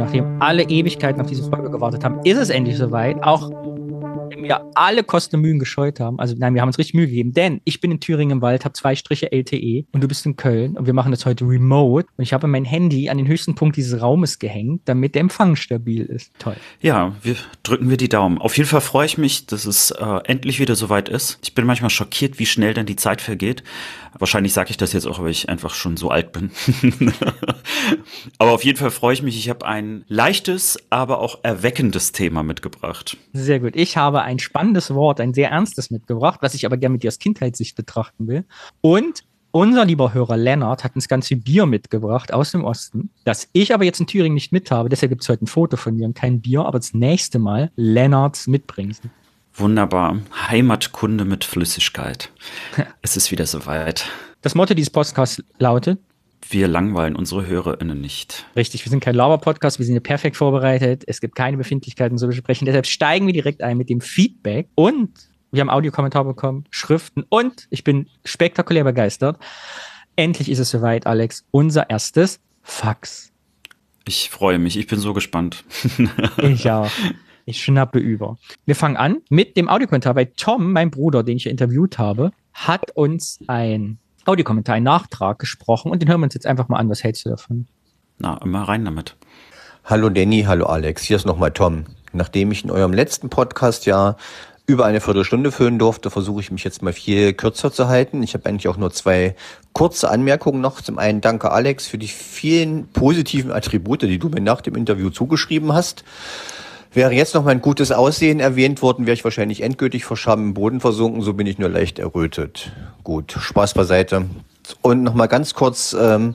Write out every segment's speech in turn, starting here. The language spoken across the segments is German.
nachdem alle Ewigkeiten auf diese Folge gewartet haben, ist es endlich soweit. Auch wenn wir alle Kosten und Mühen gescheut haben. Also nein, wir haben uns richtig Mühe gegeben, denn ich bin in Thüringen im Wald, habe 2 Striche LTE und du bist in Köln und wir machen das heute remote und ich habe mein Handy an den höchsten Punkt dieses Raumes gehängt, damit der Empfang stabil ist. Toll. Ja, drücken wir die Daumen. Auf jeden Fall freue ich mich, dass es endlich wieder soweit ist. Ich bin manchmal schockiert, wie schnell dann die Zeit vergeht. Wahrscheinlich sage ich das jetzt auch, weil ich einfach schon so alt bin. Aber auf jeden Fall freue ich mich. Ich habe ein leichtes, aber auch erweckendes Thema mitgebracht. Sehr gut. Ich habe ein spannendes Wort, ein sehr ernstes mitgebracht, was ich aber gerne mit dir aus Kindheitssicht betrachten will. Und unser lieber Hörer Lennart hat uns ganz viel Bier mitgebracht aus dem Osten, das ich aber jetzt in Thüringen nicht mit habe. Deshalb gibt es heute ein Foto von mir und kein Bier, aber das nächste Mal Lennarts Mitbringsel. Wunderbar. Heimatkunde mit Flüssigkeit. Es ist wieder soweit. Das Motto dieses Podcasts lautet: Wir langweilen unsere HörerInnen nicht. Richtig, wir sind kein Laber-Podcast, wir sind hier perfekt vorbereitet. Es gibt keine Befindlichkeiten zu besprechen. Deshalb steigen wir direkt ein mit dem Feedback. Und wir haben Audiokommentar bekommen, Schriften und ich bin spektakulär begeistert. Endlich ist es soweit, Alex. Unser erstes Fax. Ich freue mich, ich bin so gespannt. Ich auch. Ich schnappe über. Wir fangen an mit dem Audiokommentar, weil Tom, mein Bruder, den ich interviewt habe, hat uns ein Audiokommentar, einen Nachtrag gesprochen und den hören wir uns jetzt einfach mal an. Was hältst du davon? Na, immer rein damit. Hallo Danny, hallo Alex, hier ist nochmal Tom. Nachdem ich in eurem letzten Podcast ja über eine Viertelstunde füllen durfte, versuche ich mich jetzt mal viel kürzer zu halten. Ich habe eigentlich auch nur 2 kurze Anmerkungen noch. Zum einen danke Alex für die vielen positiven Attribute, die du mir nach dem Interview zugeschrieben hast. Wäre jetzt noch mein gutes Aussehen erwähnt worden, wäre ich wahrscheinlich endgültig vor Scham im Boden versunken, so bin ich nur leicht errötet. Gut, Spaß beiseite. Und nochmal ganz kurz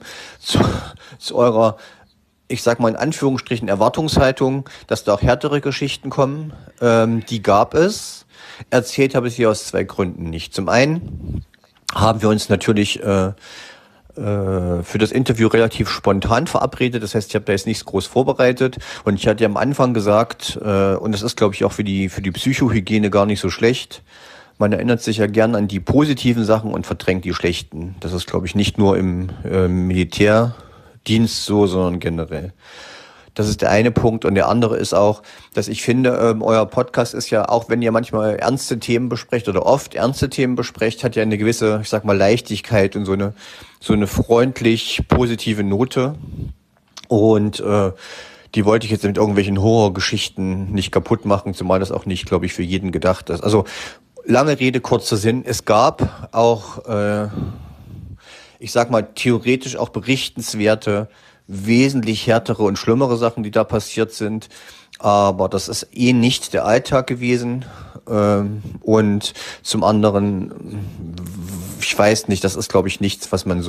zu eurer, ich sag mal in Anführungsstrichen, Erwartungshaltung, dass da auch härtere Geschichten kommen. Die gab es. Erzählt habe ich sie aus 2 Gründen nicht. Zum einen haben wir uns natürlich für das Interview relativ spontan verabredet. Das heißt, ich habe da jetzt nichts groß vorbereitet. Und ich hatte ja am Anfang gesagt, und das ist, glaube ich, auch für die Psychohygiene gar nicht so schlecht, man erinnert sich ja gern an die positiven Sachen und verdrängt die schlechten. Das ist, glaube ich, nicht nur im Militärdienst so, sondern generell. Das ist der eine Punkt. Und der andere ist auch, dass ich finde, euer Podcast ist ja, auch wenn ihr manchmal ernste Themen besprecht oder oft ernste Themen besprecht, hat ja eine gewisse, ich sag mal, Leichtigkeit und so eine freundlich positive Note. Und die wollte ich jetzt mit irgendwelchen Horrorgeschichten nicht kaputt machen, zumal das auch nicht, glaube ich, für jeden gedacht ist. Also lange Rede, kurzer Sinn. Es gab auch, ich sag mal, theoretisch auch berichtenswerte, wesentlich härtere und schlimmere Sachen, die da passiert sind. Aber das ist nicht der Alltag gewesen. Und zum anderen, ich weiß nicht, das ist, glaube ich, nichts, was man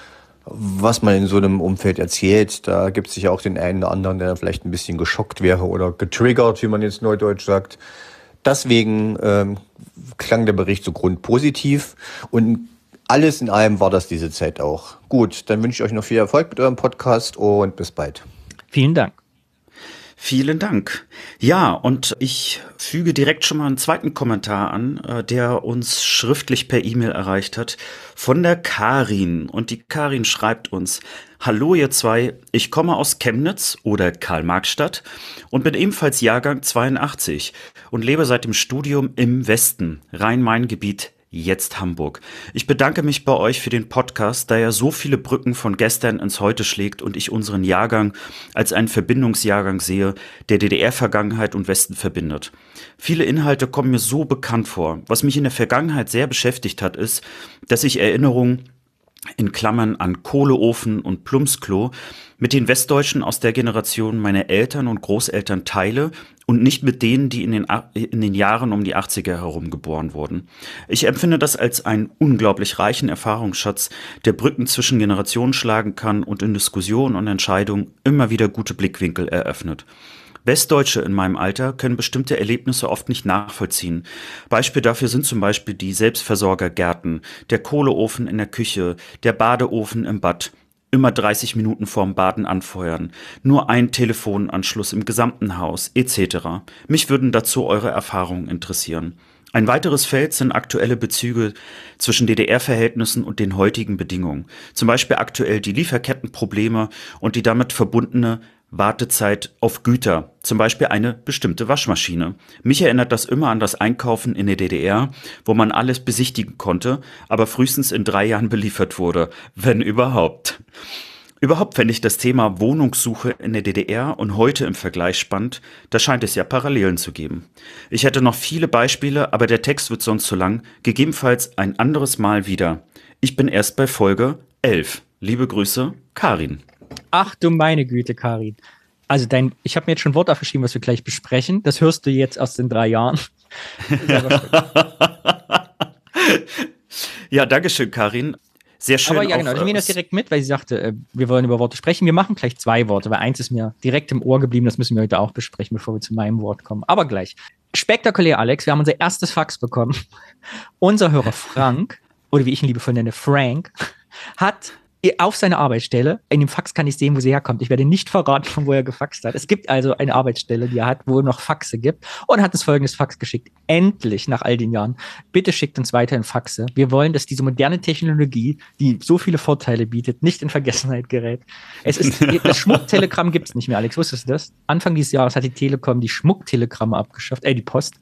in so einem Umfeld erzählt. Da gibt es sicher auch den einen oder anderen, der vielleicht ein bisschen geschockt wäre oder getriggert, wie man jetzt neudeutsch sagt. Deswegen klang der Bericht so grundpositiv und alles in allem war das diese Zeit auch. Gut, dann wünsche ich euch noch viel Erfolg mit eurem Podcast und bis bald. Vielen Dank. Vielen Dank. Ja, und ich füge direkt schon mal einen zweiten Kommentar an, der uns schriftlich per E-Mail erreicht hat, von der Karin. Und die Karin schreibt uns: Hallo ihr zwei, ich komme aus Chemnitz oder Karl-Marx-Stadt und bin ebenfalls Jahrgang 82 und lebe seit dem Studium im Westen, Rhein-Main-Gebiet, jetzt Hamburg. Ich bedanke mich bei euch für den Podcast, da er so viele Brücken von gestern ins Heute schlägt und ich unseren Jahrgang als einen Verbindungsjahrgang sehe, der DDR-Vergangenheit und Westen verbindet. Viele Inhalte kommen mir so bekannt vor. Was mich in der Vergangenheit sehr beschäftigt hat, ist, dass ich Erinnerungen in Klammern an Kohleofen und Plumpsklo mit den Westdeutschen aus der Generation meiner Eltern und Großeltern teile und nicht mit denen, die in den Jahren um die 80er herum geboren wurden. Ich empfinde das als einen unglaublich reichen Erfahrungsschatz, der Brücken zwischen Generationen schlagen kann und in Diskussionen und Entscheidungen immer wieder gute Blickwinkel eröffnet. Westdeutsche in meinem Alter können bestimmte Erlebnisse oft nicht nachvollziehen. Beispiel dafür sind zum Beispiel die Selbstversorgergärten, der Kohleofen in der Küche, der Badeofen im Bad, immer 30 Minuten vorm Baden anfeuern, nur ein Telefonanschluss im gesamten Haus, etc. Mich würden dazu eure Erfahrungen interessieren. Ein weiteres Feld sind aktuelle Bezüge zwischen DDR-Verhältnissen und den heutigen Bedingungen. Zum Beispiel aktuell die Lieferkettenprobleme und die damit verbundene Wartezeit auf Güter, zum Beispiel eine bestimmte Waschmaschine. Mich erinnert das immer an das Einkaufen in der DDR, wo man alles besichtigen konnte, aber frühestens in 3 Jahren beliefert wurde, wenn überhaupt. Überhaupt fände ich das Thema Wohnungssuche in der DDR und heute im Vergleich spannend, da scheint es ja Parallelen zu geben. Ich hätte noch viele Beispiele, aber der Text wird sonst zu lang, gegebenenfalls ein anderes Mal wieder. Ich bin erst bei Folge 11. Liebe Grüße, Karin. Ach du meine Güte, Karin. Also ich habe mir jetzt schon ein Wort aufgeschrieben, was wir gleich besprechen. Das hörst du jetzt erst in 3 Jahren. Ja, dankeschön, Karin. Sehr schön. Aber ja, genau, ich nehme das direkt mit, weil sie sagte, wir wollen über Worte sprechen. Wir machen gleich 2 Worte, weil eins ist mir direkt im Ohr geblieben. Das müssen wir heute auch besprechen, bevor wir zu meinem Wort kommen. Aber gleich. Spektakulär, Alex. Wir haben unser erstes Fax bekommen. Unser Hörer Frank, oder wie ich ihn liebevoll nenne, Frank, hat auf seiner Arbeitsstelle, in dem Fax kann ich sehen, wo sie herkommt. Ich werde nicht verraten, von wo er gefaxt hat. Es gibt also eine Arbeitsstelle, die er hat, wo es noch Faxe gibt, und hat uns folgendes Fax geschickt. Endlich, nach all den Jahren. Bitte schickt uns weiterhin Faxe. Wir wollen, dass diese moderne Technologie, die so viele Vorteile bietet, nicht in Vergessenheit gerät. Das Schmucktelegramm gibt es nicht mehr, Alex. Wusstest du das? Anfang dieses Jahres hat die Telekom die Schmucktelegramme abgeschafft, die Post.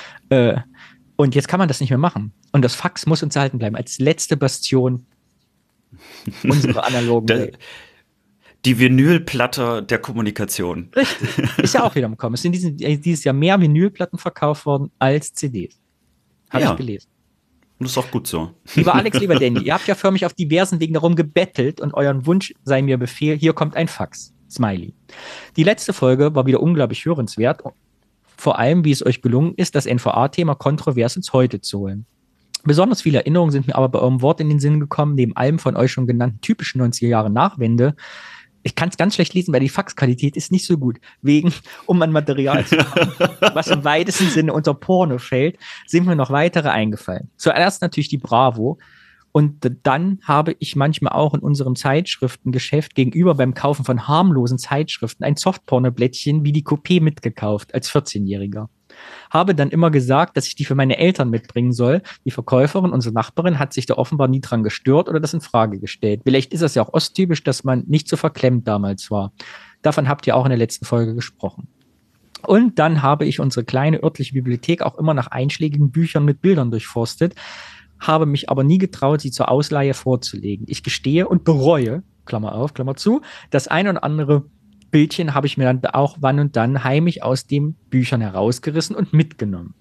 Und jetzt kann man das nicht mehr machen. Und das Fax muss uns erhalten bleiben, als letzte Bastion unsere analogen Welt. Die Vinylplatte der Kommunikation. Richtig. Ist ja auch wieder im Kommen. Es sind dieses Jahr mehr Vinylplatten verkauft worden als CDs. Habe ich gelesen. Das ist auch gut so. Lieber Alex, lieber Danny, ihr habt ja förmlich auf diversen Wegen darum gebettelt und euren Wunsch sei mir Befehl. Hier kommt ein Fax. Smiley. Die letzte Folge war wieder unglaublich hörenswert. Vor allem, wie es euch gelungen ist, das NVA-Thema kontrovers ins Heute zu holen. Besonders viele Erinnerungen sind mir aber bei eurem Wort in den Sinn gekommen, neben allem von euch schon genannten typischen 90er Jahre Nachwende. Ich kann es ganz schlecht lesen, weil die Faxqualität ist nicht so gut. Um an Material zu kommen, was im weitesten Sinne unter Porno fällt, sind mir noch weitere eingefallen. Zuerst natürlich die Bravo. Und dann habe ich manchmal auch in unserem Zeitschriftengeschäft gegenüber beim Kaufen von harmlosen Zeitschriften ein Softporno-Blättchen wie die Coupé mitgekauft als 14-Jähriger. Habe dann immer gesagt, dass ich die für meine Eltern mitbringen soll. Die Verkäuferin, unsere Nachbarin, hat sich da offenbar nie dran gestört oder das in Frage gestellt. Vielleicht ist das ja auch osttypisch, dass man nicht so verklemmt damals war. Davon habt ihr auch in der letzten Folge gesprochen. Und dann habe ich unsere kleine örtliche Bibliothek auch immer nach einschlägigen Büchern mit Bildern durchforstet, habe mich aber nie getraut, sie zur Ausleihe vorzulegen. Ich gestehe und bereue, Klammer auf, Klammer zu, das ein oder andere Bildchen habe ich mir dann auch wann und dann heimlich aus den Büchern herausgerissen und mitgenommen.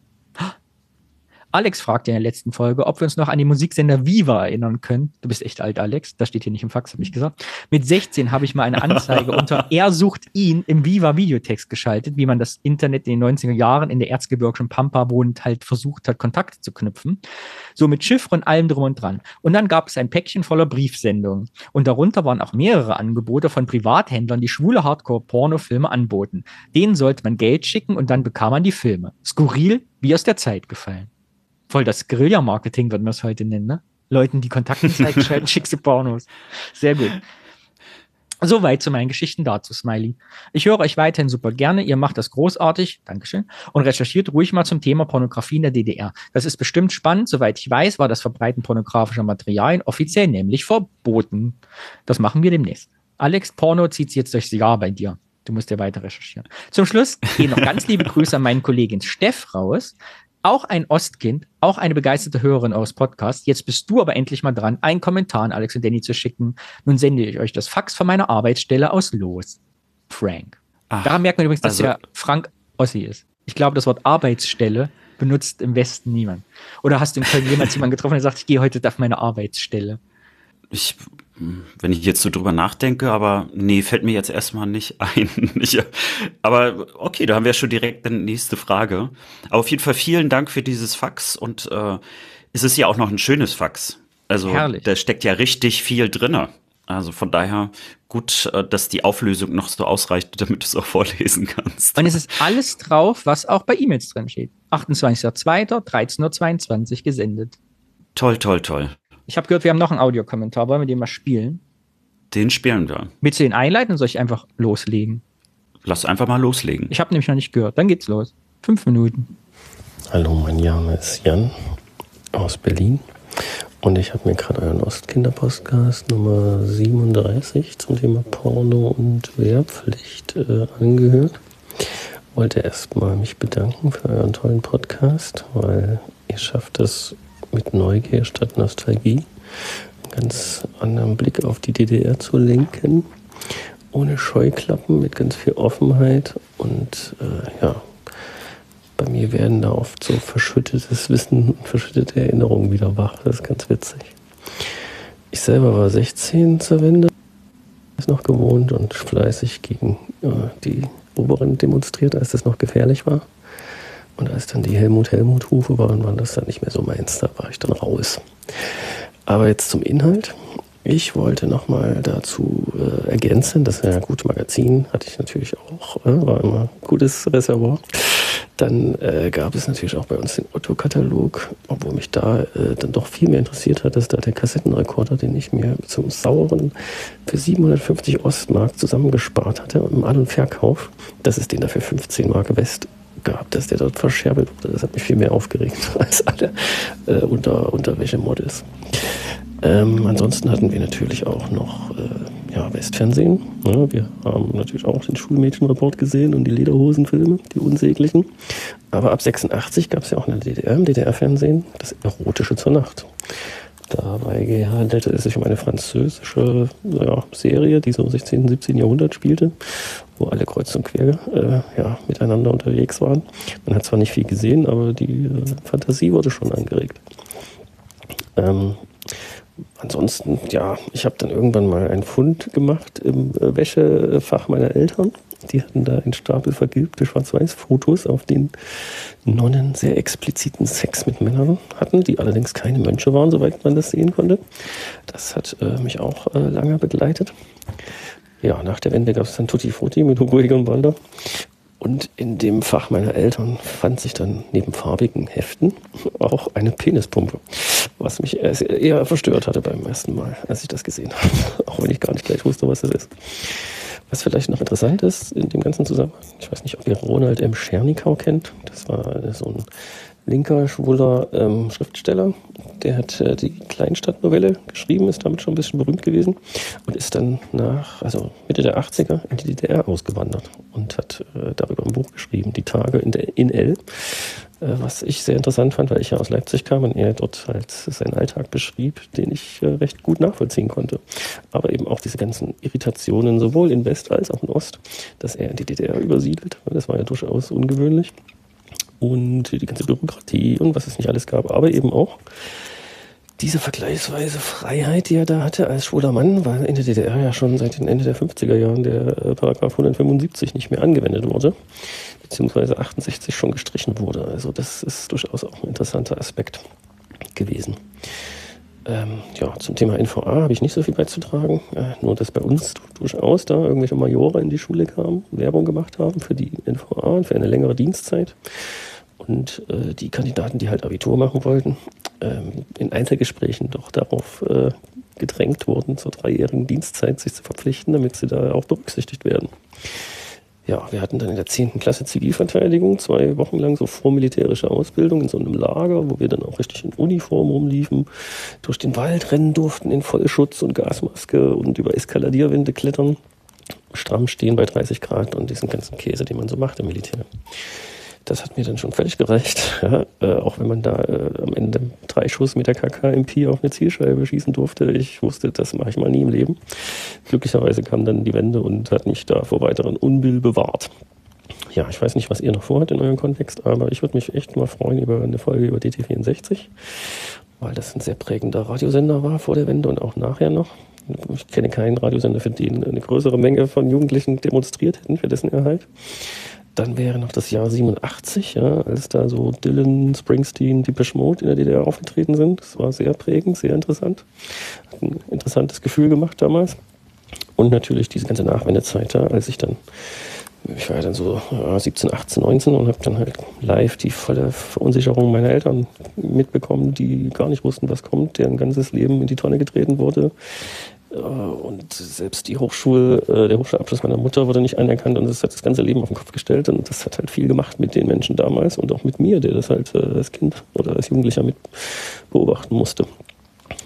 Alex fragte in der letzten Folge, ob wir uns noch an den Musiksender Viva erinnern können. Du bist echt alt, Alex. Das steht hier nicht im Fax, habe ich gesagt. Mit 16 habe ich mal eine Anzeige unter Er sucht ihn im Viva-Videotext geschaltet, wie man das Internet in den 90er Jahren in der erzgebirgischen Pampa wohnend halt versucht hat, Kontakte zu knüpfen. So mit Chiffre und allem drum und dran. Und dann gab es ein Päckchen voller Briefsendungen. Und darunter waren auch mehrere Angebote von Privathändlern, die schwule Hardcore-Pornofilme anboten. Denen sollte man Geld schicken und dann bekam man die Filme. Skurril, wie aus der Zeit gefallen. Voll das Guerilla-Marketing, würden wir es heute nennen, ne? Leuten, die Kontaktanzeigen schalten, schickst du Pornos. Sehr gut. Soweit zu meinen Geschichten dazu, Smiley. Ich höre euch weiterhin super gerne. Ihr macht das großartig. Dankeschön. Und recherchiert ruhig mal zum Thema Pornografie in der DDR. Das ist bestimmt spannend. Soweit ich weiß, war das Verbreiten pornografischer Materialien offiziell nämlich verboten. Das machen wir demnächst. Alex, Porno zieht sich jetzt durchs Jahr bei dir. Du musst ja weiter recherchieren. Zum Schluss gehen noch ganz liebe Grüße an meinen Kollegin Steff raus. Auch ein Ostkind, auch eine begeisterte Hörerin eures Podcasts. Jetzt bist du aber endlich mal dran, einen Kommentar an Alex und Danny zu schicken. Nun sende ich euch das Fax von meiner Arbeitsstelle aus los. Frank. Daran merkt man übrigens, dass der Frank Ossi ist. Ich glaube, das Wort Arbeitsstelle benutzt im Westen niemand. Oder hast du in Köln jemals jemanden getroffen, der sagt, ich gehe heute auf meine Arbeitsstelle? Wenn ich jetzt so drüber nachdenke, aber nee, fällt mir jetzt erstmal nicht ein. Aber okay, da haben wir schon direkt eine nächste Frage. Aber auf jeden Fall vielen Dank für dieses Fax und es ist ja auch noch ein schönes Fax. Also herrlich. Da steckt ja richtig viel drin. Also von daher gut, dass die Auflösung noch so ausreicht, damit du es auch vorlesen kannst. Und es ist alles drauf, was auch bei E-Mails drin steht. 28.02., 13.22 Uhr gesendet. Toll, toll, toll. Ich habe gehört, wir haben noch einen Audiokommentar. Wollen wir den mal spielen? Den spielen wir. Willst du den einleiten oder soll ich einfach loslegen? Lass einfach mal loslegen. Ich habe nämlich noch nicht gehört. Dann geht's los. 5 Minuten. Hallo, mein Name ist Jan aus Berlin. Und ich habe mir gerade euren Ostkinder-Podcast Nummer 37 zum Thema Porno und Wehrpflicht angehört. Wollte erstmal mich bedanken für euren tollen Podcast, weil ihr schafft es mit Neugier statt Nostalgie, einen ganz anderen Blick auf die DDR zu lenken, ohne Scheuklappen, mit ganz viel Offenheit und bei mir werden da oft so verschüttetes Wissen und verschüttete Erinnerungen wieder wach. Das ist ganz witzig. Ich selber war 16 zur Wende, ist noch gewohnt und fleißig gegen die Oberen demonstriert, als das noch gefährlich war. Und als dann die Helmut-Helmut-Rufe waren, war das dann nicht mehr so meins. Da war ich dann raus. Aber jetzt zum Inhalt. Ich wollte nochmal dazu ergänzen, das gute Magazin hatte ich natürlich auch, war immer ein gutes Reservoir. Dann gab es natürlich auch bei uns den Otto-Katalog, obwohl mich da dann doch viel mehr interessiert hat, dass da der Kassettenrekorder, den ich mir zum Sauren für 750 Ostmark zusammengespart hatte im An- und Verkauf, dass es den da für 15 Mark West gab, dass der dort verscherbelt wurde. Das hat mich viel mehr aufgeregt als alle Unterwäschemodels. Ansonsten hatten wir natürlich auch noch Westfernsehen. Ja, wir haben natürlich auch den Schulmädchenreport gesehen und die Lederhosenfilme, die unsäglichen. Aber ab 86 gab es ja auch in der DDR, im DDR-Fernsehen, das Erotische zur Nacht. Dabei handelte es sich um eine französische Serie, die so im 16., 17. Jahrhundert spielte, wo alle kreuz und quer miteinander unterwegs waren. Man hat zwar nicht viel gesehen, aber die Fantasie wurde schon angeregt. Ansonsten, ich habe dann irgendwann mal einen Fund gemacht im Wäschefach meiner Eltern. Die hatten da einen Stapel vergilbte Schwarz-Weiß-Fotos, auf denen Nonnen sehr expliziten Sex mit Männern hatten, die allerdings keine Mönche waren, soweit man das sehen konnte. Das hat mich auch lange begleitet. Ja, nach der Wende gab es dann Tutti Frutti mit Hugo Egon Balder. Und in dem Fach meiner Eltern fand sich dann neben farbigen Heften auch eine Penispumpe, was mich eher verstört hatte beim ersten Mal, als ich das gesehen habe. Auch wenn ich gar nicht gleich wusste, was das ist. Was vielleicht noch interessant ist in dem ganzen Zusammenhang, ich weiß nicht, ob ihr Ronald M. Schernikau kennt. Das war so ein linker, schwuler Schriftsteller. Der hat die Kleinstadtnovelle geschrieben, ist damit schon ein bisschen berühmt gewesen und ist dann Mitte der 80er in die DDR ausgewandert und hat darüber ein Buch geschrieben, Die Tage in L. Was ich sehr interessant fand, weil ich ja aus Leipzig kam und er dort halt seinen Alltag beschrieb, den ich recht gut nachvollziehen konnte. Aber eben auch diese ganzen Irritationen, sowohl in West als auch in Ost, dass er in die DDR übersiedelt. Das war ja durchaus ungewöhnlich. Und die ganze Bürokratie und was es nicht alles gab, aber eben auch diese vergleichsweise Freiheit, die er da hatte als schwuler Mann, weil in der DDR ja schon seit den Ende der 50er Jahren der Paragraph 175 nicht mehr angewendet wurde, beziehungsweise 68 schon gestrichen wurde. Also das ist durchaus auch ein interessanter Aspekt gewesen. Zum Thema NVA habe ich nicht so viel beizutragen, nur dass bei uns durchaus da irgendwelche Majore in die Schule kamen, Werbung gemacht haben für die NVA und für eine längere Dienstzeit. Und die Kandidaten, die halt Abitur machen wollten, in Einzelgesprächen doch darauf gedrängt wurden, zur 3-jährigen Dienstzeit sich zu verpflichten, damit sie da auch berücksichtigt werden. Ja, wir hatten dann in der 10. Klasse Zivilverteidigung 2 Wochen lang so vormilitärische Ausbildung in so einem Lager, wo wir dann auch richtig in Uniform rumliefen, durch den Wald rennen durften in Vollschutz und Gasmaske und über Eskaladierwände klettern, stramm stehen bei 30 Grad und diesen ganzen Käse, den man so macht im Militär. Das hat mir dann schon völlig gereicht, auch wenn man da am Ende 3 Schuss mit der KKMP auf eine Zielscheibe schießen durfte. Ich wusste, das mache ich mal nie im Leben. Glücklicherweise kam dann die Wende und hat mich da vor weiteren Unbill bewahrt. Ja, ich weiß nicht, was ihr noch vorhabt in eurem Kontext, aber ich würde mich echt mal freuen über eine Folge über DT64, weil das ein sehr prägender Radiosender war vor der Wende und auch nachher noch. Ich kenne keinen Radiosender, für den eine größere Menge von Jugendlichen demonstriert hätten für dessen Erhalt. Dann wäre noch das Jahr 87, als da so Dylan, Springsteen, Depeche Mode in der DDR aufgetreten sind. Das war sehr prägend, sehr interessant. Hat ein interessantes Gefühl gemacht damals. Und natürlich diese ganze Nachwendezeit, als ich war dann so 17, 18, 19 und habe dann halt live die volle Verunsicherung meiner Eltern mitbekommen, die gar nicht wussten, was kommt, deren ganzes Leben in die Tonne getreten wurde. Und selbst der Hochschulabschluss meiner Mutter wurde nicht anerkannt und das hat das ganze Leben auf den Kopf gestellt und das hat halt viel gemacht mit den Menschen damals und auch mit mir, der das halt als Kind oder als Jugendlicher mit beobachten musste.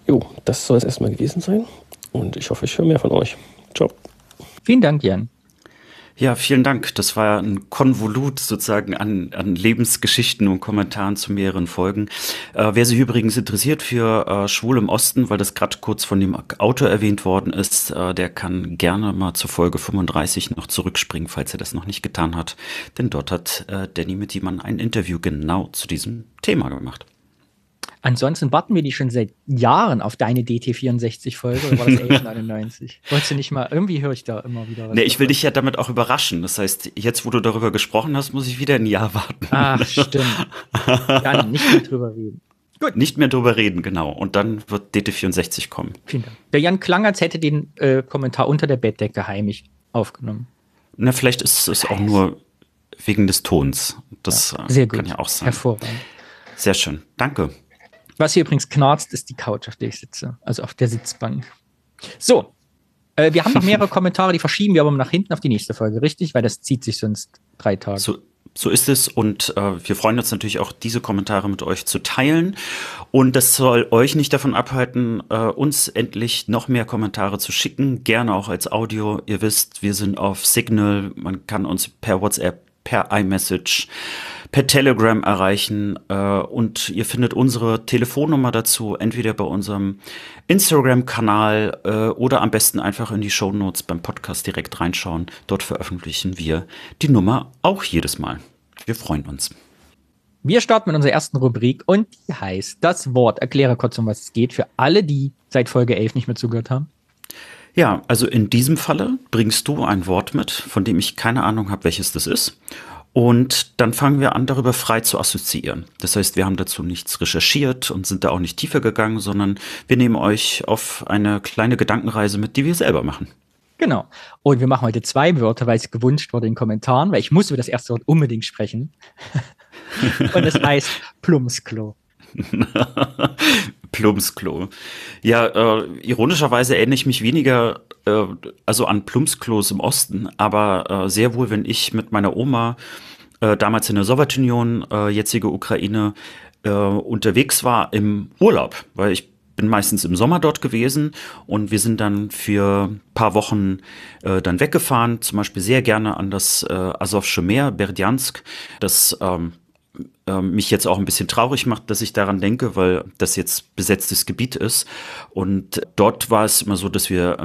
Jo, das soll es erstmal gewesen sein. Und ich hoffe, ich höre mehr von euch. Ciao. Vielen Dank, Jan. Ja, vielen Dank. Das war ein Konvolut sozusagen an Lebensgeschichten und Kommentaren zu mehreren Folgen. Wer sich übrigens interessiert für Schwul im Osten, weil das gerade kurz von dem Autor erwähnt worden ist, der kann gerne mal zur Folge 35 noch zurückspringen, falls er das noch nicht getan hat. Denn dort hat Danny mit jemandem ein Interview genau zu diesem Thema gemacht. Ansonsten warten wir die schon seit Jahren auf deine DT64-Folge, oder war das 1199? Wolltest du nicht mal, irgendwie höre ich da immer wieder was. Nee, ich will dich ja damit auch überraschen. Das heißt, jetzt, wo du darüber gesprochen hast, muss ich wieder ein Jahr warten. Ach, stimmt. Dann nicht mehr drüber reden. Gut. Nicht mehr drüber reden, genau. Und dann wird DT64 kommen. Vielen Dank. Der Jan klang, als hätte den Kommentar unter der Bettdecke heimlich aufgenommen. Na, vielleicht ist es auch nur wegen des Tons. Das sehr gut. Kann ja auch sein. Hervorragend. Sehr schön. Danke. Was hier übrigens knarzt, ist die Couch, auf der ich sitze. Also auf der Sitzbank. So. Wir haben noch mehrere Kommentare, die verschieben wir aber nach hinten auf die nächste Folge, richtig? Weil das zieht sich sonst 3 Tage. So ist es. Und wir freuen uns natürlich auch, diese Kommentare mit euch zu teilen. Und das soll euch nicht davon abhalten, uns endlich noch mehr Kommentare zu schicken. Gerne auch als Audio. Ihr wisst, wir sind auf Signal. Man kann uns per WhatsApp, per iMessage, per Telegram erreichen, und ihr findet unsere Telefonnummer dazu entweder bei unserem Instagram-Kanal oder am besten einfach in die Shownotes beim Podcast direkt reinschauen. Dort veröffentlichen wir die Nummer auch jedes Mal. Wir freuen uns. Wir starten mit unserer ersten Rubrik und die heißt das Wort. Erkläre kurz, um was es geht, für alle, die seit Folge 11 nicht mehr zugehört haben. Ja, also in diesem Falle bringst du ein Wort mit, von dem ich keine Ahnung habe, welches das ist. Und dann fangen wir an, darüber frei zu assoziieren. Das heißt, wir haben dazu nichts recherchiert und sind da auch nicht tiefer gegangen, sondern wir nehmen euch auf eine kleine Gedankenreise mit, die wir selber machen. Genau. Und wir machen heute 2 Wörter, weil es gewünscht wurde in den Kommentaren, weil ich muss über das erste Wort unbedingt sprechen. Und es heißt Plumpsklo. Plumpsklo. Ja, ironischerweise erinnere ich mich weniger also an Plumpsklos im Osten, aber sehr wohl, wenn ich mit meiner Oma damals in der Sowjetunion, jetzige Ukraine, unterwegs war im Urlaub, weil ich bin meistens im Sommer dort gewesen und wir sind dann für ein paar Wochen dann weggefahren, zum Beispiel sehr gerne an das Asowsche Meer, Berdjansk, das mich jetzt auch ein bisschen traurig macht, dass ich daran denke, weil das jetzt besetztes Gebiet ist. Und dort war es immer so, dass wir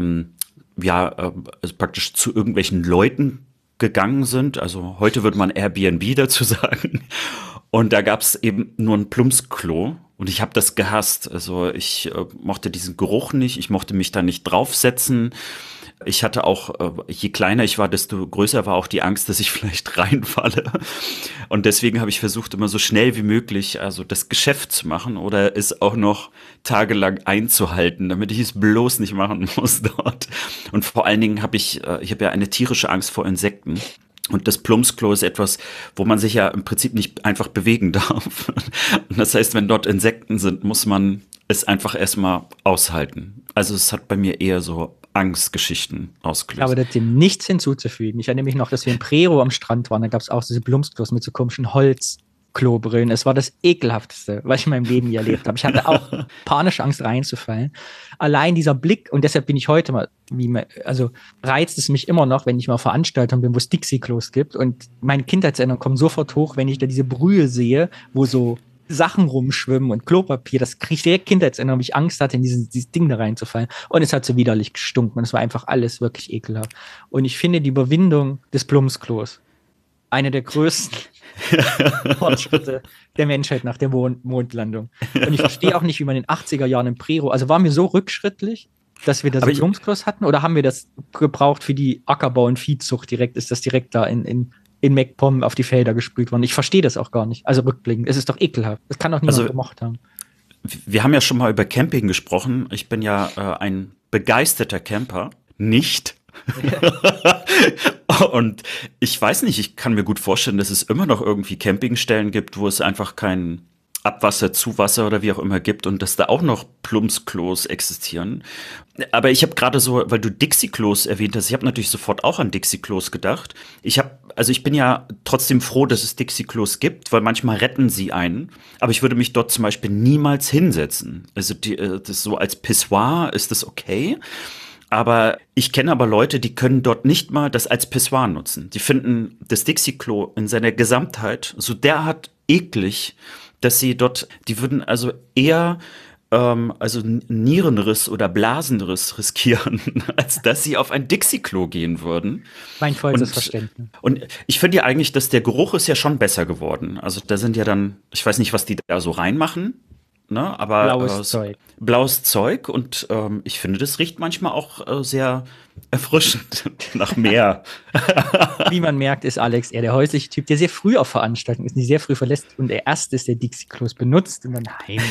also praktisch zu irgendwelchen Leuten gegangen sind. Also heute würde man Airbnb dazu sagen. Und da gab es eben nur ein Plumpsklo. Und ich habe das gehasst. Also ich mochte diesen Geruch nicht. Ich mochte mich da nicht draufsetzen. Ich hatte auch, je kleiner ich war, desto größer war auch die Angst, dass ich vielleicht reinfalle. Und deswegen habe ich versucht, immer so schnell wie möglich also das Geschäft zu machen oder es auch noch tagelang einzuhalten, damit ich es bloß nicht machen muss dort. Und vor allen Dingen habe ich habe ja eine tierische Angst vor Insekten. Und das Plumpsklo ist etwas, wo man sich ja im Prinzip nicht einfach bewegen darf. Und das heißt, wenn dort Insekten sind, muss man es einfach erstmal aushalten. Also es hat bei mir eher so Angstgeschichten ausgelöst. Aber dem nichts hinzuzufügen. Ich erinnere mich noch, dass wir in Prero am Strand waren. Da gab es auch diese Plumpsklos mit so komischen Holzklobrillen. Es war das Ekelhafteste, was ich in meinem Leben je erlebt habe. Ich hatte auch panische Angst reinzufallen. Allein dieser Blick, und deshalb bin ich heute mal, also reizt es mich immer noch, wenn ich mal auf Veranstaltungen bin, wo es Dixie-Klos gibt. Und meine Kindheitserinnerungen kommen sofort hoch, wenn ich da diese Brühe sehe, wo so Sachen rumschwimmen und Klopapier, das kriege ich direkt Kindheitserinnerung, wie ich Angst hatte, in dieses Ding da reinzufallen. Und es hat so widerlich gestunken und es war einfach alles wirklich ekelhaft. Und ich finde die Überwindung des Plumpsklos eine der größten Fortschritte der Menschheit nach der Mondlandung. Und ich verstehe auch nicht, wie man in den 80er Jahren in Prero, also waren wir so rückschrittlich, dass wir da so Plumpsklos hatten, oder haben wir das gebraucht für die Ackerbau- und Viehzucht direkt? Ist das direkt da in MacPom auf die Felder gesprüht worden? Ich verstehe das auch gar nicht. Also rückblickend, es ist doch ekelhaft. Das kann doch niemand gemocht haben. Wir haben ja schon mal über Camping gesprochen. Ich bin ja ein begeisterter Camper. Nicht. Und ich weiß nicht, ich kann mir gut vorstellen, dass es immer noch irgendwie Campingstellen gibt, wo es einfach kein Abwasser, Zuwasser oder wie auch immer gibt und dass da auch noch Plumpsklos existieren. Aber ich habe gerade so, weil du Dixie-Klos erwähnt hast, ich habe natürlich sofort auch an Dixie-Klos gedacht. Ich bin ja trotzdem froh, dass es Dixie-Klos gibt, weil manchmal retten sie einen. Aber ich würde mich dort zum Beispiel niemals hinsetzen. Also das so als Pissoir ist das okay. Aber ich kenne aber Leute, die können dort nicht mal das als Pissoir nutzen. Die finden das Dixie-Klo in seiner Gesamtheit so derart eklig, dass die würden also eher also Nierenriss oder Blasenriss riskieren, als dass sie auf ein Dixie-Klo gehen würden. Mein vollstes Verständnis. Und ich finde ja eigentlich, dass der Geruch ist ja schon besser geworden. Also da sind ja dann, ich weiß nicht, was die da so reinmachen, ne? Aber blaues Zeug und ich finde, das riecht manchmal auch sehr erfrischend nach Meer. Wie man merkt, ist Alex eher der häusliche Typ, der sehr früh auf Veranstaltungen ist, die sehr früh verlässt und der Erste ist, der Dixie-Klos benutzt und dann heim.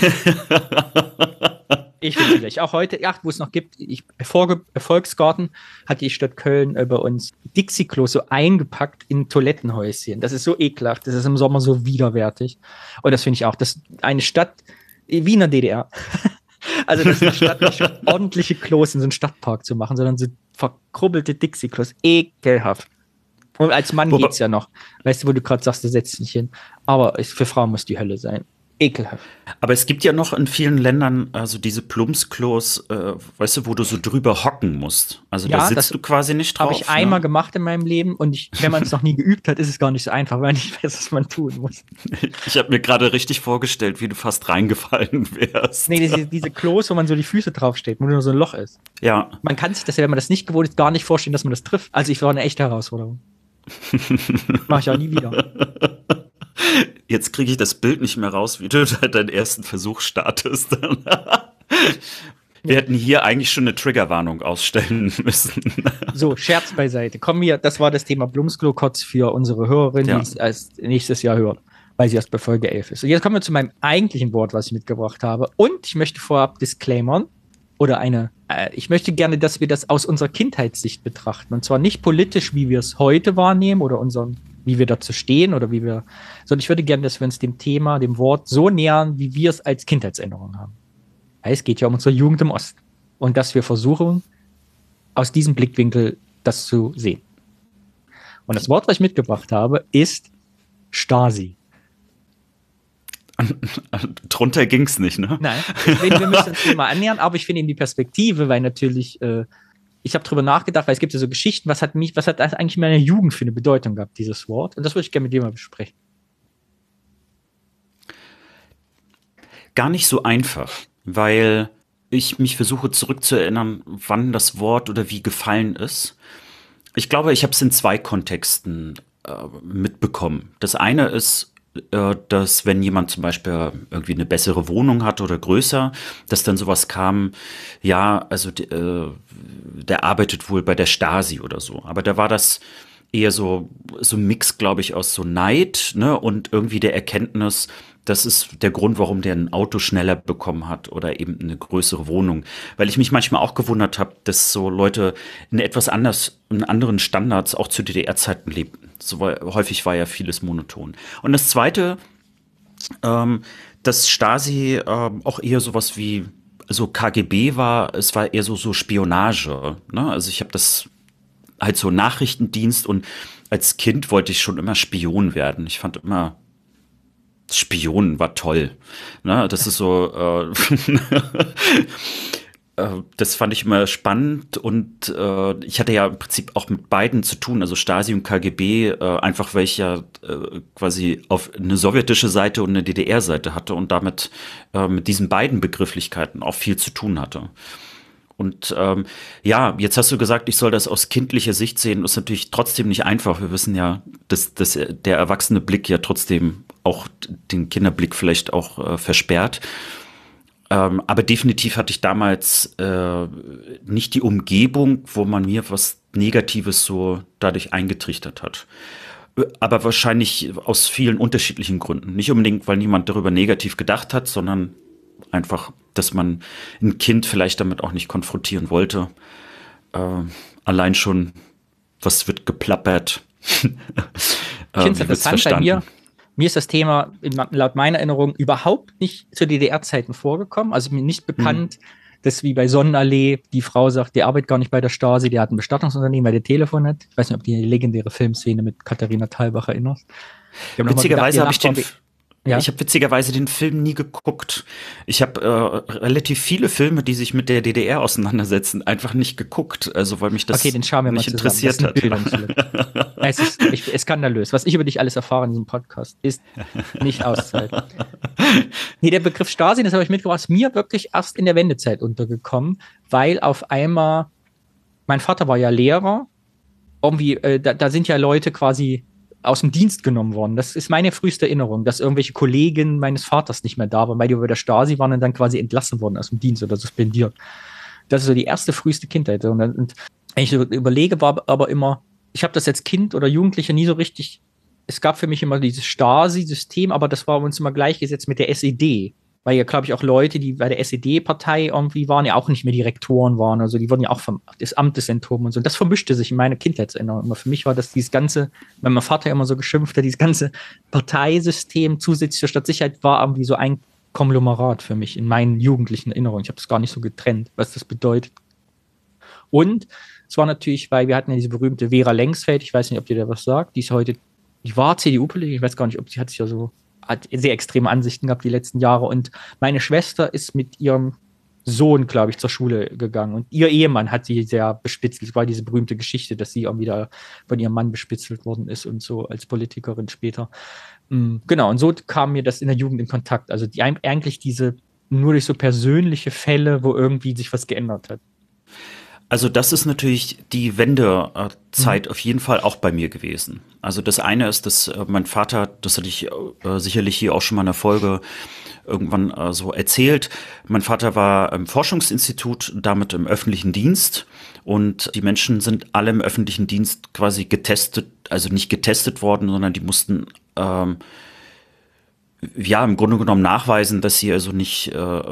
Ich finde vielleicht auch heute, wo es noch gibt, Volksgarten hat die Stadt Köln bei uns Dixie-Klos so eingepackt in Toilettenhäuschen. Das ist so ekelhaft, das ist im Sommer so widerwärtig. Und das finde ich auch, das ist eine Stadt wie in der DDR. Also das ist eine Stadt, nicht ordentliche Klos in so einen Stadtpark zu machen, sondern so verkrubbelte Dixie-Klos. Ekelhaft. Und als Mann geht's ja noch. Weißt du, wo du gerade sagst, du setzt dich hin. Aber für Frauen muss die Hölle sein. Ekelhaft. Aber es gibt ja noch in vielen Ländern also diese Plumpsklos, weißt du, wo du so drüber hocken musst. Also da sitzt du quasi nicht drauf. Habe ich einmal gemacht in meinem Leben und wenn man es noch nie geübt hat, ist es gar nicht so einfach, weil man nicht weiß, was man tun muss. Ich habe mir gerade richtig vorgestellt, wie du fast reingefallen wärst. Nee, diese Klos, wo man so die Füße draufsteht, wo nur so ein Loch ist. Ja. Man kann sich das, wenn man das nicht gewohnt ist, gar nicht vorstellen, dass man das trifft. Also ich war eine echte Herausforderung. Mach ich auch nie wieder. Jetzt kriege ich das Bild nicht mehr raus, wie du deinen ersten Versuch startest. Wir hätten hier eigentlich schon eine Triggerwarnung ausstellen müssen. So, Scherz beiseite. Das war das Thema Plumpsklo kurz für unsere Hörerin, die es erst nächstes Jahr hört, weil sie erst bei Folge 11 ist. Und jetzt kommen wir zu meinem eigentlichen Wort, was ich mitgebracht habe. Und ich möchte vorab disclaimern, ich möchte gerne, dass wir das aus unserer Kindheitssicht betrachten. Und zwar nicht politisch, wie wir es heute wahrnehmen oder wie wir dazu stehen sondern ich würde gerne, dass wir uns dem Thema, dem Wort so nähern, wie wir es als Kindheitserinnerung haben. Es geht ja um unsere Jugend im Osten. Und dass wir versuchen, aus diesem Blickwinkel das zu sehen. Und das Wort, was ich mitgebracht habe, ist Stasi. Drunter ging's nicht, ne? Nein, wir müssen uns dem mal annähern, aber ich finde eben die Perspektive, weil natürlich, ich habe drüber nachgedacht, weil es gibt ja so Geschichten, was hat das eigentlich in meiner Jugend für eine Bedeutung gehabt, dieses Wort? Und das würde ich gerne mit dir mal besprechen. Gar nicht so einfach, weil ich mich versuche zurückzuerinnern, wann das Wort oder wie gefallen ist. Ich glaube, ich habe es in zwei Kontexten mitbekommen. Das eine ist, dass wenn jemand zum Beispiel irgendwie eine bessere Wohnung hat oder größer, dass dann sowas kam, ja, also der arbeitet wohl bei der Stasi oder so. Aber da war das eher so ein Mix, glaube ich, aus so Neid, ne, und irgendwie der Erkenntnis, das ist der Grund, warum der ein Auto schneller bekommen hat oder eben eine größere Wohnung. Weil ich mich manchmal auch gewundert habe, dass so Leute in anderen Standards auch zu DDR-Zeiten lebten. Häufig war ja vieles monoton. Und das Zweite, dass Stasi auch eher sowas wie so KGB war, es war eher so Spionage. Ne? Also ich habe das halt so Nachrichtendienst und als Kind wollte ich schon immer Spion werden. Ich fand immer, Spion war toll. Ne? Das ist so, das fand ich immer spannend und ich hatte ja im Prinzip auch mit beiden zu tun, also Stasi und KGB, einfach weil ich ja quasi auf eine sowjetische Seite und eine DDR-Seite hatte und damit mit diesen beiden Begrifflichkeiten auch viel zu tun hatte. Und jetzt hast du gesagt, ich soll das aus kindlicher Sicht sehen. Das ist natürlich trotzdem nicht einfach. Wir wissen ja, dass der erwachsene Blick ja trotzdem auch den Kinderblick vielleicht auch versperrt. Aber definitiv hatte ich damals nicht die Umgebung, wo man mir was Negatives so dadurch eingetrichtert hat. Aber wahrscheinlich aus vielen unterschiedlichen Gründen. Nicht unbedingt, weil niemand darüber negativ gedacht hat, sondern einfach, dass man ein Kind vielleicht damit auch nicht konfrontieren wollte. Allein schon, was wird geplappert? Ich finde es interessant bei mir, Mir ist das Thema laut meiner Erinnerung überhaupt nicht zu DDR-Zeiten vorgekommen. Also mir nicht bekannt, dass wie bei Sonnenallee die Frau sagt, die arbeitet gar nicht bei der Stasi, die hat ein Bestattungsunternehmen, weil der Telefon hat. Ich weiß nicht, ob die legendäre Filmszene mit Katharina Thalbach erinnerst. Witzigerweise habe ich Ja. Ich habe witzigerweise den Film nie geguckt. Ich habe relativ viele Filme, die sich mit der DDR auseinandersetzen, einfach nicht geguckt. Also weil mich das den schauen wir nicht mal interessiert hat. Es ist skandalös. Was ich über dich alles erfahre in diesem Podcast, ist nicht auszuhalten. Nee, der Begriff Stasi, das habe ich mitgebracht, ist mir wirklich erst in der Wendezeit untergekommen, weil auf einmal, mein Vater war ja Lehrer, irgendwie, da sind ja Leute quasi aus dem Dienst genommen worden. Das ist meine früheste Erinnerung, dass irgendwelche Kollegen meines Vaters nicht mehr da waren, weil die bei der Stasi waren und dann quasi entlassen worden aus dem Dienst oder suspendiert. Das ist so die erste früheste Kindheit. Und wenn ich so überlege, war aber immer, ich habe das als Kind oder Jugendlicher nie so richtig, es gab für mich immer dieses Stasi-System, aber das war uns immer gleichgesetzt mit der SED. Weil ja, glaube ich, auch Leute, die bei der SED-Partei irgendwie waren, ja auch nicht mehr Direktoren waren. Also die wurden ja auch vom des Amtes enthoben und so. Und das vermischte sich in meine Kindheitserinnerung immer. Für mich war das dieses ganze, wenn mein Vater immer so geschimpft hat, dieses ganze Parteisystem zusätzlich zur Stadtsicherheit war irgendwie so ein Konglomerat für mich in meinen jugendlichen Erinnerungen. Ich habe das gar nicht so getrennt, was das bedeutet. Und es war natürlich, weil wir hatten ja diese berühmte Vera Lengsfeld, ich weiß nicht, ob dir da was sagt, die war CDU-Politikerin, ich weiß gar nicht, ob sie hat sich ja so, hat sehr extreme Ansichten gehabt die letzten Jahre. Und meine Schwester ist mit ihrem Sohn, glaube ich, zur Schule gegangen. Und ihr Ehemann hat sie sehr bespitzelt. Es war diese berühmte Geschichte, dass sie auch wieder von ihrem Mann bespitzelt worden ist und so als Politikerin später. Genau, und so kam mir das in der Jugend in Kontakt. Also eigentlich diese nur durch so persönliche Fälle, wo irgendwie sich was geändert hat. Also das ist natürlich die Wendezeit auf jeden Fall auch bei mir gewesen. Also das eine ist, dass mein Vater, das hatte ich sicherlich hier auch schon mal in der Folge irgendwann so erzählt. Mein Vater war im Forschungsinstitut, damit im öffentlichen Dienst. Und die Menschen sind alle im öffentlichen Dienst quasi getestet, also nicht getestet worden, sondern die mussten im Grunde genommen nachweisen, dass sie also nicht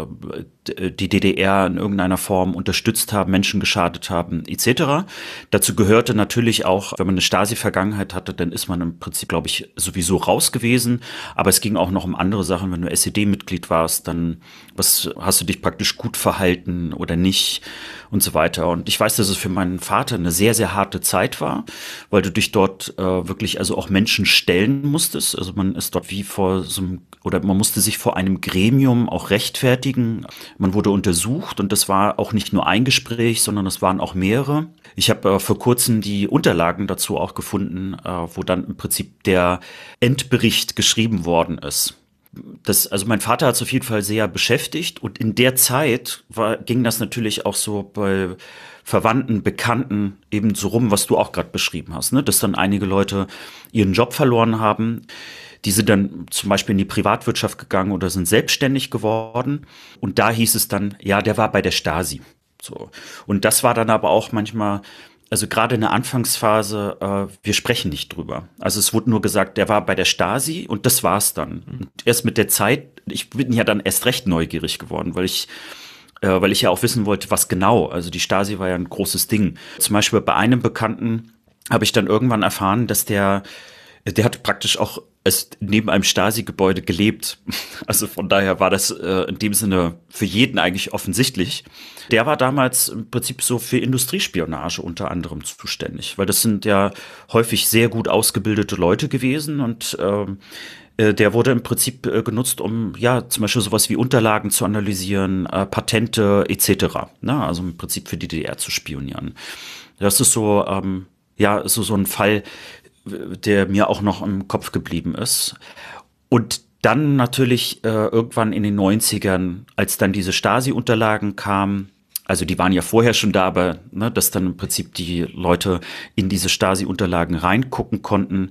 die DDR in irgendeiner Form unterstützt haben, Menschen geschadet haben, etc. Dazu gehörte natürlich auch, wenn man eine Stasi-Vergangenheit hatte, dann ist man im Prinzip, glaube ich, sowieso raus gewesen. Aber es ging auch noch um andere Sachen. Wenn du SED-Mitglied warst, dann hast du dich praktisch gut verhalten oder nicht und so weiter. Und ich weiß, dass es für meinen Vater eine sehr, sehr harte Zeit war, weil du dich dort wirklich also auch Menschen stellen musstest. Also man ist dort wie vor so einem, oder man musste sich vor einem Gremium auch rechtfertigen. Man wurde untersucht und das war auch nicht nur ein Gespräch, sondern es waren auch mehrere. Ich habe vor kurzem die Unterlagen dazu auch gefunden, wo dann im Prinzip der Endbericht geschrieben worden ist. Also mein Vater hat es auf jeden Fall sehr beschäftigt und in der Zeit ging das natürlich auch so bei Verwandten, Bekannten eben so rum, was du auch gerade beschrieben hast, ne? Dass dann einige Leute ihren Job verloren haben. Die sind dann zum Beispiel in die Privatwirtschaft gegangen oder sind selbstständig geworden. Und da hieß es dann, ja, der war bei der Stasi. So. Und das war dann aber auch manchmal, also gerade in der Anfangsphase, wir sprechen nicht drüber. Also es wurde nur gesagt, der war bei der Stasi und das war's dann. Und erst mit der Zeit, ich bin ja dann erst recht neugierig geworden, weil ich ja auch wissen wollte, was genau. Also die Stasi war ja ein großes Ding. Zum Beispiel bei einem Bekannten habe ich dann irgendwann erfahren, dass der hat praktisch auch neben einem Stasi-Gebäude gelebt. Also von daher war das in dem Sinne für jeden eigentlich offensichtlich. Der war damals im Prinzip so für Industriespionage unter anderem zuständig, weil das sind ja häufig sehr gut ausgebildete Leute gewesen und der wurde im Prinzip genutzt, um ja zum Beispiel sowas wie Unterlagen zu analysieren, Patente etc. Ne? Also im Prinzip für die DDR zu spionieren. Das ist so so ein Fall, der mir auch noch im Kopf geblieben ist. Und dann natürlich irgendwann in den 90ern, als dann diese Stasi-Unterlagen kamen, also die waren ja vorher schon da, aber ne, dass dann im Prinzip die Leute in diese Stasi-Unterlagen reingucken konnten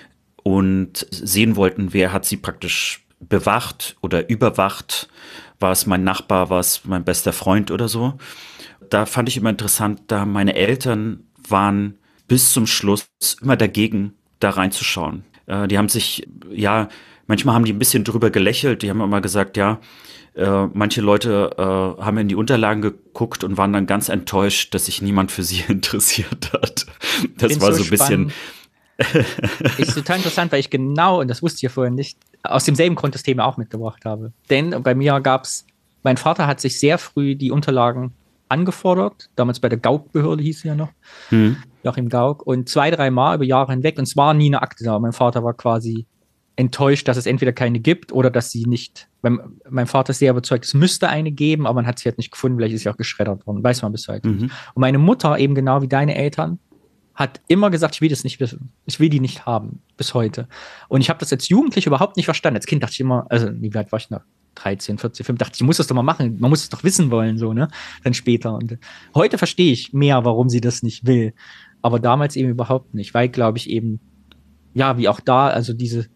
und sehen wollten, wer hat sie praktisch bewacht oder überwacht, war es mein Nachbar, war es mein bester Freund oder so. Da fand ich immer interessant, da meine Eltern waren bis zum Schluss immer dagegen, da reinzuschauen. Die haben sich, manchmal haben die ein bisschen drüber gelächelt, die haben immer gesagt, manche Leute haben in die Unterlagen geguckt und waren dann ganz enttäuscht, dass sich niemand für sie interessiert hat. Das war so ein bisschen, Ist total interessant, weil ich genau, und das wusste ich ja vorher nicht, aus demselben Grund das Thema auch mitgebracht habe. Denn bei mir mein Vater hat sich sehr früh die Unterlagen angefordert, damals bei der Gauck-Behörde hieß sie ja noch, Joachim Gauck, und 2, 3 Mal über Jahre hinweg, und es war nie eine Akte da. Mein Vater war quasi enttäuscht, dass es entweder keine gibt oder dass sie nicht, mein Vater ist sehr überzeugt, es müsste eine geben, aber man hat sie halt nicht gefunden, vielleicht ist sie auch geschreddert worden, weiß man bis heute nicht. Und meine Mutter, eben genau wie deine Eltern, hat immer gesagt, ich will das nicht wissen. Ich will die nicht haben, bis heute. Und ich habe das als Jugendlich überhaupt nicht verstanden. Als Kind dachte ich immer, also wie weit war ich noch? 13, 14, 15, dachte ich muss das doch mal machen. Man muss es doch wissen wollen, so, ne? Dann später. Und heute verstehe ich mehr, warum sie das nicht will. Aber damals eben überhaupt nicht, weil, glaube ich, eben, ja, wie auch da, also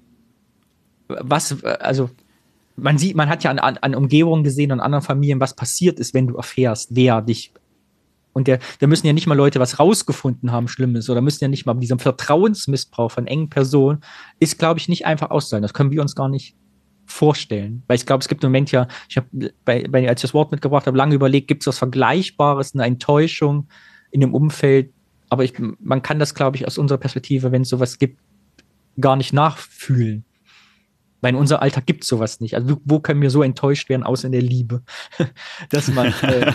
also man hat ja an Umgebungen gesehen und anderen Familien, was passiert ist, wenn du erfährst, wer dich. Und da müssen ja nicht mal Leute was rausgefunden haben, Schlimmes, oder müssen ja nicht mal mit diesem Vertrauensmissbrauch von engen Personen, ist, glaube ich, nicht einfach auszuhalten. Das können wir uns gar nicht vorstellen. Weil ich glaube, es gibt im Moment ja, ich habe, als ich das Wort mitgebracht habe, lange überlegt, gibt es was Vergleichbares, eine Enttäuschung in dem Umfeld? Aber man kann das, glaube ich, aus unserer Perspektive, wenn es sowas gibt, gar nicht nachfühlen. Weil in unserem Alltag gibt es sowas nicht. Also wo können wir so enttäuscht werden, außer in der Liebe? Dass man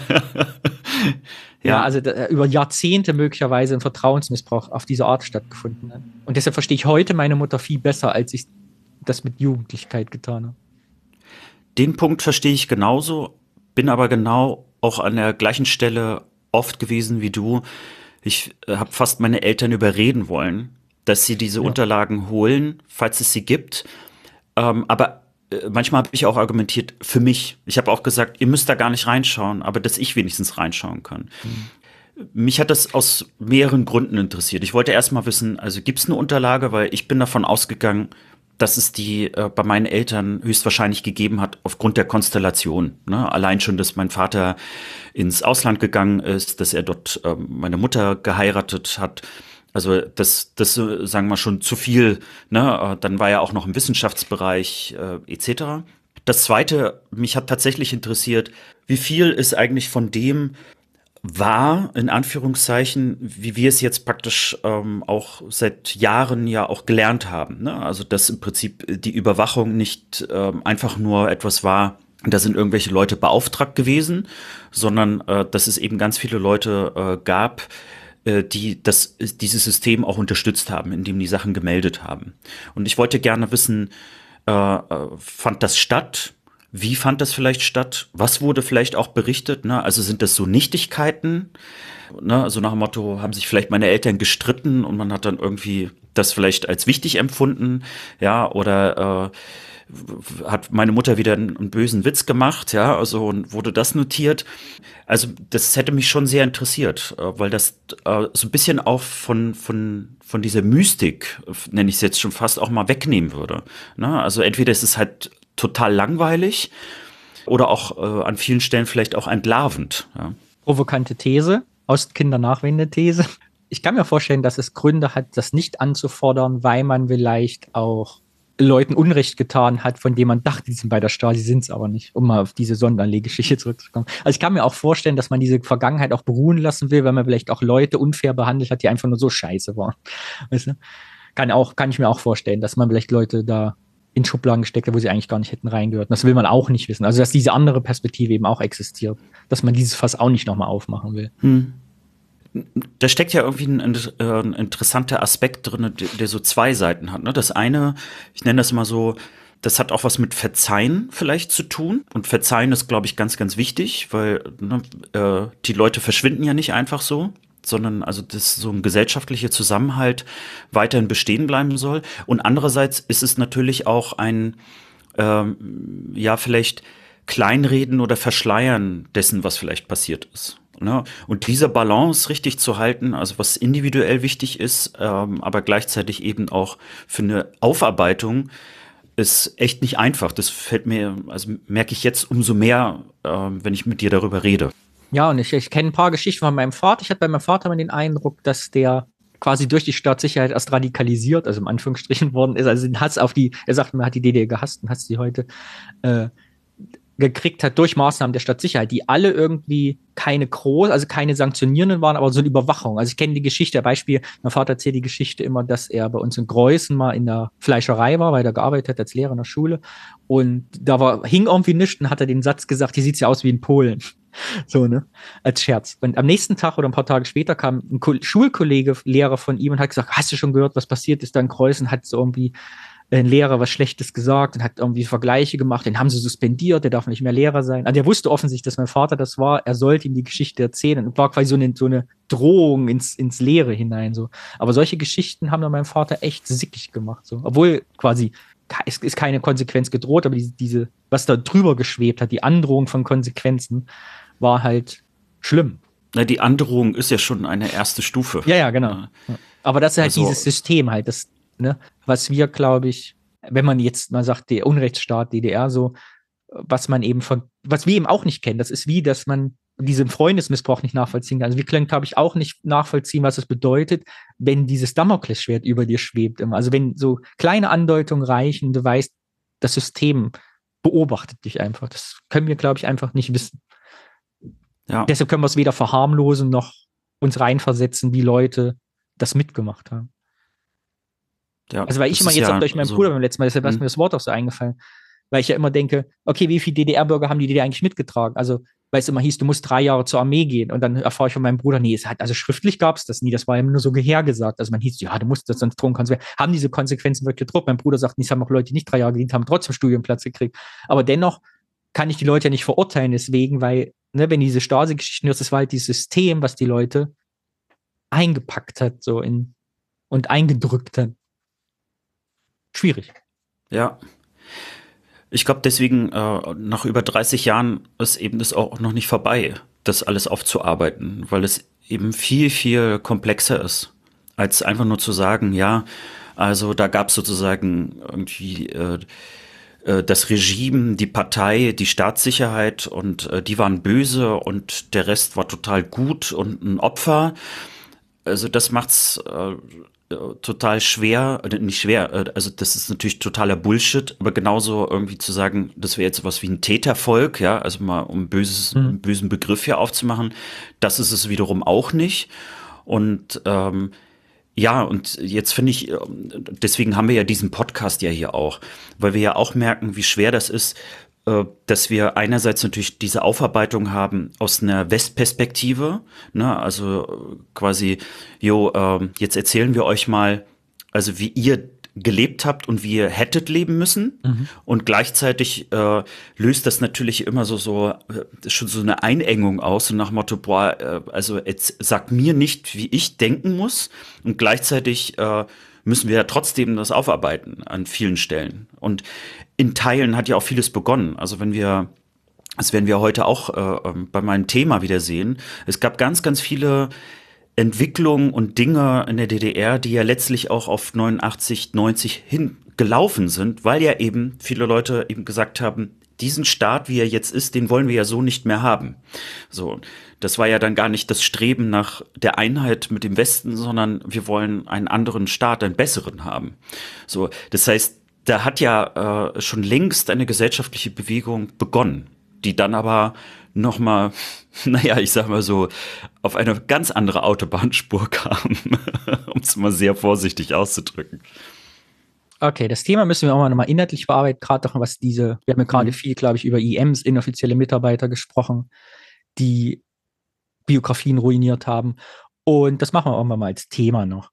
ja, also über Jahrzehnte möglicherweise ein Vertrauensmissbrauch auf diese Art stattgefunden hat. Und deshalb verstehe ich heute meine Mutter viel besser, als ich das mit Jugendlichkeit getan habe. Den Punkt verstehe ich genauso, bin aber genau auch an der gleichen Stelle oft gewesen wie du. Ich habe fast meine Eltern überreden wollen, dass sie diese Unterlagen holen, falls es sie gibt. Aber manchmal habe ich auch argumentiert für mich. Ich habe auch gesagt, ihr müsst da gar nicht reinschauen, aber dass ich wenigstens reinschauen kann. Mich hat das aus mehreren Gründen interessiert. Ich wollte erst mal wissen, also gibt es eine Unterlage, weil ich bin davon ausgegangen, dass es die bei meinen Eltern höchstwahrscheinlich gegeben hat aufgrund der Konstellation. Ne? Allein schon, dass mein Vater ins Ausland gegangen ist, dass er dort meine Mutter geheiratet hat. Also das sagen wir schon zu viel, ne? Dann war er auch noch im Wissenschaftsbereich etc. Das Zweite, mich hat tatsächlich interessiert, wie viel ist eigentlich von dem wahr, in Anführungszeichen, wie wir es jetzt praktisch auch seit Jahren ja auch gelernt haben. Ne? Also dass im Prinzip die Überwachung nicht einfach nur etwas war, da sind irgendwelche Leute beauftragt gewesen, sondern dass es eben ganz viele Leute gab, die dieses System auch unterstützt haben, indem die Sachen gemeldet haben. Und ich wollte gerne wissen, fand das statt? Wie fand das vielleicht statt? Was wurde vielleicht auch berichtet? Ne? Also sind das so Nichtigkeiten? Ne? Also nach dem Motto, haben sich vielleicht meine Eltern gestritten und man hat dann irgendwie das vielleicht als wichtig empfunden? Ja, oder hat meine Mutter wieder einen bösen Witz gemacht, ja, also wurde das notiert. Also das hätte mich schon sehr interessiert, weil das so ein bisschen auch von dieser Mystik, nenne ich es jetzt schon fast, auch mal wegnehmen würde. Ne? Also entweder ist es halt total langweilig oder auch an vielen Stellen vielleicht auch entlarvend. Ja. Provokante These, Ostkinder-nachwendende These. Ich kann mir vorstellen, dass es Gründe hat, das nicht anzufordern, weil man vielleicht auch Leuten Unrecht getan hat, von denen man dachte, die sind bei der Stasi, sind es aber nicht, um mal auf diese Sonderlegeschichte zurückzukommen. Also ich kann mir auch vorstellen, dass man diese Vergangenheit auch beruhen lassen will, weil man vielleicht auch Leute unfair behandelt hat, die einfach nur so scheiße waren. Weißt du? Kann ich mir auch vorstellen, dass man vielleicht Leute da in Schubladen gesteckt hat, wo sie eigentlich gar nicht hätten reingehört. Das will man auch nicht wissen. Also dass diese andere Perspektive eben auch existiert, dass man dieses Fass auch nicht nochmal aufmachen will. Da steckt ja irgendwie ein interessanter Aspekt drin, der so zwei Seiten hat. Ne? Das eine, ich nenne das immer so, das hat auch was mit Verzeihen vielleicht zu tun. Und Verzeihen ist, glaube ich, ganz, ganz wichtig, weil die Leute verschwinden ja nicht einfach so, sondern also dass so ein gesellschaftlicher Zusammenhalt weiterhin bestehen bleiben soll. Und andererseits ist es natürlich auch ein, vielleicht Kleinreden oder Verschleiern dessen, was vielleicht passiert ist. Ne? Und diese Balance richtig zu halten, also was individuell wichtig ist, aber gleichzeitig eben auch für eine Aufarbeitung, ist echt nicht einfach. Das merke ich jetzt umso mehr, wenn ich mit dir darüber rede. Ja, und ich kenne ein paar Geschichten von meinem Vater. Ich hatte bei meinem Vater mal den Eindruck, dass der quasi durch die Staatssicherheit erst radikalisiert, also im Anführungsstrichen worden ist. Also den Hass er sagt, man hat die DDR gehasst und hasst sie heute. gekriegt hat durch Maßnahmen der Stadtsicherheit, die alle irgendwie also keine sanktionierenden waren, aber so eine Überwachung. Also ich kenne die Geschichte, Beispiel, mein Vater erzählt die Geschichte immer, dass er bei uns in Greußen mal in der Fleischerei war, weil er gearbeitet hat als Lehrer in der Schule und hing irgendwie nichts und hat er den Satz gesagt, hier sieht's ja aus wie in Polen. So, ne? Als Scherz. Und am nächsten Tag oder ein paar Tage später kam ein Schulkollege, Lehrer von ihm und hat gesagt, hast du schon gehört, was passiert ist da in Greußen? Hat so irgendwie ein Lehrer was Schlechtes gesagt und hat irgendwie Vergleiche gemacht, den haben sie suspendiert, der darf nicht mehr Lehrer sein. Also der wusste offensichtlich, dass mein Vater das war, er sollte ihm die Geschichte erzählen und war quasi so eine Drohung ins Leere hinein. So. Aber solche Geschichten haben dann meinem Vater echt sickig gemacht. So. Obwohl quasi es ist keine Konsequenz gedroht, aber diese, was da drüber geschwebt hat, die Androhung von Konsequenzen, war halt schlimm. Na, die Androhung ist ja schon eine erste Stufe. Ja, genau. Ja. Aber das ist halt dieses System halt, das, ne, was wir, glaube ich, wenn man jetzt mal sagt, der Unrechtsstaat DDR so, was wir eben auch nicht kennen, das ist wie, dass man diesen Freundesmissbrauch nicht nachvollziehen kann. Also wir können, glaube ich, auch nicht nachvollziehen, was es bedeutet, wenn dieses Damoklesschwert über dir schwebt immer. Also wenn so kleine Andeutungen reichen, du weißt, das System beobachtet dich einfach. Das können wir, glaube ich, einfach nicht wissen. Ja. Deshalb können wir es weder verharmlosen noch uns reinversetzen, wie Leute das mitgemacht haben. Ja, also weil ich immer jetzt auch durch meinen Bruder beim letzten Mal, deshalb ist mir das Wort auch so eingefallen, weil ich ja immer denke, okay, wie viele DDR-Bürger haben die DDR eigentlich mitgetragen? Also weil es immer hieß, du musst 3 Jahre zur Armee gehen und dann erfahre ich von meinem Bruder, nee, also schriftlich gab es das nie, das war immer nur so gehergesagt. Also man hieß, ja, du musst das sonst drohen, haben diese Konsequenzen wirklich gedruckt. Mein Bruder sagt, es haben auch Leute, die nicht 3 Jahre gedient haben, trotzdem Studienplatz gekriegt. Aber dennoch kann ich die Leute ja nicht verurteilen deswegen, weil, ne, wenn diese Stasi-Geschichten hörst, das war halt dieses System, was die Leute eingepackt hat so und eingedrückt hat. Schwierig. Ja. Ich glaube, deswegen nach über 30 Jahren ist eben das auch noch nicht vorbei, das alles aufzuarbeiten, weil es eben viel, viel komplexer ist, als einfach nur zu sagen, ja, also da gab es sozusagen irgendwie das Regime, die Partei, die Staatssicherheit und die waren böse und der Rest war total gut und ein Opfer. Also das macht's total schwer, nicht schwer, also das ist natürlich totaler Bullshit, aber genauso irgendwie zu sagen, das wäre jetzt sowas wie ein Tätervolk, ja, also mal um einen bösen Begriff hier aufzumachen, das ist es wiederum auch nicht. Und ja, und jetzt finde ich, deswegen haben wir ja diesen Podcast ja hier auch, weil wir ja auch merken, wie schwer das ist, dass wir einerseits natürlich diese Aufarbeitung haben aus einer Westperspektive, ne, also quasi, jetzt erzählen wir euch mal, also wie ihr gelebt habt und wie ihr hättet leben müssen. Und gleichzeitig löst das natürlich immer schon so eine Einengung aus, so nach dem Motto, also jetzt sagt mir nicht, wie ich denken muss, und gleichzeitig müssen wir ja trotzdem das aufarbeiten an vielen Stellen. Und in Teilen hat ja auch vieles begonnen. Also das werden wir heute auch bei meinem Thema wieder sehen. Es gab ganz, ganz viele Entwicklungen und Dinge in der DDR, die ja letztlich auch auf 89, 90 hingelaufen sind, weil ja eben viele Leute eben gesagt haben, diesen Staat, wie er jetzt ist, den wollen wir ja so nicht mehr haben. So, das war ja dann gar nicht das Streben nach der Einheit mit dem Westen, sondern wir wollen einen anderen Staat, einen besseren haben. So, das heißt, da hat ja schon längst eine gesellschaftliche Bewegung begonnen, die dann aber noch mal, naja, ich sag mal so, auf eine ganz andere Autobahnspur kam, um es mal sehr vorsichtig auszudrücken. Okay, das Thema müssen wir auch noch mal inhaltlich bearbeiten, gerade doch was wir haben ja gerade viel, glaube ich, über IMs, inoffizielle Mitarbeiter gesprochen, die Biografien ruiniert haben. Und das machen wir auch mal als Thema noch.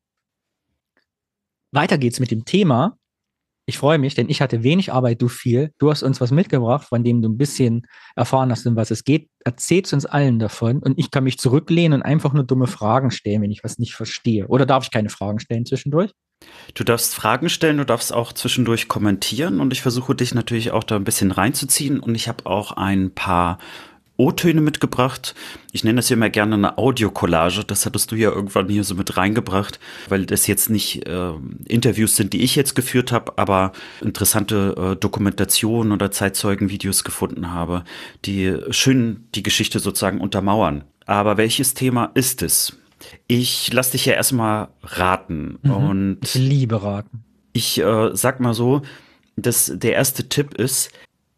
Weiter geht's mit dem Thema. Ich freue mich, denn ich hatte wenig Arbeit, du viel. Du hast uns was mitgebracht, von dem du ein bisschen erfahren hast, um was es geht. Erzählst uns allen davon und ich kann mich zurücklehnen und einfach nur dumme Fragen stellen, wenn ich was nicht verstehe. Oder darf ich keine Fragen stellen zwischendurch? Du darfst Fragen stellen, du darfst auch zwischendurch kommentieren und ich versuche dich natürlich auch da ein bisschen reinzuziehen und ich habe auch ein paar O-Töne mitgebracht. Ich nenne das hier immer gerne eine Audiokollage. Das hattest du ja irgendwann hier so mit reingebracht, weil das jetzt nicht Interviews sind, die ich jetzt geführt habe, aber interessante Dokumentationen oder Zeitzeugenvideos gefunden habe, die schön die Geschichte sozusagen untermauern. Aber welches Thema ist es? Ich lasse dich ja erstmal raten. Und ich liebe raten. Ich sag mal so, dass der erste Tipp ist,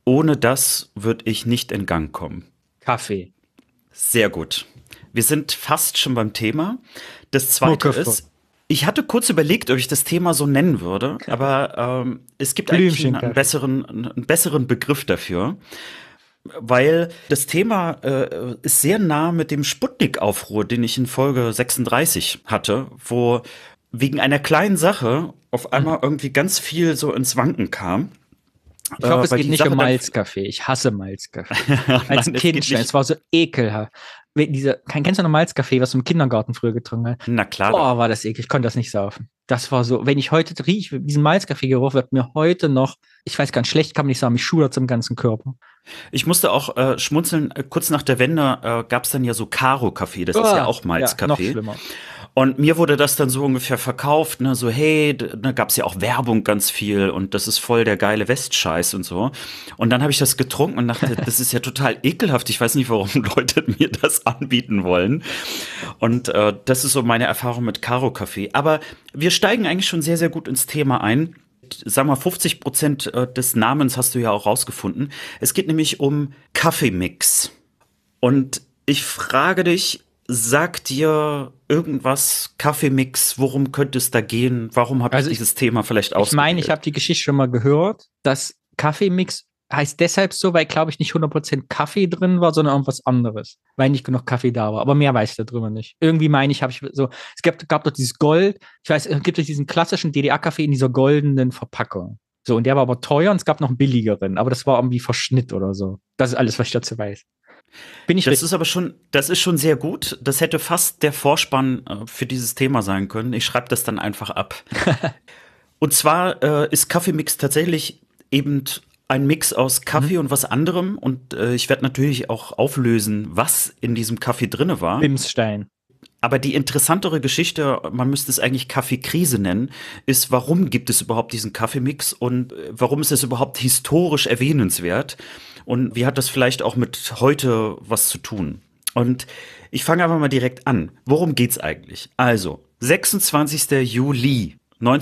ohne das würde ich nicht in Gang kommen. Kaffee. Sehr gut. Wir sind fast schon beim Thema. Das zweite ist, ich hatte kurz überlegt, ob ich das Thema so nennen würde, aber es gibt eigentlich einen besseren Begriff dafür. Weil das Thema ist sehr nah mit dem Sputnik-Aufruhr, den ich in Folge 36 hatte, wo wegen einer kleinen Sache auf einmal irgendwie ganz viel so ins Wanken kam. Ich hoffe, es geht nicht um Malzkaffee. Ich hasse Malzkaffee. Als Kind schon. Es war so ekelhaft. Kennst du noch Malzkaffee, was du im Kindergarten früher getrunken hast? Na klar. Boah, war das eklig. Ich konnte das nicht saufen. Das war so, wenn ich heute rieche, diesen Malzkaffee-Geruch wird mir heute noch, ich weiß gar nicht, schlecht kann man nicht sagen, mich schudert im ganzen Körper. Ich musste auch schmunzeln, kurz nach der Wende gab es dann ja so Karo-Kaffee, das ist ja auch Malzkaffee. Ja, noch schlimmer. Und mir wurde das dann so ungefähr verkauft, ne, so hey, da gab's ja auch Werbung ganz viel und das ist voll der geile Westscheiß und so. Und dann habe ich das getrunken und dachte, das ist ja total ekelhaft. Ich weiß nicht, warum Leute mir das anbieten wollen. Und das ist so meine Erfahrung mit Karo-Kaffee. Aber wir steigen eigentlich schon sehr, sehr gut ins Thema ein. Sag mal, 50% des Namens hast du ja auch rausgefunden. Es geht nämlich um Kaffeemix. Und ich frage dich, sagt dir irgendwas Kaffeemix? Worum könnte es da gehen? Warum habe ich dieses Thema vielleicht ausgewählt? Ich meine, ich habe die Geschichte schon mal gehört, dass Kaffeemix heißt deshalb so, weil, glaube ich, nicht 100% Kaffee drin war, sondern irgendwas anderes. Weil nicht genug Kaffee da war. Aber mehr weiß ich darüber nicht. Irgendwie meine ich, es gab doch dieses Gold, ich weiß, es gibt diesen klassischen DDR-Kaffee in dieser goldenen Verpackung. So, und der war aber teuer und es gab noch einen billigeren, aber das war irgendwie Verschnitt oder so. Das ist alles, was ich dazu weiß. Das ist schon sehr gut. Das hätte fast der Vorspann für dieses Thema sein können. Ich schreibe das dann einfach ab. Und zwar ist Kaffeemix tatsächlich eben ein Mix aus Kaffee und was anderem. Und ich werde natürlich auch auflösen, was in diesem Kaffee drinne war. Bimsstein. Aber die interessantere Geschichte, man müsste es eigentlich Kaffeekrise nennen, ist, warum gibt es überhaupt diesen Kaffeemix und warum ist es überhaupt historisch erwähnenswert? Und wie hat das vielleicht auch mit heute was zu tun? Und ich fange einfach mal direkt an. Worum geht's eigentlich? Also, 26. Juli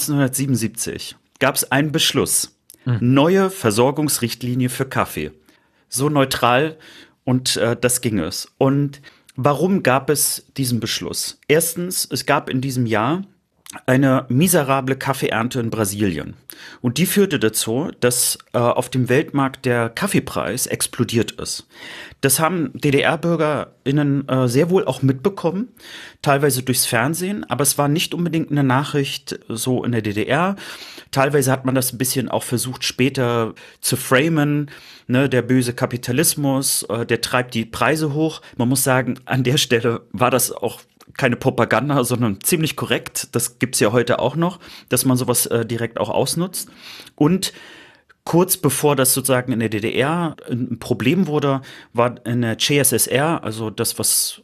1977 gab es einen Beschluss. Neue Versorgungsrichtlinie für Kaffee. So neutral und das ging es. Und warum gab es diesen Beschluss? Erstens, es gab in diesem Jahr eine miserable Kaffeeernte in Brasilien. Und die führte dazu, dass auf dem Weltmarkt der Kaffeepreis explodiert ist. Das haben DDR-BürgerInnen sehr wohl auch mitbekommen, teilweise durchs Fernsehen, aber es war nicht unbedingt eine Nachricht so in der DDR. Teilweise hat man das ein bisschen auch versucht, später zu framen, ne, der böse Kapitalismus, der treibt die Preise hoch. Man muss sagen, an der Stelle war das auch keine Propaganda, sondern ziemlich korrekt. Das gibt's ja heute auch noch, dass man sowas direkt auch ausnutzt. Und kurz bevor das sozusagen in der DDR ein Problem wurde, war in der CSSR, also das, was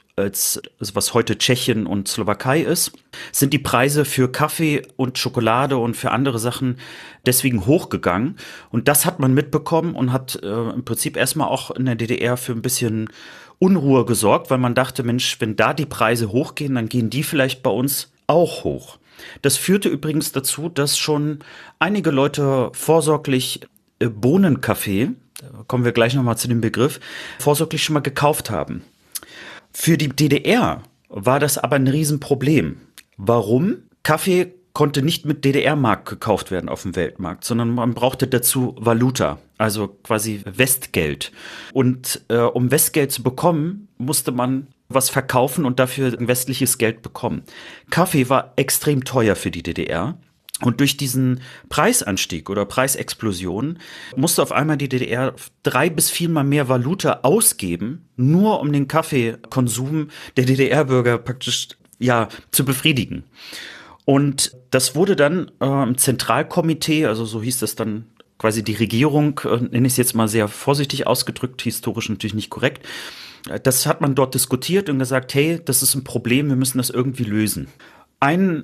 heute Tschechien und Slowakei ist, sind die Preise für Kaffee und Schokolade und für andere Sachen deswegen hochgegangen. Und das hat man mitbekommen und hat im Prinzip erstmal auch in der DDR für ein bisschen Unruhe gesorgt, weil man dachte, Mensch, wenn da die Preise hochgehen, dann gehen die vielleicht bei uns auch hoch. Das führte übrigens dazu, dass schon einige Leute vorsorglich Bohnenkaffee, da kommen wir gleich nochmal zu dem Begriff, vorsorglich schon mal gekauft haben. Für die DDR war das aber ein Riesenproblem. Warum? Kaffee konnte nicht mit DDR-Mark gekauft werden auf dem Weltmarkt, sondern man brauchte dazu Valuta, also quasi Westgeld. Und um Westgeld zu bekommen, musste man was verkaufen und dafür westliches Geld bekommen. Kaffee war extrem teuer für die DDR. Und durch diesen Preisanstieg oder Preisexplosion musste auf einmal die DDR 3 bis 4 Mal mehr Valuta ausgeben, nur um den Kaffeekonsum der DDR-Bürger praktisch zu befriedigen. Und das wurde dann im Zentralkomitee, also so hieß das dann quasi die Regierung, nenne ich es jetzt mal sehr vorsichtig ausgedrückt, historisch natürlich nicht korrekt. Das hat man dort diskutiert und gesagt, hey, das ist ein Problem, wir müssen das irgendwie lösen. Eine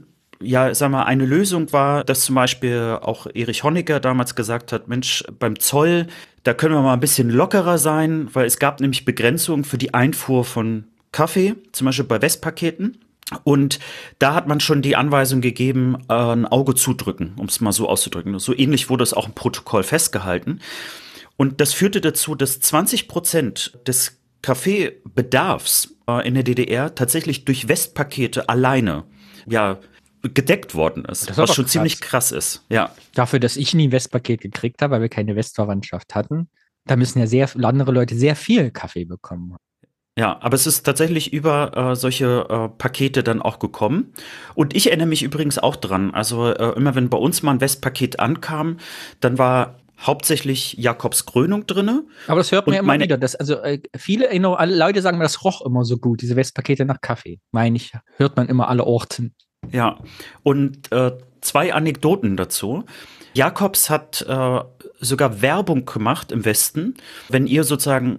Lösung war, dass zum Beispiel auch Erich Honecker damals gesagt hat, Mensch, beim Zoll, da können wir mal ein bisschen lockerer sein, weil es gab nämlich Begrenzungen für die Einfuhr von Kaffee, zum Beispiel bei Westpaketen. Und da hat man schon die Anweisung gegeben, ein Auge zudrücken, um es mal so auszudrücken. So ähnlich wurde es auch im Protokoll festgehalten. Und das führte dazu, dass 20% des Kaffeebedarfs in der DDR tatsächlich durch Westpakete alleine gedeckt worden ist, Das ist was aber schon krass. ziemlich krass ist. Ja. Dafür, dass ich nie ein Westpaket gekriegt habe, weil wir keine Westverwandtschaft hatten, da müssen ja sehr viele andere Leute sehr viel Kaffee bekommen. Ja, aber es ist tatsächlich über solche Pakete dann auch gekommen. Und ich erinnere mich übrigens auch dran. Also immer wenn bei uns mal ein Westpaket ankam, dann war hauptsächlich Jakobs Krönung drinne. Aber das hört man Und ja immer meine- wieder. Alle Leute sagen mir, das roch immer so gut, diese Westpakete nach Kaffee. Meine ich, hört man immer alle Orten. Ja, und 2 Anekdoten dazu. Jakobs hat sogar Werbung gemacht im Westen, wenn ihr sozusagen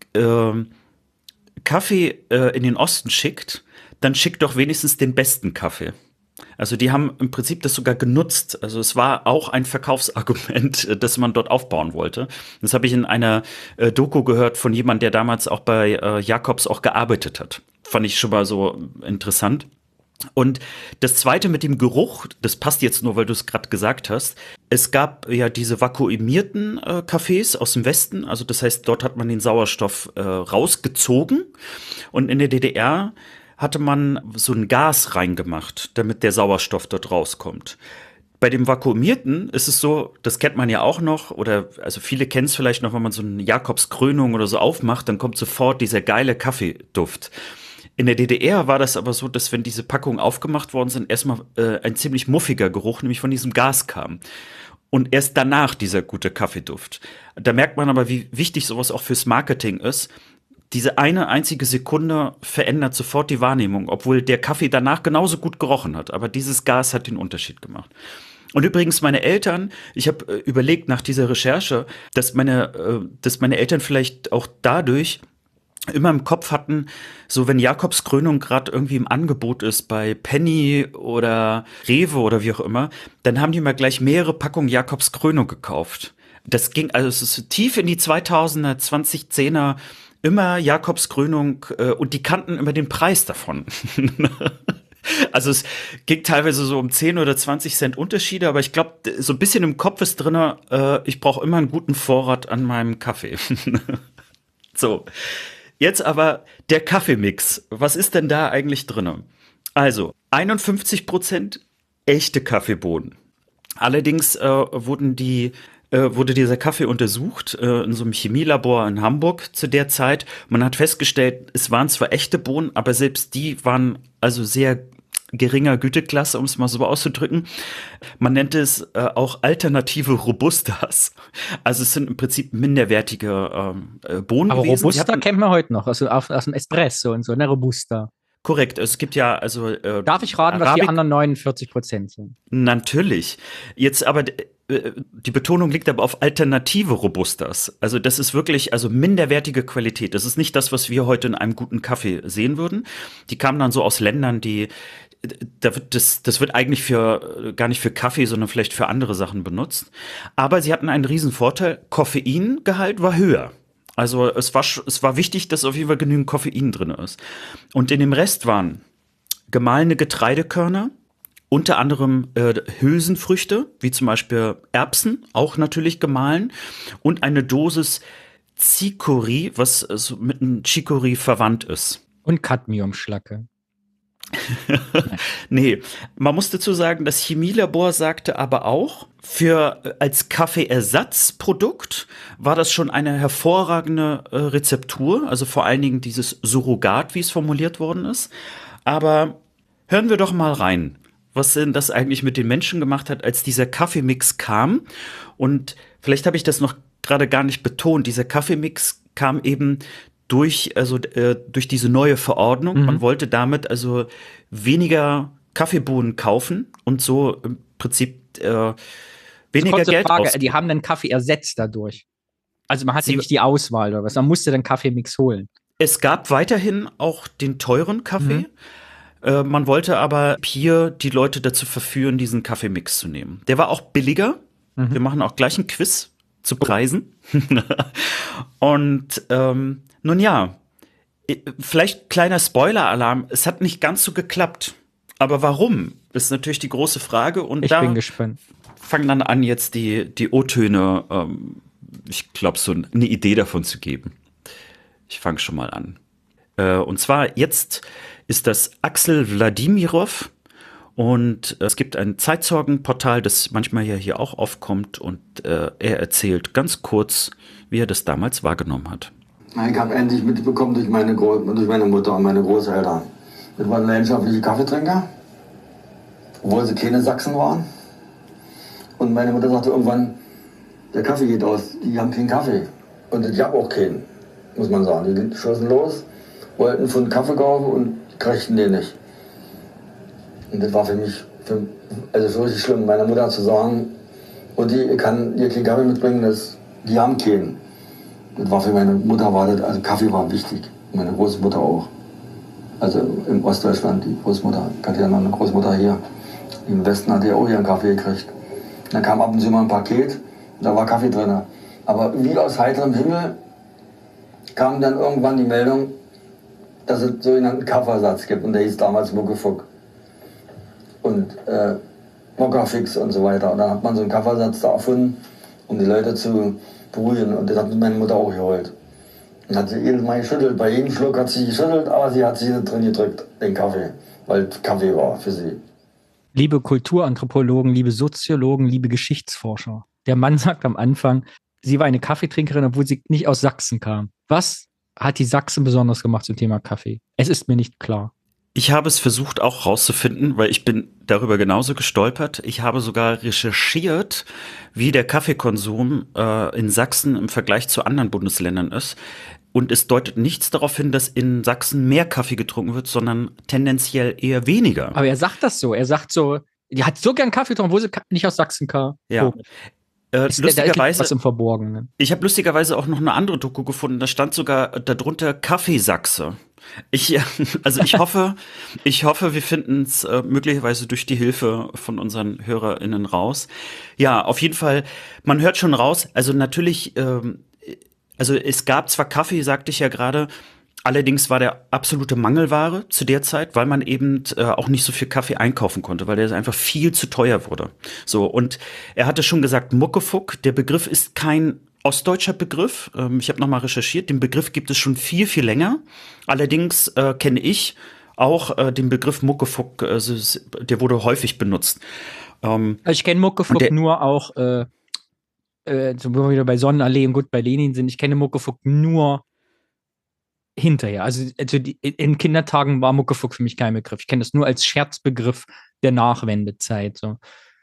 Kaffee in den Osten schickt, dann schickt doch wenigstens den besten Kaffee. Also die haben im Prinzip das sogar genutzt. Also es war auch ein Verkaufsargument, das man dort aufbauen wollte. Das habe ich in einer Doku gehört von jemandem, der damals auch bei Jakobs auch gearbeitet hat. Fand ich schon mal so interessant. Und das Zweite mit dem Geruch, das passt jetzt nur, weil du es gerade gesagt hast. Es gab ja diese vakuumierten Cafés aus dem Westen. Also das heißt, dort hat man den Sauerstoff rausgezogen. Und in der DDR hatte man so ein Gas reingemacht, damit der Sauerstoff dort rauskommt. Bei dem Vakuumierten ist es so, das kennt man ja auch noch, oder also viele kennen es vielleicht noch, wenn man so eine Jakobskrönung oder so aufmacht, dann kommt sofort dieser geile Kaffeeduft. In der DDR war das aber so, dass wenn diese Packungen aufgemacht worden sind, erstmal ein ziemlich muffiger Geruch, nämlich von diesem Gas kam. Und erst danach dieser gute Kaffeeduft. Da merkt man aber, wie wichtig sowas auch fürs Marketing ist. Diese eine einzige Sekunde verändert sofort die Wahrnehmung, obwohl der Kaffee danach genauso gut gerochen hat. Aber dieses Gas hat den Unterschied gemacht. Und übrigens meine Eltern, ich habe überlegt nach dieser Recherche, dass meine Eltern vielleicht auch dadurch immer im Kopf hatten, so wenn Jakobs Krönung gerade irgendwie im Angebot ist bei Penny oder Rewe oder wie auch immer, dann haben die mal gleich mehrere Packungen Jakobs Krönung gekauft. Das ging, also es ist tief in die 2000er, 2010er, immer Jakobs Krönung und die kannten immer den Preis davon. Also es ging teilweise so um 10 oder 20 Cent Unterschiede, aber ich glaube, so ein bisschen im Kopf ist drin, ich brauche immer einen guten Vorrat an meinem Kaffee. So. Jetzt aber der Kaffeemix. Was ist denn da eigentlich drin? Also 51% echte Kaffeebohnen. Allerdings wurde dieser Kaffee untersucht in so einem Chemielabor in Hamburg zu der Zeit. Man hat festgestellt, es waren zwar echte Bohnen, aber selbst die waren also sehr geringer Güteklasse, um es mal so auszudrücken. Man nennt es auch alternative Robustas. Also es sind im Prinzip minderwertige Bohnen Aber gewesen. Robusta kennt man heute noch, also aus dem Espresso und so, ne, Robusta. Korrekt, es gibt ja also Darf ich raten, was die anderen 49% sind? Natürlich. Jetzt aber die Betonung liegt aber auf alternative Robustas. Also das ist wirklich also minderwertige Qualität. Das ist nicht das, was wir heute in einem guten Kaffee sehen würden. Die kamen dann so aus Ländern, das wird eigentlich gar nicht für Kaffee, sondern vielleicht für andere Sachen benutzt. Aber sie hatten einen riesen Vorteil. Koffeingehalt war höher. Also es war wichtig, dass auf jeden Fall genügend Koffein drin ist. Und in dem Rest waren gemahlene Getreidekörner, unter anderem Hülsenfrüchte, wie zum Beispiel Erbsen, auch natürlich gemahlen, und eine Dosis Chicorée, was so mit einem Chicorée verwandt ist. Und Cadmiumschlacke. Nee, man muss dazu sagen, das Chemielabor sagte aber auch, als Kaffeeersatzprodukt war das schon eine hervorragende Rezeptur, also vor allen Dingen dieses Surrogat, wie es formuliert worden ist. Aber hören wir doch mal rein, was denn das eigentlich mit den Menschen gemacht hat, als dieser Kaffeemix kam. Und vielleicht habe ich das noch gerade gar nicht betont, dieser Kaffeemix kam eben durch diese neue Verordnung. Man wollte damit also weniger Kaffeebohnen kaufen und so im Prinzip weniger Geld ausgeben. Die haben den Kaffee ersetzt dadurch. Also man hatte nicht die Auswahl oder was, man musste den Kaffeemix holen. Es gab weiterhin auch den teuren Kaffee. Man wollte aber hier die Leute dazu verführen, diesen Kaffeemix zu nehmen. Der war auch billiger. Wir machen auch gleich ein Quiz zu Preisen. Und nun ja, vielleicht kleiner Spoiler-Alarm, es hat nicht ganz so geklappt. Aber warum, ist natürlich die große Frage. Und ich bin gespannt. Fangen dann an, jetzt die O-Töne ich glaube, so eine Idee davon zu geben. Ich fange schon mal an. Und zwar jetzt ist das Axel Wladimirov. Und es gibt ein Zeitzeugenportal, das manchmal ja hier auch aufkommt. Und er erzählt ganz kurz, wie er das damals wahrgenommen hat. Ich habe endlich mitbekommen durch meine Mutter und meine Großeltern. Das waren leidenschaftliche Kaffeetrinker, obwohl sie keine Sachsen waren. Und meine Mutter sagte irgendwann, der Kaffee geht aus, die haben keinen Kaffee. Und ich habe auch keinen, muss man sagen. Die schossen los, wollten einen Pfund Kaffee kaufen und kriegten den nicht. Und das war für mich, so richtig schlimm, meiner Mutter zu sagen, und die kann dir keinen Kaffee mitbringen, die haben keinen. Das war für meine Mutter, also Kaffee war wichtig, meine Großmutter auch. Also im Ostdeutschland, die Großmutter, ich hatte ja noch eine Großmutter hier. Im Westen hat er auch ihren Kaffee gekriegt. Dann kam ab und zu mal ein Paket, da war Kaffee drin. Aber wie aus heiterem Himmel kam dann irgendwann die Meldung, dass es sogenannten Kaffeersatz gibt. Und der hieß damals Muckefuck. Und Mokka-Fix und so weiter. Und dann hat man so einen Kaffeersatz da erfunden, um die Leute zu beruhigen. Und das hat meine Mutter auch geholt. Und hat sie jedes Mal geschüttelt. Bei jedem Schluck hat sie geschüttelt, aber sie hat sich drin gedrückt, den Kaffee. Weil Kaffee war für sie. Liebe Kulturanthropologen, liebe Soziologen, liebe Geschichtsforscher. Der Mann sagt am Anfang, sie war eine Kaffeetrinkerin, obwohl sie nicht aus Sachsen kam. Was hat die Sachsen besonders gemacht zum Thema Kaffee? Es ist mir nicht klar. Ich habe es versucht auch rauszufinden, weil ich bin darüber genauso gestolpert. Ich habe sogar recherchiert, wie der Kaffeekonsum in Sachsen im Vergleich zu anderen Bundesländern ist. Und es deutet nichts darauf hin, dass in Sachsen mehr Kaffee getrunken wird, sondern tendenziell eher weniger. Aber er sagt das so. Er sagt so, die hat so gern Kaffee getrunken, obwohl sie nicht aus Sachsen kam. Ja. Lustigerweise, was im Verborgenen. Ich habe lustigerweise auch noch eine andere Doku gefunden. Da stand sogar darunter Kaffeesachse. Ich hoffe, wir finden es möglicherweise durch die Hilfe von unseren HörerInnen raus. Ja, auf jeden Fall, man hört schon raus, also natürlich, es gab zwar Kaffee, sagte ich ja gerade, allerdings war der absolute Mangelware zu der Zeit, weil man eben auch nicht so viel Kaffee einkaufen konnte, weil der einfach viel zu teuer wurde. So, und er hatte schon gesagt, Muckefuck, der Begriff ist kein ostdeutscher Begriff. Ich habe nochmal recherchiert, den Begriff gibt es schon viel, viel länger. Allerdings kenne ich auch den Begriff Muckefuck, der wurde häufig benutzt. Ich kenne Muckefuck nur auch, wo wir wieder bei Sonnenallee und gut bei Lenin sind, ich kenne Muckefuck nur hinterher. Also in Kindertagen war Muckefuck für mich kein Begriff. Ich kenne das nur als Scherzbegriff der Nachwendezeit. So.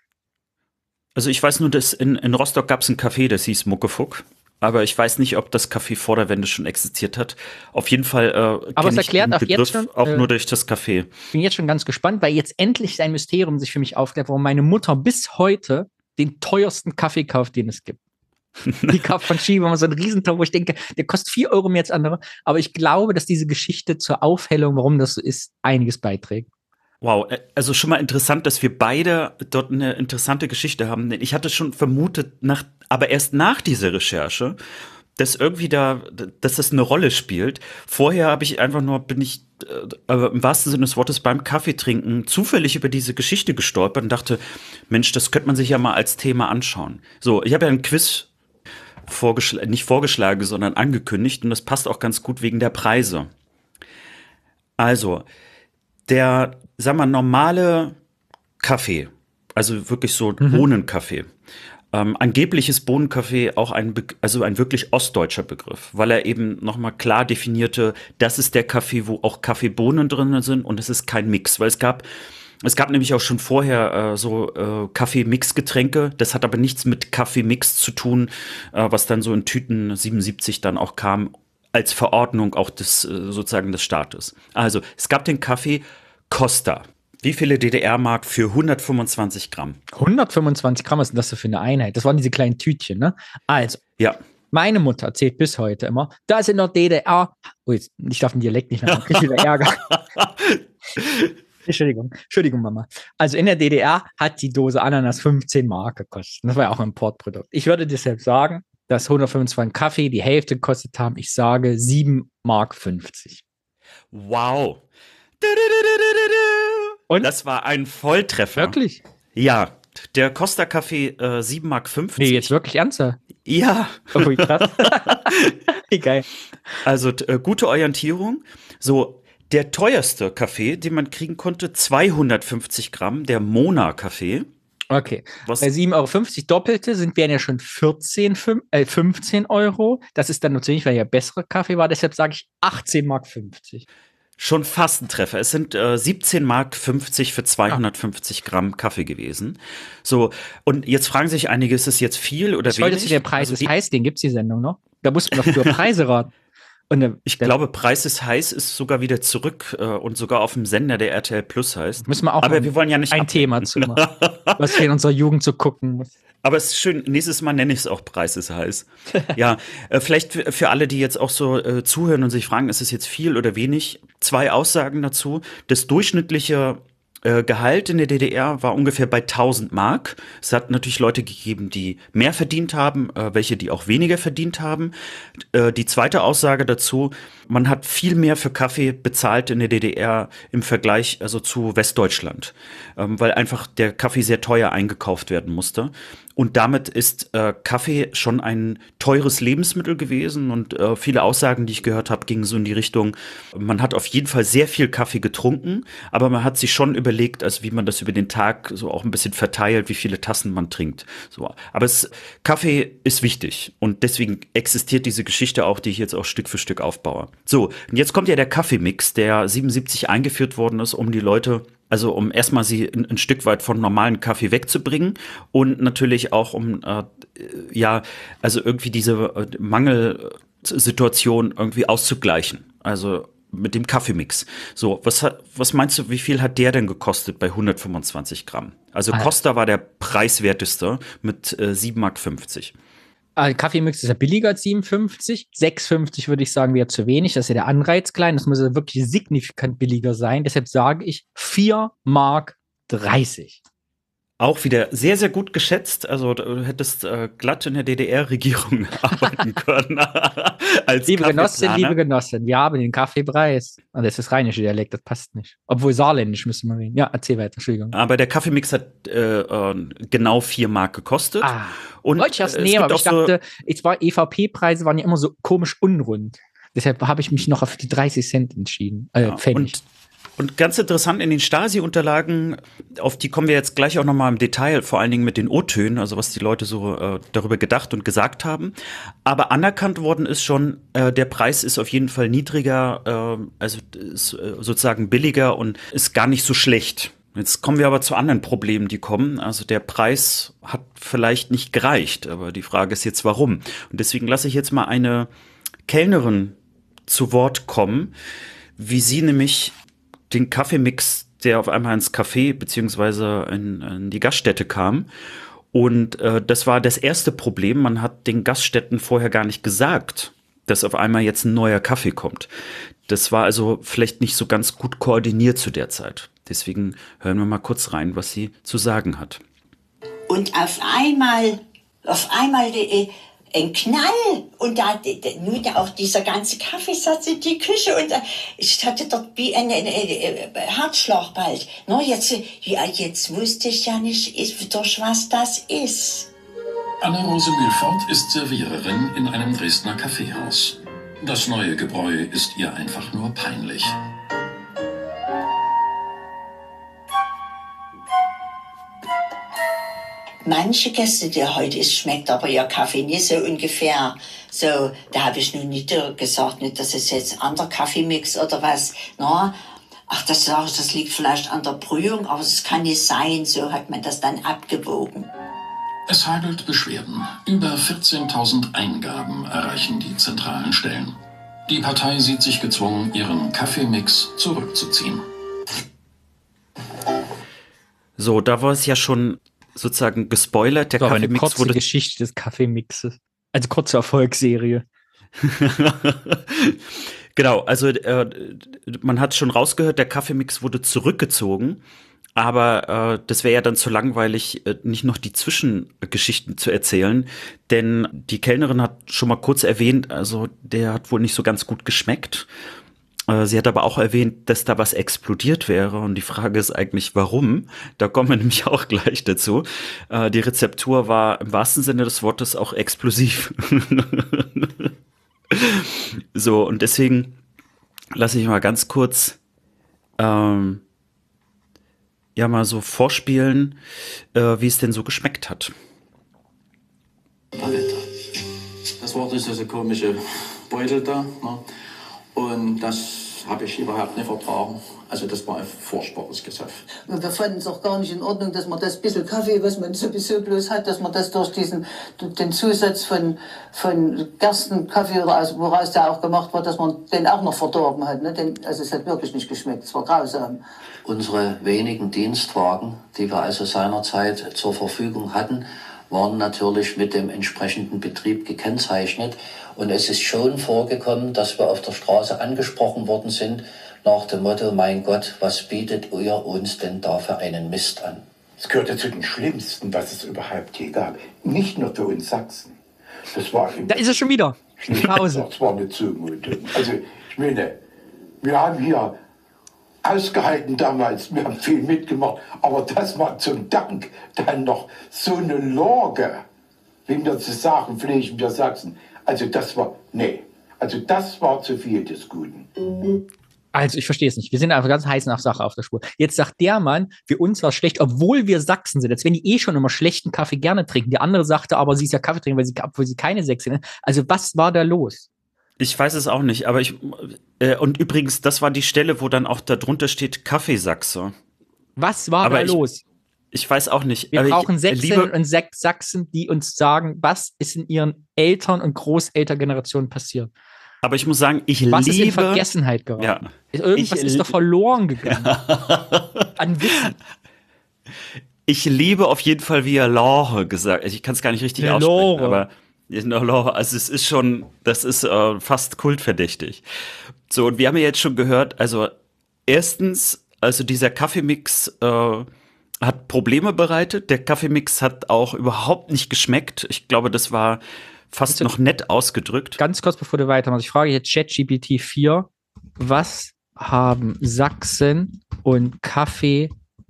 Also ich weiß nur, dass in Rostock gab es ein Café, das hieß Muckefuck. Aber ich weiß nicht, ob das Café vor der Wende schon existiert hat. Auf jeden Fall aber es erklärt auch jetzt schon, auch nur durch das Café. Ich bin jetzt schon ganz gespannt, weil jetzt endlich ein Mysterium sich für mich aufklärt, warum meine Mutter bis heute den teuersten Kaffee kauft, den es gibt. Die kauft von Schieber so einen Riesentau, wo ich denke, der kostet 4 Euro mehr als andere. Aber ich glaube, dass diese Geschichte zur Aufhellung, warum das so ist, einiges beiträgt. Wow, also schon mal interessant, dass wir beide dort eine interessante Geschichte haben. Ich hatte schon vermutet, aber erst nach dieser Recherche, dass irgendwie dass das eine Rolle spielt. Vorher bin ich im wahrsten Sinne des Wortes beim Kaffeetrinken zufällig über diese Geschichte gestolpert und dachte, Mensch, das könnte man sich ja mal als Thema anschauen. So, ich habe ja ein Quiz nicht vorgeschlagen, sondern angekündigt und das passt auch ganz gut wegen der Preise. Also, der, sagen wir, normale Kaffee, also wirklich so Bohnenkaffee. Angeblich ist Bohnenkaffee auch ein wirklich ostdeutscher Begriff, weil er eben nochmal klar definierte, das ist der Kaffee, wo auch Kaffeebohnen drin sind und es ist kein Mix, weil es gab nämlich auch schon vorher Kaffee-Mix-Getränke, das hat aber nichts mit Kaffee-Mix zu tun, was dann so in Tüten 77 dann auch kam, als Verordnung auch sozusagen des Staates. Also, es gab den Kaffee Costa. Wie viele DDR-Mark für 125 Gramm? 125 Gramm, was ist denn das für eine Einheit? Das waren diese kleinen Tütchen, ne? Also, ja. Meine Mutter erzählt bis heute immer, da ist in der DDR, ich darf den Dialekt nicht mehr, krieg ich wieder Ärger. Entschuldigung, Mama. Also in der DDR hat die Dose Ananas 15 Mark gekostet. Das war ja auch ein Importprodukt. Ich würde deshalb sagen, dass 125 Kaffee die Hälfte gekostet haben. Ich sage 7,50 Mark. Wow. Und? Das war ein Volltreffer. Wirklich? Ja, Der Costa Kaffee 7,50 Mark. Nee, jetzt wirklich ernsthaft? Ja. Oh, wie krass. Wie geil. Also gute Orientierung. So, der teuerste Kaffee, den man kriegen konnte, 250 Gramm, der Mona Kaffee. Okay. Was- Bei 7,50 € Doppelte wären ja schon 15 €. Das ist dann natürlich, weil ja bessere Kaffee war, deshalb sage ich 18,50 Mark. Schon fast ein Treffer. Es sind 17,50 Mark für 250 Gramm Kaffee gewesen. So, und jetzt fragen sich einige, ist es jetzt viel oder Ich wollte wenig? zu der Preis Also ist heiß, den gibt es die Sendung noch. Da mussten wir früher Preise raten. Und ich glaube, Preis ist heiß ist sogar wieder zurück und sogar auf dem Sender, der RTL Plus heißt. müssen wir auch Aber mal wir wollen ja nicht ein ablenken. Thema zu machen, was wir in unserer Jugend so gucken muss. Aber es ist schön, nächstes Mal nenne ich es auch Preis ist heiß. Ja, vielleicht für alle, die jetzt auch so zuhören und sich fragen, ist es jetzt viel oder wenig? 2 Aussagen dazu. Das durchschnittliche Gehalt in der DDR war ungefähr bei 1000 Mark. Es hat natürlich Leute gegeben, die mehr verdient haben, welche, die auch weniger verdient haben. Die zweite Aussage dazu, man hat viel mehr für Kaffee bezahlt in der DDR im Vergleich also zu Westdeutschland, weil einfach der Kaffee sehr teuer eingekauft werden musste. Und damit ist Kaffee schon ein teures Lebensmittel gewesen. Und viele Aussagen, die ich gehört habe, gingen so in die Richtung, man hat auf jeden Fall sehr viel Kaffee getrunken, aber man hat sich schon überlegt, also wie man das über den Tag so auch ein bisschen verteilt, wie viele Tassen man trinkt. So. Aber Kaffee ist wichtig. Und deswegen existiert diese Geschichte auch, die ich jetzt auch Stück für Stück aufbaue. So, und jetzt kommt ja der Kaffeemix, der 77 eingeführt worden ist, um die Leute, also um erstmal sie ein Stück weit von normalen Kaffee wegzubringen und natürlich auch um, also irgendwie diese Mangelsituation irgendwie auszugleichen. Also mit dem Kaffeemix. So, was meinst du, wie viel hat der denn gekostet bei 125 Gramm? Also Costa war der preiswerteste mit 7,50 Mark. Kaffeemix ist ja billiger als 57. 6,50 würde ich sagen, wäre zu wenig. Das ist ja der Anreiz klein. Das muss ja wirklich signifikant billiger sein. Deshalb sage ich 4,30 Mark. Auch wieder sehr, sehr gut geschätzt. Also du hättest glatt in der DDR-Regierung arbeiten können. Als Liebe Kaffeeplaner. Genossin, wir haben den Kaffeepreis. Und das ist rheinische Dialekt, das passt nicht. Obwohl saarländisch müssen wir reden. Ja, erzähl weiter, Entschuldigung. Aber der Kaffeemix hat genau 4 Mark gekostet. Und wollte ich das nehmen, aber ich dachte, EVP-Preise waren ja immer so komisch unrund. Deshalb habe ich mich noch auf die 30 Cent entschieden. Pfennig. Und ganz interessant in den Stasi-Unterlagen, auf die kommen wir jetzt gleich auch nochmal im Detail, vor allen Dingen mit den O-Tönen, also was die Leute so darüber gedacht und gesagt haben. Aber anerkannt worden ist schon, der Preis ist auf jeden Fall niedriger, also ist sozusagen billiger und ist gar nicht so schlecht. Jetzt kommen wir aber zu anderen Problemen, die kommen. Also der Preis hat vielleicht nicht gereicht, aber die Frage ist jetzt, warum? Und deswegen lasse ich jetzt mal eine Kellnerin zu Wort kommen, wie sie nämlich den Kaffeemix, der auf einmal ins Café beziehungsweise in die Gaststätte kam. Und das war das erste Problem. Man hat den Gaststätten vorher gar nicht gesagt, dass auf einmal jetzt ein neuer Kaffee kommt. Das war also vielleicht nicht so ganz gut koordiniert zu der Zeit. Deswegen hören wir mal kurz rein, was sie zu sagen hat. Und auf einmal ein Knall und da nun auch dieser ganze Kaffeesatz in die Küche und ich hatte dort wie ein Herzschlag bald. No, jetzt wusste ich ja nicht, durch was das ist. Anna-Rose Mühlfort ist Serviererin in einem Dresdner Kaffeehaus. Das neue Gebräu ist ihr einfach nur peinlich. Manche Gäste, die heute ist, schmeckt aber ihr Kaffee nicht so ungefähr. So, da habe ich nun nicht gesagt, nicht, das ist jetzt ein anderer Kaffeemix oder was. No, das liegt vielleicht an der Brühung, aber es kann nicht sein. So hat man das dann abgewogen. Es hagelt Beschwerden. Über 14.000 Eingaben erreichen die zentralen Stellen. Die Partei sieht sich gezwungen, ihren Kaffeemix zurückzuziehen. So, da war es ja schon sozusagen gespoilert. Der Das war eine Kaffeemix kurze wurde Geschichte des Kaffeemixes. Also kurze Erfolgsserie. Genau, also man hat schon rausgehört, der Kaffeemix wurde zurückgezogen, aber das wäre ja dann zu langweilig, nicht noch die Zwischengeschichten zu erzählen, denn die Kellnerin hat schon mal kurz erwähnt, also der hat wohl nicht so ganz gut geschmeckt. Sie hat aber auch erwähnt, dass da was explodiert wäre. Und die Frage ist eigentlich, warum? Da kommen wir nämlich auch gleich dazu. Die Rezeptur war im wahrsten Sinne des Wortes auch explosiv. So, und deswegen lasse ich mal ganz kurz mal so vorspielen, wie es denn so geschmeckt hat. Palette. Das war diese komische Beutel da. Ne? Und das habe ich überhaupt nicht vertragen. Also das war ein furchtbares Gesöff. Wir fanden es auch gar nicht in Ordnung, dass man das bisschen Kaffee, was man sowieso bloß hat, dass man das durch den Zusatz von Gerstenkaffee oder woraus der auch gemacht wird, dass man den auch noch verdorben hat. Ne? Also es hat wirklich nicht geschmeckt, es war grausam. Unsere wenigen Dienstwagen, die wir also seinerzeit zur Verfügung hatten, waren natürlich mit dem entsprechenden Betrieb gekennzeichnet. Und es ist schon vorgekommen, dass wir auf der Straße angesprochen worden sind, nach dem Motto, mein Gott, was bietet ihr uns denn da für einen Mist an? Es gehörte zu den Schlimmsten, was es überhaupt je gab. Nicht nur für uns Sachsen. Das war da ist er schon wieder. Pause. Das war eine Zumutung. Also, ich meine, wir haben hier ausgehalten damals, wir haben viel mitgemacht, aber das war zum Dank dann noch so eine Lage, wie wir zu sagen pflegen, wir Sachsen. Also das war zu viel des Guten. Also ich verstehe es nicht. Wir sind einfach ganz heiß nach Sache auf der Spur. Jetzt sagt der Mann, für uns war es schlecht, obwohl wir Sachsen sind. Als wenn die schon immer schlechten Kaffee gerne trinken. Die andere sagte aber, sie ist ja Kaffee trinken, obwohl sie keine Sächsin ist. Also was war da los? Ich weiß es auch nicht, aber und übrigens, das war die Stelle, wo dann auch da drunter steht Kaffeesachse. Was war da los? Ich weiß auch nicht. Wir brauchen Sächsinnen und Sachsen, die uns sagen, was ist in ihren Eltern- und Großelterngenerationen passiert. Aber ich muss sagen, was ist in Vergessenheit geraten? Ja. Irgendwas ist doch verloren gegangen. An Wissen. Ich liebe auf jeden Fall, wie er Lore gesagt hat. Ich kann es gar nicht richtig aussprechen, aber Lore, also es ist schon, das ist fast kultverdächtig. So, und wir haben ja jetzt schon gehört, also erstens, also dieser Kaffeemix hat Probleme bereitet. Der Kaffeemix hat auch überhaupt nicht geschmeckt. Ich glaube, das war fast noch nett ausgedrückt. Ganz kurz, bevor du weitermachst. Ich frage jetzt ChatGPT 4, was haben Sachsen und Kaffee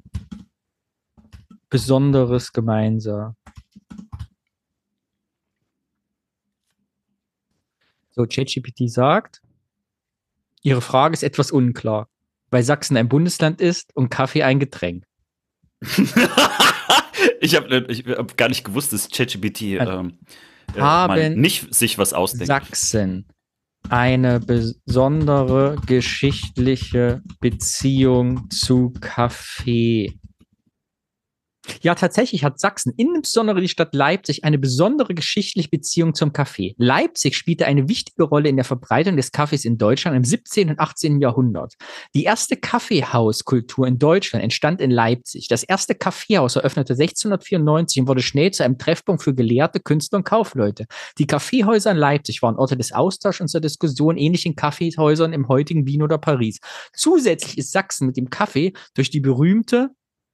Besonderes gemeinsam? So, ChatGPT sagt, Ihre Frage ist etwas unklar, weil Sachsen ein Bundesland ist und Kaffee ein Getränk. Ich hab gar nicht gewusst, dass ChatGPT haben nicht sich was ausdenkt. Sachsen eine besondere geschichtliche Beziehung zu Kaffee. Ja, tatsächlich hat Sachsen, insbesondere die Stadt Leipzig, eine besondere geschichtliche Beziehung zum Kaffee. Leipzig spielte eine wichtige Rolle in der Verbreitung des Kaffees in Deutschland im 17. und 18. Jahrhundert. Die erste Kaffeehauskultur in Deutschland entstand in Leipzig. Das erste Kaffeehaus eröffnete 1694 und wurde schnell zu einem Treffpunkt für Gelehrte, Künstler und Kaufleute. Die Kaffeehäuser in Leipzig waren Orte des Austauschs und der Diskussion, ähnlich in Kaffeehäusern im heutigen Wien oder Paris. Zusätzlich ist Sachsen mit dem Kaffee durch die berühmte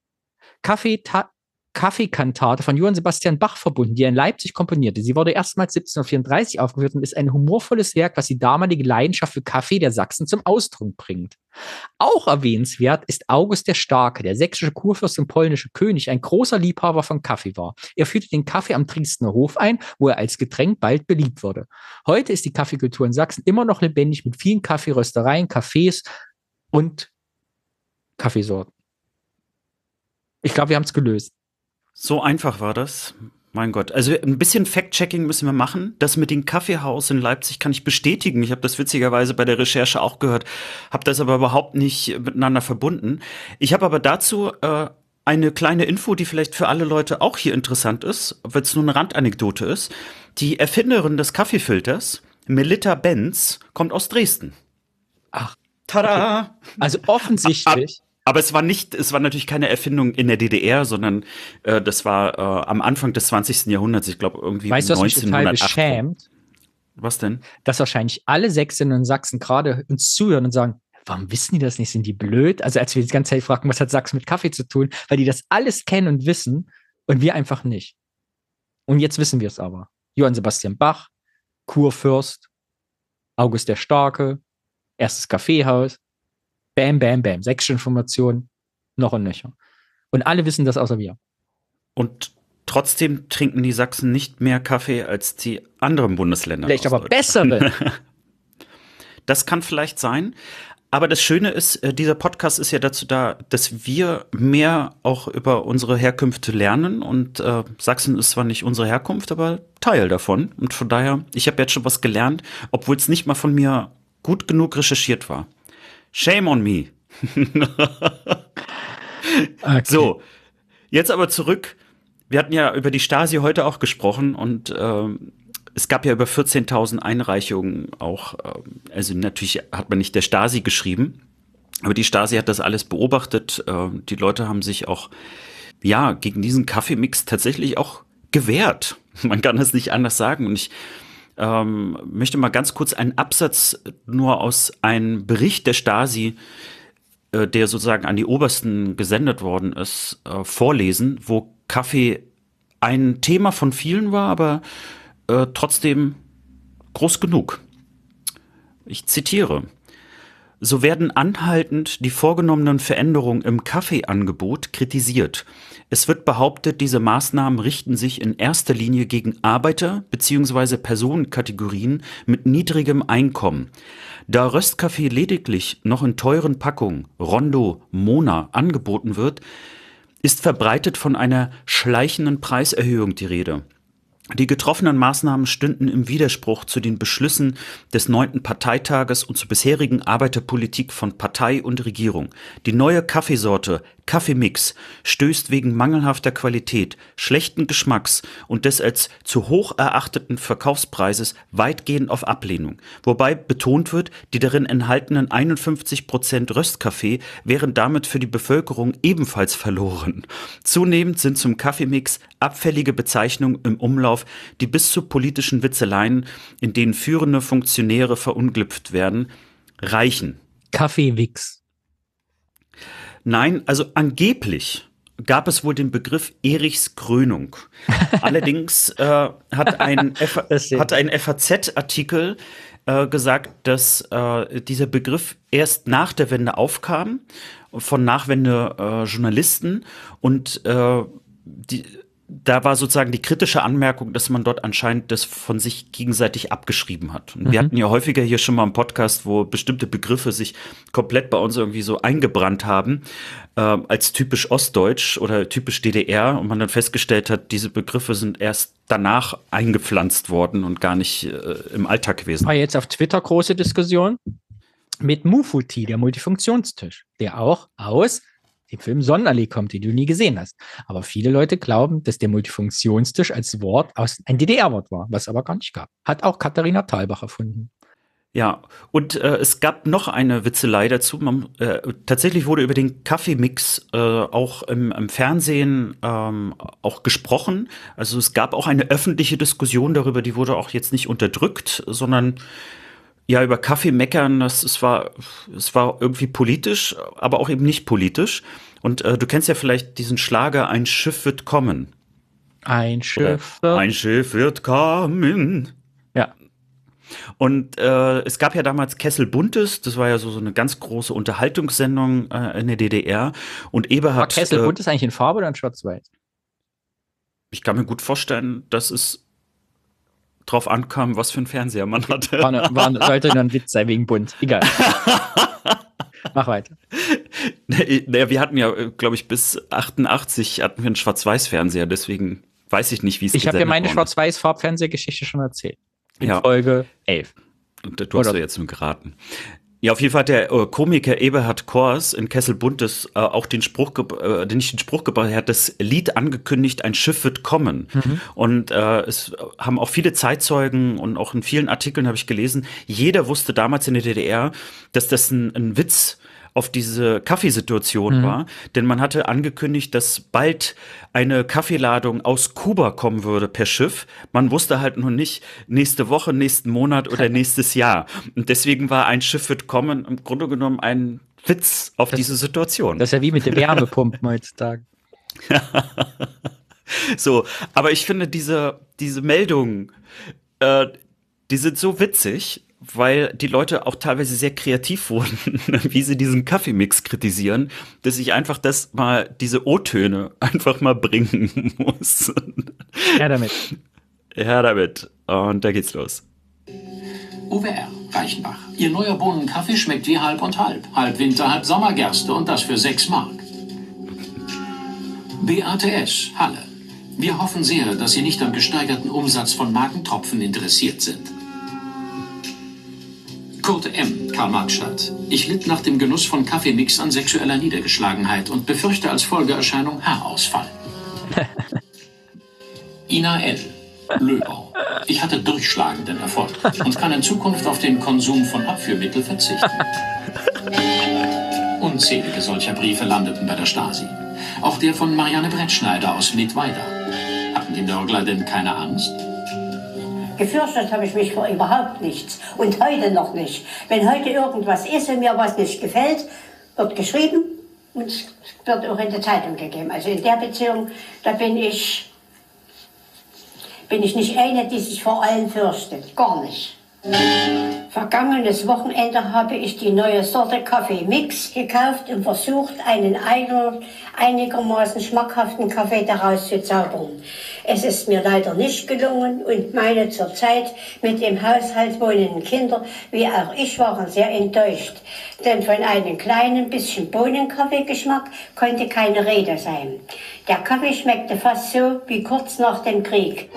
Kaffeekantate von Johann Sebastian Bach verbunden, die er in Leipzig komponierte. Sie wurde erstmals 1734 aufgeführt und ist ein humorvolles Werk, was die damalige Leidenschaft für Kaffee der Sachsen zum Ausdruck bringt. Auch erwähnenswert ist August der Starke, der sächsische Kurfürst und polnische König, ein großer Liebhaber von Kaffee war. Er führte den Kaffee am Dresdner Hof ein, wo er als Getränk bald beliebt wurde. Heute ist die Kaffeekultur in Sachsen immer noch lebendig mit vielen Kaffeeröstereien, Cafés und Kaffeesorten. Ich glaube, wir haben es gelöst. So einfach war das. Mein Gott. Also ein bisschen Fact-Checking müssen wir machen. Das mit dem Kaffeehaus in Leipzig kann ich bestätigen. Ich habe das witzigerweise bei der Recherche auch gehört, habe das aber überhaupt nicht miteinander verbunden. Ich habe aber dazu eine kleine Info, die vielleicht für alle Leute auch hier interessant ist, wenn es nur eine Randanekdote ist. Die Erfinderin des Kaffeefilters, Melitta Benz, kommt aus Dresden. Ach. Tada! Okay. Also offensichtlich. Aber es war natürlich keine Erfindung in der DDR, sondern das war am Anfang des 20. Jahrhunderts, ich glaube irgendwie 1908. Weißt du, was mich total beschämt? Was denn? Dass wahrscheinlich alle Sächsinnen und Sachsen gerade uns zuhören und sagen, warum wissen die das nicht? Sind die blöd? Also als wir die ganze Zeit fragten, was hat Sachsen mit Kaffee zu tun? Weil die das alles kennen und wissen und wir einfach nicht. Und jetzt wissen wir es aber. Johann Sebastian Bach, Kurfürst, August der Starke, Erstes Kaffeehaus. Bam, bam, bam. Sexinformation. Noch und nöcher. Und alle wissen das außer wir. Und trotzdem trinken die Sachsen nicht mehr Kaffee als die anderen Bundesländer. Vielleicht aber bessere. Das kann vielleicht sein. Aber das Schöne ist, dieser Podcast ist ja dazu da, dass wir mehr auch über unsere Herkünfte lernen. Und Sachsen ist zwar nicht unsere Herkunft, aber Teil davon. Und von daher, ich habe jetzt schon was gelernt, obwohl es nicht mal von mir gut genug recherchiert war. Shame on me. Okay. So, jetzt aber zurück. Wir hatten ja über die Stasi heute auch gesprochen und es gab ja über 14.000 Einreichungen auch. Also natürlich hat man nicht der Stasi geschrieben, aber die Stasi hat das alles beobachtet. Die Leute haben sich auch gegen diesen Kaffeemix tatsächlich auch gewehrt. Man kann es nicht anders sagen. Und ich möchte mal ganz kurz einen Absatz nur aus einem Bericht der Stasi, der sozusagen an die Obersten gesendet worden ist, vorlesen, wo Kaffee ein Thema von vielen war, aber trotzdem groß genug. Ich zitiere: So werden anhaltend die vorgenommenen Veränderungen im Kaffeeangebot kritisiert. Es wird behauptet, diese Maßnahmen richten sich in erster Linie gegen Arbeiter bzw. Personenkategorien mit niedrigem Einkommen. Da Röstkaffee lediglich noch in teuren Packungen, Rondo, Mona, angeboten wird, ist verbreitet von einer schleichenden Preiserhöhung die Rede. Die getroffenen Maßnahmen stünden im Widerspruch zu den Beschlüssen des 9. Parteitages und zur bisherigen Arbeiterpolitik von Partei und Regierung. Die neue Kaffeesorte Kaffeemix stößt wegen mangelhafter Qualität, schlechten Geschmacks und des als zu hoch erachteten Verkaufspreises weitgehend auf Ablehnung. Wobei betont wird, die darin enthaltenen 51% Röstkaffee wären damit für die Bevölkerung ebenfalls verloren. Zunehmend sind zum Kaffeemix abfällige Bezeichnungen im Umlauf, die bis zu politischen Witzeleien, in denen führende Funktionäre verunglimpft werden, reichen. Kaffeewix. Nein, also angeblich gab es wohl den Begriff Erichs Krönung. Allerdings hat ein FAZ-Artikel gesagt, dass dieser Begriff erst nach der Wende aufkam, von Nachwende-Journalisten und da war sozusagen die kritische Anmerkung, dass man dort anscheinend das von sich gegenseitig abgeschrieben hat. Und wir hatten ja häufiger hier schon mal einen Podcast, wo bestimmte Begriffe sich komplett bei uns irgendwie so eingebrannt haben, als typisch Ostdeutsch oder typisch DDR. Und man dann festgestellt hat, diese Begriffe sind erst danach eingepflanzt worden und gar nicht im Alltag gewesen. War jetzt auf Twitter große Diskussion mit Mufuti, der Multifunktionstisch, der auch aus dem Film Sonnenallee kommt, den du nie gesehen hast. Aber viele Leute glauben, dass der Multifunktionstisch als Wort ein DDR-Wort war, was es aber gar nicht gab. Hat auch Katharina Thalbach erfunden. Ja, und es gab noch eine Witzelei dazu. Tatsächlich wurde über den Kaffeemix auch im Fernsehen auch gesprochen. Also es gab auch eine öffentliche Diskussion darüber, die wurde auch jetzt nicht unterdrückt, sondern ja, über Kaffee meckern, es war irgendwie politisch, aber auch eben nicht politisch. Und du kennst ja vielleicht diesen Schlager, ein Schiff wird kommen. Ein Schiff wird kommen. Ja. Und es gab ja damals Kessel Buntes, das war ja so eine ganz große Unterhaltungssendung in der DDR. Und Eberhard. War Kessel Buntes eigentlich in Farbe oder in Schwarz-Weiß? Ich kann mir gut vorstellen, dass es drauf ankam, was für ein Fernseher man hatte. Sollte nur ein Witz sein wegen bunt. Egal. Mach weiter. Naja, wir hatten ja, glaube ich, bis 88 hatten wir einen Schwarz-Weiß-Fernseher, deswegen weiß ich nicht, wie es Ich habe dir meine Schwarz-Weiß-Farbfernsehgeschichte schon erzählt. In Folge 11. Und du hast ja jetzt nur geraten. Ja, auf jeden Fall hat der Komiker Eberhard Kors in Kessel Buntes auch den Spruch gebracht, er hat das Lied angekündigt, ein Schiff wird kommen. Und es haben auch viele Zeitzeugen und auch in vielen Artikeln habe ich gelesen, jeder wusste damals in der DDR, dass das ein Witz auf diese Kaffeesituation war, denn man hatte angekündigt, dass bald eine Kaffeeladung aus Kuba kommen würde per Schiff. Man wusste halt noch nicht nächste Woche, nächsten Monat oder nächstes Jahr. Und deswegen war ein Schiff wird kommen im Grunde genommen ein Witz auf diese Situation. Das ist ja wie mit den Wärmepumpen heutzutage. So, aber ich finde diese Meldungen, die sind so witzig. weil die Leute auch teilweise sehr kreativ wurden, wie sie diesen Kaffeemix kritisieren, dass ich einfach diese O-Töne einfach mal bringen muss. Ja, damit. Ja, damit. Und da geht's los. UWR, Reichenbach. Ihr neuer Bohnenkaffee schmeckt wie halb und halb. Halb Winter, halb Sommergerste und das für 6 Mark. BATS, Halle. Wir hoffen sehr, dass Sie nicht am gesteigerten Umsatz von Magentropfen interessiert sind. Kurt M., Karl-Marx-Stadt. Ich litt nach dem Genuss von Kaffeemix an sexueller Niedergeschlagenheit und befürchte als Folgeerscheinung Haarausfall. Ina L., Löbau. Ich hatte durchschlagenden Erfolg und kann in Zukunft auf den Konsum von Abführmittel verzichten. Unzählige solcher Briefe landeten bei der Stasi. Auch der von Marianne Brettschneider aus Mittweida. Hatten die Nörgler denn keine Angst? Gefürchtet habe ich mich vor überhaupt nichts. Und heute noch nicht. Wenn heute irgendwas ist und mir was nicht gefällt, wird geschrieben und es wird auch in der Zeitung gegeben. Also in der Beziehung, da bin ich nicht eine, die sich vor allen fürchtet. Gar nicht. Vergangenes Wochenende habe ich die neue Sorte Kaffee-Mix gekauft und versucht, einen einigermaßen schmackhaften Kaffee daraus zu zaubern. Es ist mir leider nicht gelungen und meine zurzeit mit im Haushalt wohnenden Kinder, wie auch ich, waren sehr enttäuscht. Denn von einem kleinen bisschen Bohnenkaffeegeschmack konnte keine Rede sein. Der Kaffee schmeckte fast so wie kurz nach dem Krieg.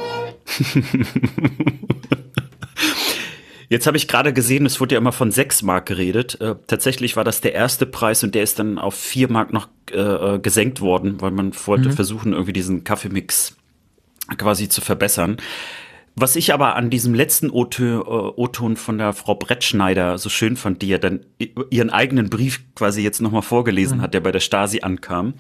Jetzt habe ich gerade gesehen, es wurde ja immer von 6 Mark geredet. Tatsächlich war das der erste Preis und der ist dann auf 4 Mark noch gesenkt worden, weil man wollte versuchen, irgendwie diesen Kaffeemix quasi zu verbessern. Was ich aber an diesem letzten O-Ton von der Frau Brettschneider so schön fand, die ja dann ihren eigenen Brief quasi jetzt nochmal vorgelesen hat, der bei der Stasi ankam.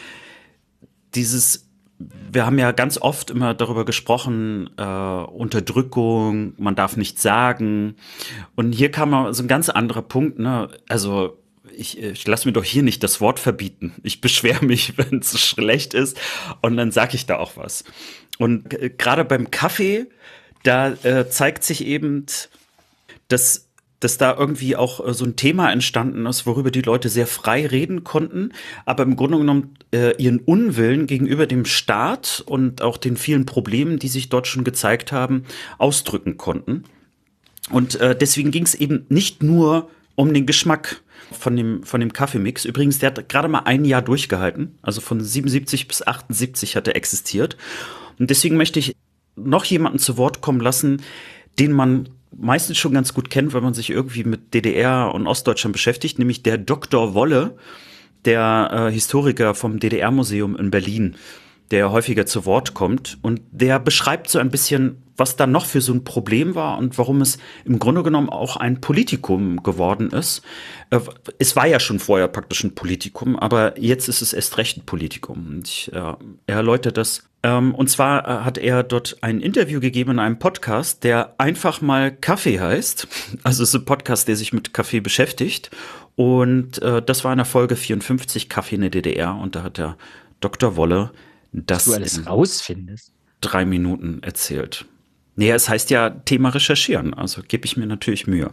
Wir haben ja ganz oft immer darüber gesprochen, Unterdrückung, man darf nichts sagen. Und hier kam mal so ein ganz anderer Punkt, ne? Also ich lasse mir doch hier nicht das Wort verbieten. Ich beschwere mich, wenn es schlecht ist und dann sage ich da auch was. Und gerade beim Kaffee, da zeigt sich eben, dass da irgendwie auch so ein Thema entstanden ist, worüber die Leute sehr frei reden konnten, aber im Grunde genommen ihren Unwillen gegenüber dem Staat und auch den vielen Problemen, die sich dort schon gezeigt haben, ausdrücken konnten. Und deswegen ging es eben nicht nur um den Geschmack von dem Kaffeemix. Übrigens, der hat gerade mal ein Jahr durchgehalten, also von 77 bis 78 hat er existiert. Und deswegen möchte ich noch jemanden zu Wort kommen lassen, den man meistens schon ganz gut kennt, wenn man sich irgendwie mit DDR und Ostdeutschland beschäftigt, nämlich der Dr. Wolle, der Historiker vom DDR-Museum in Berlin, der häufiger zu Wort kommt. Und der beschreibt so ein bisschen, was da noch für so ein Problem war und warum es im Grunde genommen auch ein Politikum geworden ist. Es war ja schon vorher praktisch ein Politikum, aber jetzt ist es erst recht ein Politikum. Und er erläutert das. Und zwar hat er dort ein Interview gegeben in einem Podcast, der einfach mal Kaffee heißt. Also es ist ein Podcast, der sich mit Kaffee beschäftigt. Und das war in der Folge 54, Kaffee in der DDR. Und da hat der Dr. Wolle das du alles rausfindest. 3 Minuten erzählt. Nee, es heißt ja Thema recherchieren, also gebe ich mir natürlich Mühe.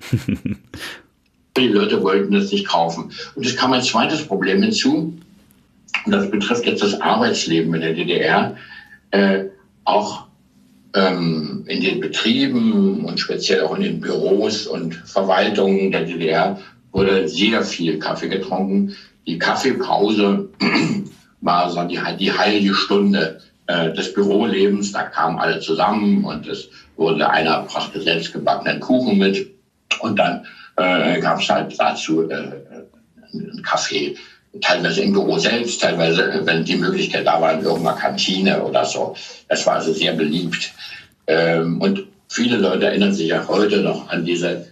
Die Leute wollten das nicht kaufen. Und es kam ein zweites Problem hinzu, und das betrifft jetzt das Arbeitsleben in der DDR. Auch in den Betrieben und speziell auch in den Büros und Verwaltungen der DDR wurde sehr viel Kaffee getrunken. Die Kaffeepause war so die heilige Stunde des Bürolebens. Da kamen alle zusammen und einer brachte selbst gebackenen Kuchen mit. Und dann gab es halt dazu einen Kaffee. Teilweise im Büro selbst, teilweise, wenn die Möglichkeit da war, in irgendeiner Kantine oder so. Das war also sehr beliebt. Und viele Leute erinnern sich ja heute noch an diese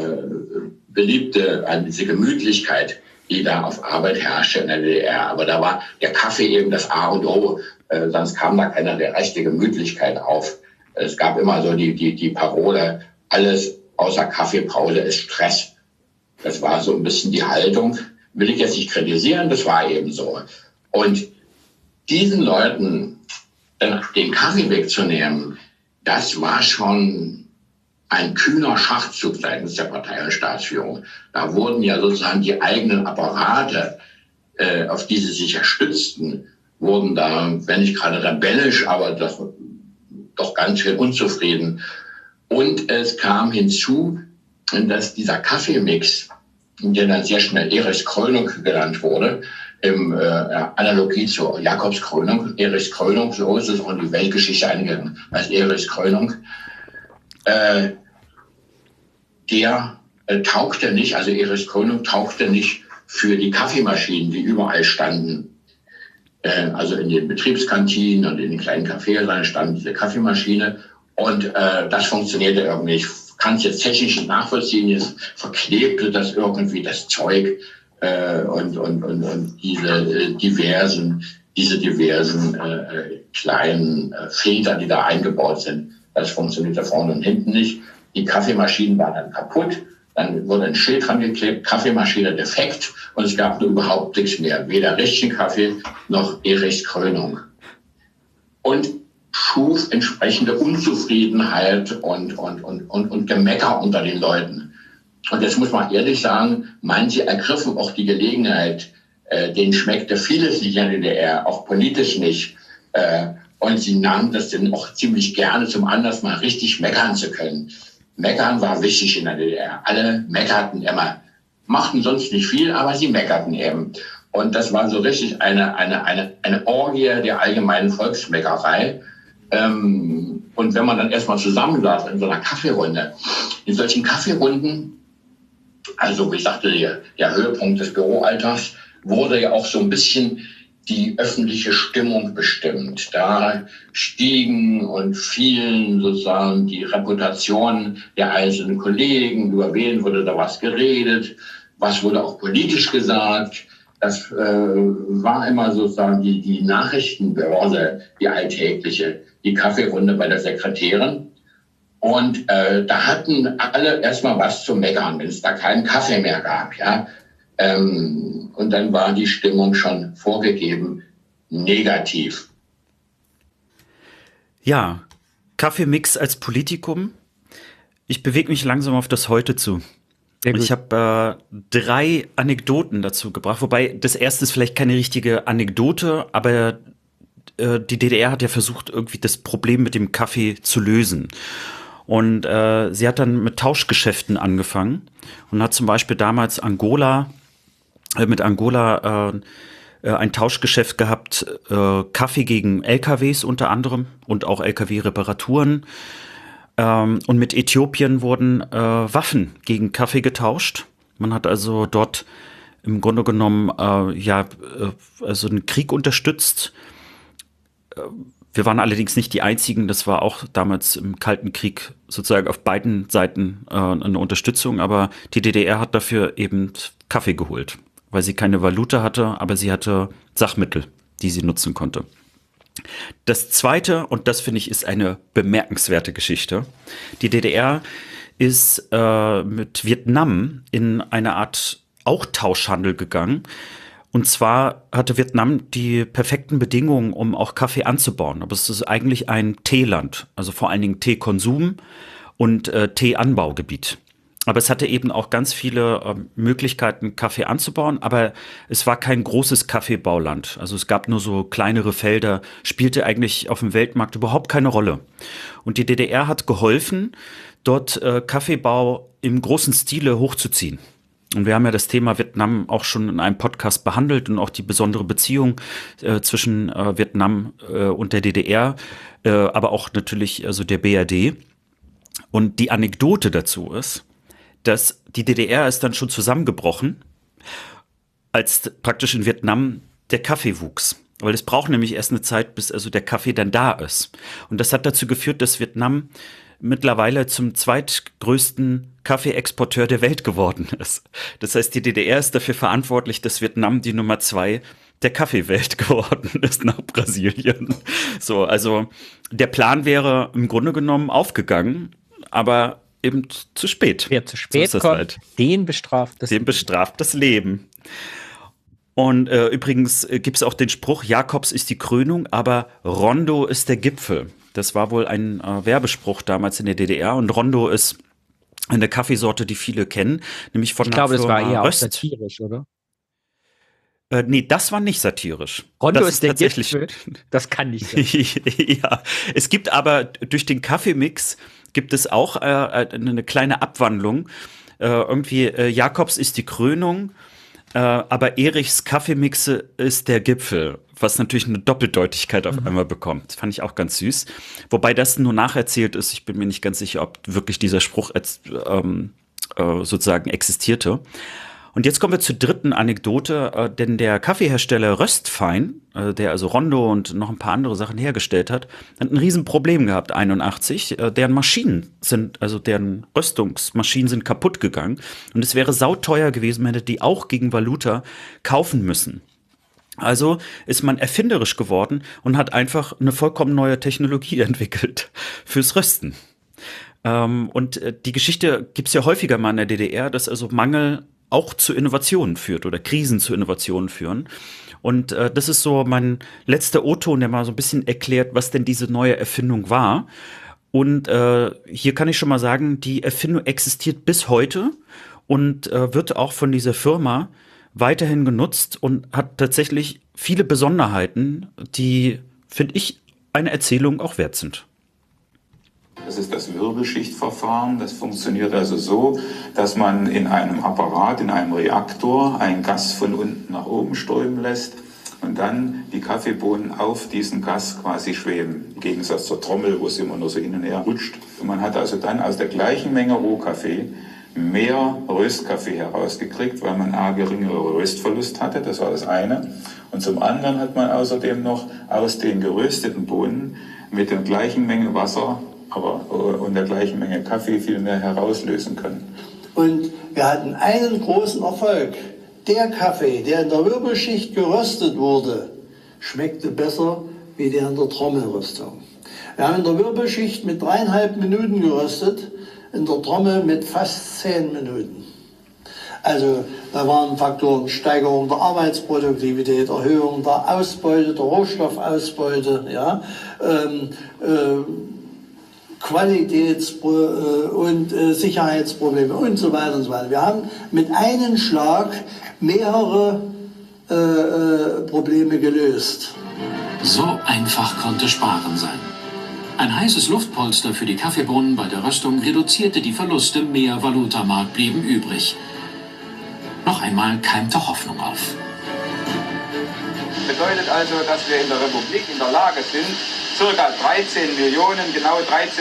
an diese Gemütlichkeit, die da auf Arbeit herrschte in der DDR. Aber da war der Kaffee eben das A und O. Sonst kam da keine rechte Gemütlichkeit auf. Es gab immer so die Parole, alles außer Kaffeepause ist Stress. Das war so ein bisschen die Haltung. Will ich jetzt nicht kritisieren, das war eben so. Und diesen Leuten den Kaffee wegzunehmen, das war schon ein kühner Schachzug seitens der Partei- und Staatsführung. Da wurden ja sozusagen die eigenen Apparate, auf die sie sich ja stützten, wurden da, wenn nicht gerade rebellisch, aber doch ganz schön unzufrieden. Und es kam hinzu, dass dieser Kaffeemix, der dann sehr schnell Erichskrönung genannt wurde, im Analogie zur Jakobskrönung, Erichskrönung, so ist es auch in die Weltgeschichte eingegangen, als Erichskrönung, der taugte nicht, also Erichskrönung taugte nicht für die Kaffeemaschinen, die überall standen. Also in den Betriebskantinen und in den kleinen Cafés stand diese Kaffeemaschine und das funktionierte irgendwie. Ich kann es jetzt technisch nicht nachvollziehen, jetzt verklebte das irgendwie das Zeug und diese diversen kleinen Filter, die da eingebaut sind, das funktionierte vorne und hinten nicht. Die Kaffeemaschinen waren dann kaputt. Dann wurde ein Schild dran geklebt, Kaffeemaschine defekt und es gab nur überhaupt nichts mehr. Weder richtigen Kaffee noch Erichskrönung. Und schuf entsprechende Unzufriedenheit und Gemecker unter den Leuten. Und jetzt muss man ehrlich sagen, manche ergriffen auch die Gelegenheit, denen schmeckte vieles nicht in der DDR, auch politisch nicht. Und sie nahmen das dann auch ziemlich gerne zum Anlass, mal richtig meckern zu können. Meckern war wichtig in der DDR. Alle meckerten immer. Machten sonst nicht viel, aber sie meckerten eben. Und das war so richtig eine Orgie der allgemeinen Volksmeckerei. Und wenn man dann erstmal zusammen saß in so einer Kaffeerunde, in solchen Kaffeerunden, also wie ich sagte, der Höhepunkt des Büroalltags, wurde ja auch so ein bisschen die öffentliche Stimmung bestimmt. Da stiegen und fielen sozusagen die Reputationen der einzelnen Kollegen, über wen wurde da was geredet, was wurde auch politisch gesagt. Das war immer sozusagen die Nachrichtenbörse, die alltägliche, die Kaffeerunde bei der Sekretärin. Und da hatten alle erstmal was zu meckern, wenn es da keinen Kaffee mehr gab, ja. Und dann war die Stimmung schon vorgegeben negativ. Ja, Kaffeemix als Politikum. Ich bewege mich langsam auf das Heute zu. Ich habe 3 Anekdoten dazu gebracht, wobei das erste ist vielleicht keine richtige Anekdote, aber die DDR hat ja versucht, irgendwie das Problem mit dem Kaffee zu lösen. Und sie hat dann mit Tauschgeschäften angefangen und hat zum Beispiel damals mit Angola ein Tauschgeschäft gehabt, Kaffee gegen LKWs unter anderem und auch LKW-Reparaturen. Und mit Äthiopien wurden Waffen gegen Kaffee getauscht. Man hat also dort im Grunde genommen also einen Krieg unterstützt. Wir waren allerdings nicht die Einzigen. Das war auch damals im Kalten Krieg sozusagen auf beiden Seiten eine Unterstützung. Aber die DDR hat dafür eben Kaffee geholt, weil sie keine Valuta hatte, aber sie hatte Sachmittel, die sie nutzen konnte. Das Zweite, und das finde ich ist eine bemerkenswerte Geschichte, die DDR ist mit Vietnam in eine Art auch Tauschhandel gegangen. Und zwar hatte Vietnam die perfekten Bedingungen, um auch Kaffee anzubauen. Aber es ist eigentlich ein Teeland, also vor allen Dingen Teekonsum und Teeanbaugebiet. Aber es hatte eben auch ganz viele Möglichkeiten, Kaffee anzubauen, aber es war kein großes Kaffeebauland. Also es gab nur so kleinere Felder, spielte eigentlich auf dem Weltmarkt überhaupt keine Rolle. Und die DDR hat geholfen, dort Kaffeebau im großen Stile hochzuziehen. Und wir haben ja das Thema Vietnam auch schon in einem Podcast behandelt und auch die besondere Beziehung zwischen Vietnam und der DDR, aber auch natürlich also der BRD. Und die Anekdote dazu ist, dass die DDR ist dann schon zusammengebrochen, als praktisch in Vietnam der Kaffee wuchs. Weil es braucht nämlich erst eine Zeit, bis also der Kaffee dann da ist. Und das hat dazu geführt, dass Vietnam mittlerweile zum zweitgrößten Kaffeeexporteur der Welt geworden ist. Das heißt, die DDR ist dafür verantwortlich, dass Vietnam die Nummer 2 der Kaffeewelt geworden ist nach Brasilien. So, also der Plan wäre im Grunde genommen aufgegangen, aber eben zu spät. Wer zu spät kommt, halt. Den bestraft das Leben. Und übrigens gibt es auch den Spruch, Jakobs ist die Krönung, aber Rondo ist der Gipfel. Das war wohl ein Werbespruch damals in der DDR und Rondo ist eine Kaffeesorte, die viele kennen, nämlich von Ich glaube, das war eher auch Röst. satirisch, oder? Nee, das war nicht satirisch. Rondo das ist der tatsächlich. Gipfel. Das kann nicht sein. Ja, es gibt aber durch den Kaffeemix gibt es auch eine kleine Abwandlung. Irgendwie Jakobs ist die Krönung, aber Erichs Kaffeemixe ist der Gipfel, was natürlich eine Doppeldeutigkeit auf einmal bekommt. Fand ich auch ganz süß. Wobei das nur nacherzählt ist. Ich bin mir nicht ganz sicher, ob wirklich dieser Spruch sozusagen existierte. Und jetzt kommen wir zur dritten Anekdote, denn der Kaffeehersteller Röstfein, der also Rondo und noch ein paar andere Sachen hergestellt hat ein Riesenproblem gehabt, 81. Deren Röstungsmaschinen sind kaputt gegangen und es wäre sauteuer gewesen, man hätte die auch gegen Valuta kaufen müssen. Also ist man erfinderisch geworden und hat einfach eine vollkommen neue Technologie entwickelt fürs Rösten. Und die Geschichte gibt's ja häufiger mal in der DDR, dass also Mangel auch zu Innovationen führt oder Krisen zu Innovationen führen. Und das ist so mein letzter O-Ton, der mal so ein bisschen erklärt, was denn diese neue Erfindung war. Und hier kann ich schon mal sagen, die Erfindung existiert bis heute und wird auch von dieser Firma weiterhin genutzt und hat tatsächlich viele Besonderheiten, die, finde ich, eine Erzählung auch wert sind. Das ist das Wirbelschichtverfahren. Das funktioniert also so, dass man in einem Apparat, in einem Reaktor, ein Gas von unten nach oben strömen lässt und dann die Kaffeebohnen auf diesen Gas quasi schweben. Im Gegensatz zur Trommel, wo es immer nur so hin und her rutscht. Und man hat also dann aus der gleichen Menge Rohkaffee mehr Röstkaffee herausgekriegt, weil man geringere Röstverlust hatte. Das war das eine. Und zum anderen hat man außerdem noch aus den gerösteten Bohnen mit der gleichen Menge Wasser und der gleichen Menge Kaffee viel mehr herauslösen können. Und wir hatten einen großen Erfolg. Der Kaffee, der in der Wirbelschicht geröstet wurde, schmeckte besser wie der in der Trommelröstung. Wir haben in der Wirbelschicht mit 3,5 Minuten geröstet, in der Trommel mit fast 10 Minuten. Also da waren Faktoren Steigerung der Arbeitsproduktivität, Erhöhung der Ausbeute, der Rohstoffausbeute, ja, Qualitäts- und Sicherheitsprobleme und so weiter und so weiter. Wir haben mit einem Schlag mehrere Probleme gelöst. So einfach konnte Sparen sein. Ein heißes Luftpolster für die Kaffeebohnen bei der Röstung reduzierte die Verluste, mehr Valutamarkt blieben übrig. Noch einmal keimte Hoffnung auf. Bedeutet also, dass wir in der Republik in der Lage sind, ca. 13 Millionen, genau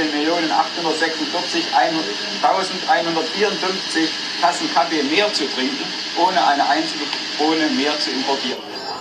13.846.154 Tassen Kaffee mehr zu trinken, ohne eine einzige Bohne mehr zu importieren.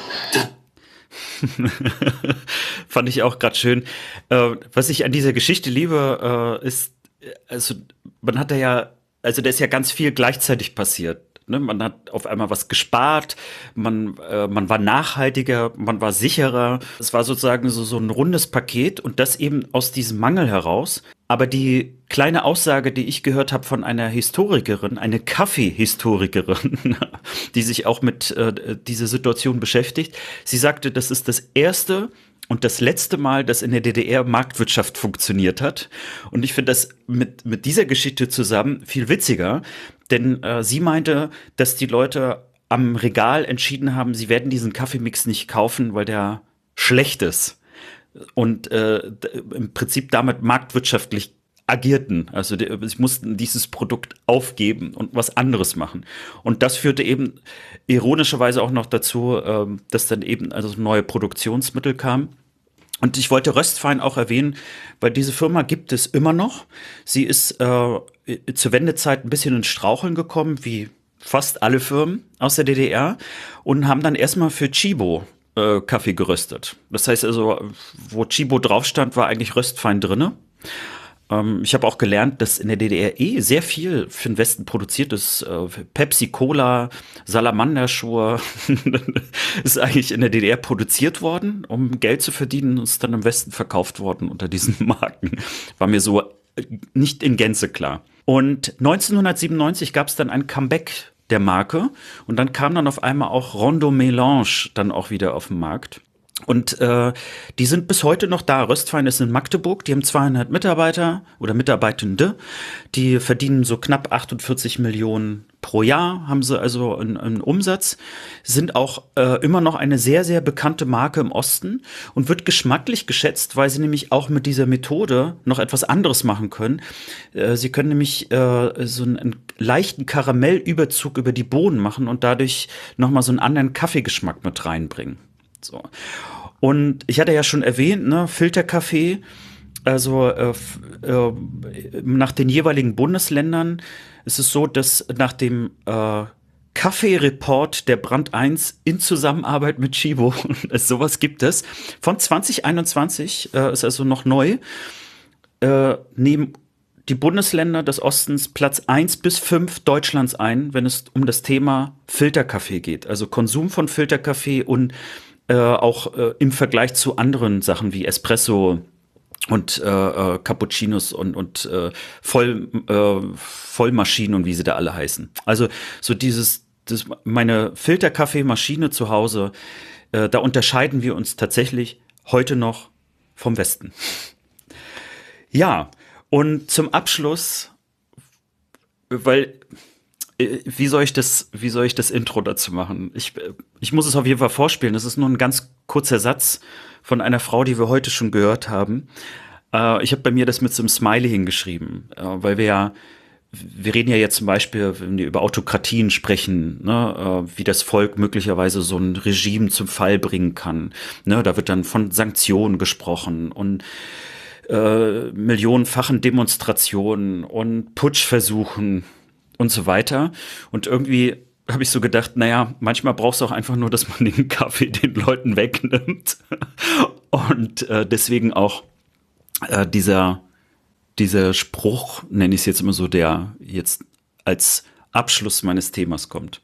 Fand ich auch gerade schön. Was ich an dieser Geschichte liebe, ist, also man hat da ist ja ganz viel gleichzeitig passiert. Ne? Man hat auf einmal was gespart, man war nachhaltiger, man war sicherer. Es war sozusagen so ein rundes Paket und das eben aus diesem Mangel heraus. Aber die kleine Aussage, die ich gehört habe von einer Historikerin, eine Kaffeehistorikerin, die sich auch mit dieser Situation beschäftigt, sie sagte, das ist das erste und das letzte Mal, dass in der DDR Marktwirtschaft funktioniert hat. Und ich finde das mit dieser Geschichte zusammen viel witziger, denn sie meinte, dass die Leute am Regal entschieden haben, sie werden diesen Kaffeemix nicht kaufen, weil der schlecht ist. Und im Prinzip damit marktwirtschaftlich agierten. Also sie mussten dieses Produkt aufgeben und was anderes machen. Und das führte eben ironischerweise auch noch dazu, dass dann eben also neue Produktionsmittel kamen. Und ich wollte Röstfein auch erwähnen, weil diese Firma gibt es immer noch. Sie ist zur Wendezeit ein bisschen ins Straucheln gekommen, wie fast alle Firmen aus der DDR, und haben dann erstmal für Tchibo Kaffee geröstet. Das heißt also, wo Tchibo drauf stand, war eigentlich Röstfein drinne. Ich habe auch gelernt, dass in der DDR sehr viel für den Westen produziert ist. Pepsi, Cola, Salamander-Schur ist eigentlich in der DDR produziert worden, um Geld zu verdienen, und ist dann im Westen verkauft worden unter diesen Marken. War mir so nicht in Gänze klar. Und 1997 gab es dann ein Comeback der Marke und dann kam dann auf einmal auch Rondo Mélange dann auch wieder auf den Markt. Und die sind bis heute noch da. Röstfein ist in Magdeburg, die haben 200 Mitarbeiter oder Mitarbeitende. Die verdienen so knapp 48 Millionen pro Jahr, haben sie also einen Umsatz, sind auch immer noch eine sehr, sehr bekannte Marke im Osten und wird geschmacklich geschätzt, weil sie nämlich auch mit dieser Methode noch etwas anderes machen können. Sie können nämlich so einen leichten Karamellüberzug über die Bohnen machen und dadurch nochmal so einen anderen Kaffeegeschmack mit reinbringen. So. Und ich hatte ja schon erwähnt, ne, Filterkaffee, also nach den jeweiligen Bundesländern ist es so, dass nach dem Kaffee-Report der Brand 1 in Zusammenarbeit mit Chibo, sowas gibt es, von 2021, ist also noch neu, nehmen die Bundesländer des Ostens Platz 1 bis 5 Deutschlands ein, wenn es um das Thema Filterkaffee geht. Also Konsum von Filterkaffee und auch im Vergleich zu anderen Sachen wie Espresso und Cappuccinos und Vollmaschinen und wie sie da alle heißen. Also so meine Filterkaffeemaschine zu Hause, da unterscheiden wir uns tatsächlich heute noch vom Westen. Ja, und zum Abschluss, weil wie soll ich das Intro dazu machen? Ich muss es auf jeden Fall vorspielen. Das ist nur ein ganz kurzer Satz von einer Frau, die wir heute schon gehört haben. Ich habe bei mir das mit so einem Smiley hingeschrieben, weil wir reden ja jetzt zum Beispiel, wenn wir über Autokratien sprechen, ne, wie das Volk möglicherweise so ein Regime zum Fall bringen kann. Ne, da wird dann von Sanktionen gesprochen und millionenfachen Demonstrationen und Putschversuchen und so weiter. Und irgendwie habe ich so gedacht, naja, manchmal brauchst du auch einfach nur, dass man den Kaffee den Leuten wegnimmt. Und deswegen auch dieser Spruch, nenne ich es jetzt immer so, der jetzt als Abschluss meines Themas kommt.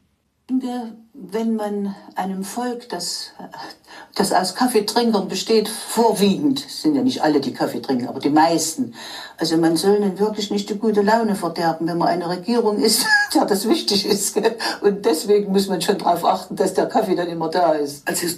Wenn man einem Volk, das aus Kaffeetrinkern besteht, vorwiegend, sind ja nicht alle, die Kaffee trinken, aber die meisten. Also man soll ihnen wirklich nicht die gute Laune verderben, wenn man eine Regierung ist, der das wichtig ist. Gell? Und deswegen muss man schon darauf achten, dass der Kaffee dann immer da ist. Also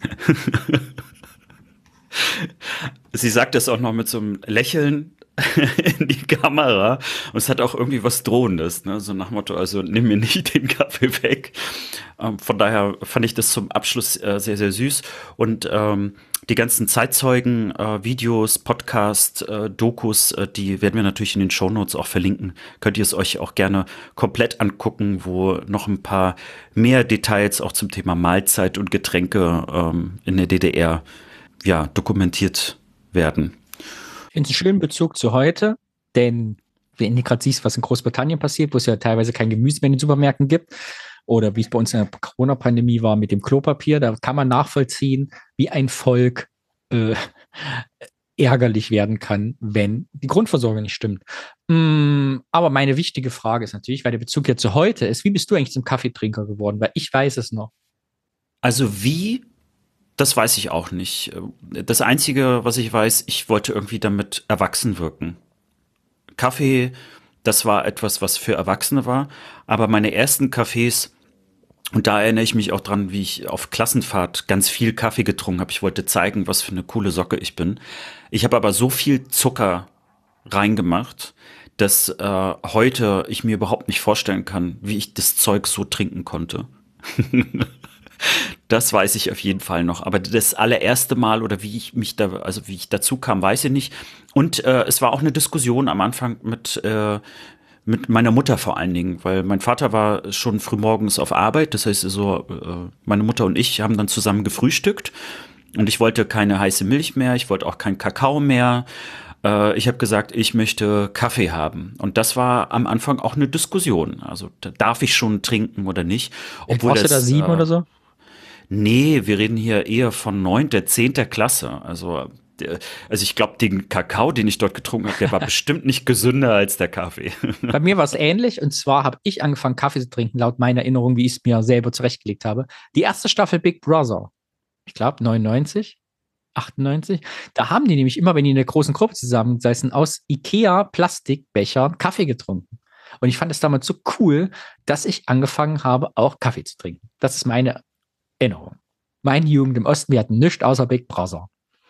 Sie sagt das auch noch mit so einem Lächeln in die Kamera und es hat auch irgendwie was Drohendes, ne? So nach Motto, also nimm mir nicht den Kaffee weg. Von daher fand ich das zum Abschluss sehr, sehr süß und die ganzen Zeitzeugen, Videos, Podcasts, Dokus, die werden wir natürlich in den Shownotes auch verlinken. Könnt ihr es euch auch gerne komplett angucken, wo noch ein paar mehr Details auch zum Thema Mahlzeit und Getränke in der DDR dokumentiert werden. Ich finde es einen schönen Bezug zu heute, denn wenn du gerade siehst, was in Großbritannien passiert, wo es ja teilweise kein Gemüse mehr in den Supermärkten gibt, oder wie es bei uns in der Corona-Pandemie war mit dem Klopapier, da kann man nachvollziehen, wie ein Volk ärgerlich werden kann, wenn die Grundversorgung nicht stimmt. Aber meine wichtige Frage ist natürlich, weil der Bezug ja zu heute ist, wie bist du eigentlich zum Kaffeetrinker geworden? Weil ich weiß es noch. Also wie? Das weiß ich auch nicht. Das Einzige, was ich weiß, ich wollte irgendwie damit erwachsen wirken. Kaffee, das war etwas, was für Erwachsene war. Aber meine ersten Kaffees, und da erinnere ich mich auch dran, wie ich auf Klassenfahrt ganz viel Kaffee getrunken habe. Ich wollte zeigen, was für eine coole Socke ich bin. Ich habe aber so viel Zucker reingemacht, dass heute ich mir überhaupt nicht vorstellen kann, wie ich das Zeug so trinken konnte. Das weiß ich auf jeden Fall noch. Aber das allererste Mal oder wie ich dazu kam, weiß ich nicht. Und es war auch eine Diskussion am Anfang mit meiner Mutter vor allen Dingen, weil mein Vater war schon frühmorgens auf Arbeit. Das heißt, meine Mutter und ich haben dann zusammen gefrühstückt. Und ich wollte keine heiße Milch mehr. Ich wollte auch keinen Kakao mehr. Ich habe gesagt, ich möchte Kaffee haben. Und das war am Anfang auch eine Diskussion. Also darf ich schon trinken oder nicht? Obwohl warst du da 7 oder so? Nee, wir reden hier eher von 9., 10. Klasse. Also ich glaube, den Kakao, den ich dort getrunken habe, der war bestimmt nicht gesünder als der Kaffee. Bei mir war es ähnlich. Und zwar habe ich angefangen, Kaffee zu trinken, laut meiner Erinnerung, wie ich es mir selber zurechtgelegt habe. Die erste Staffel Big Brother, ich glaube 99, 98. Da haben die nämlich immer, wenn die in der großen Gruppe zusammensaßen, aus Ikea-Plastikbechern Kaffee getrunken. Und ich fand es damals so cool, dass ich angefangen habe, auch Kaffee zu trinken. Das ist meine Erinnerung. Meine Jugend im Osten, wir hatten nichts außer Big Brother.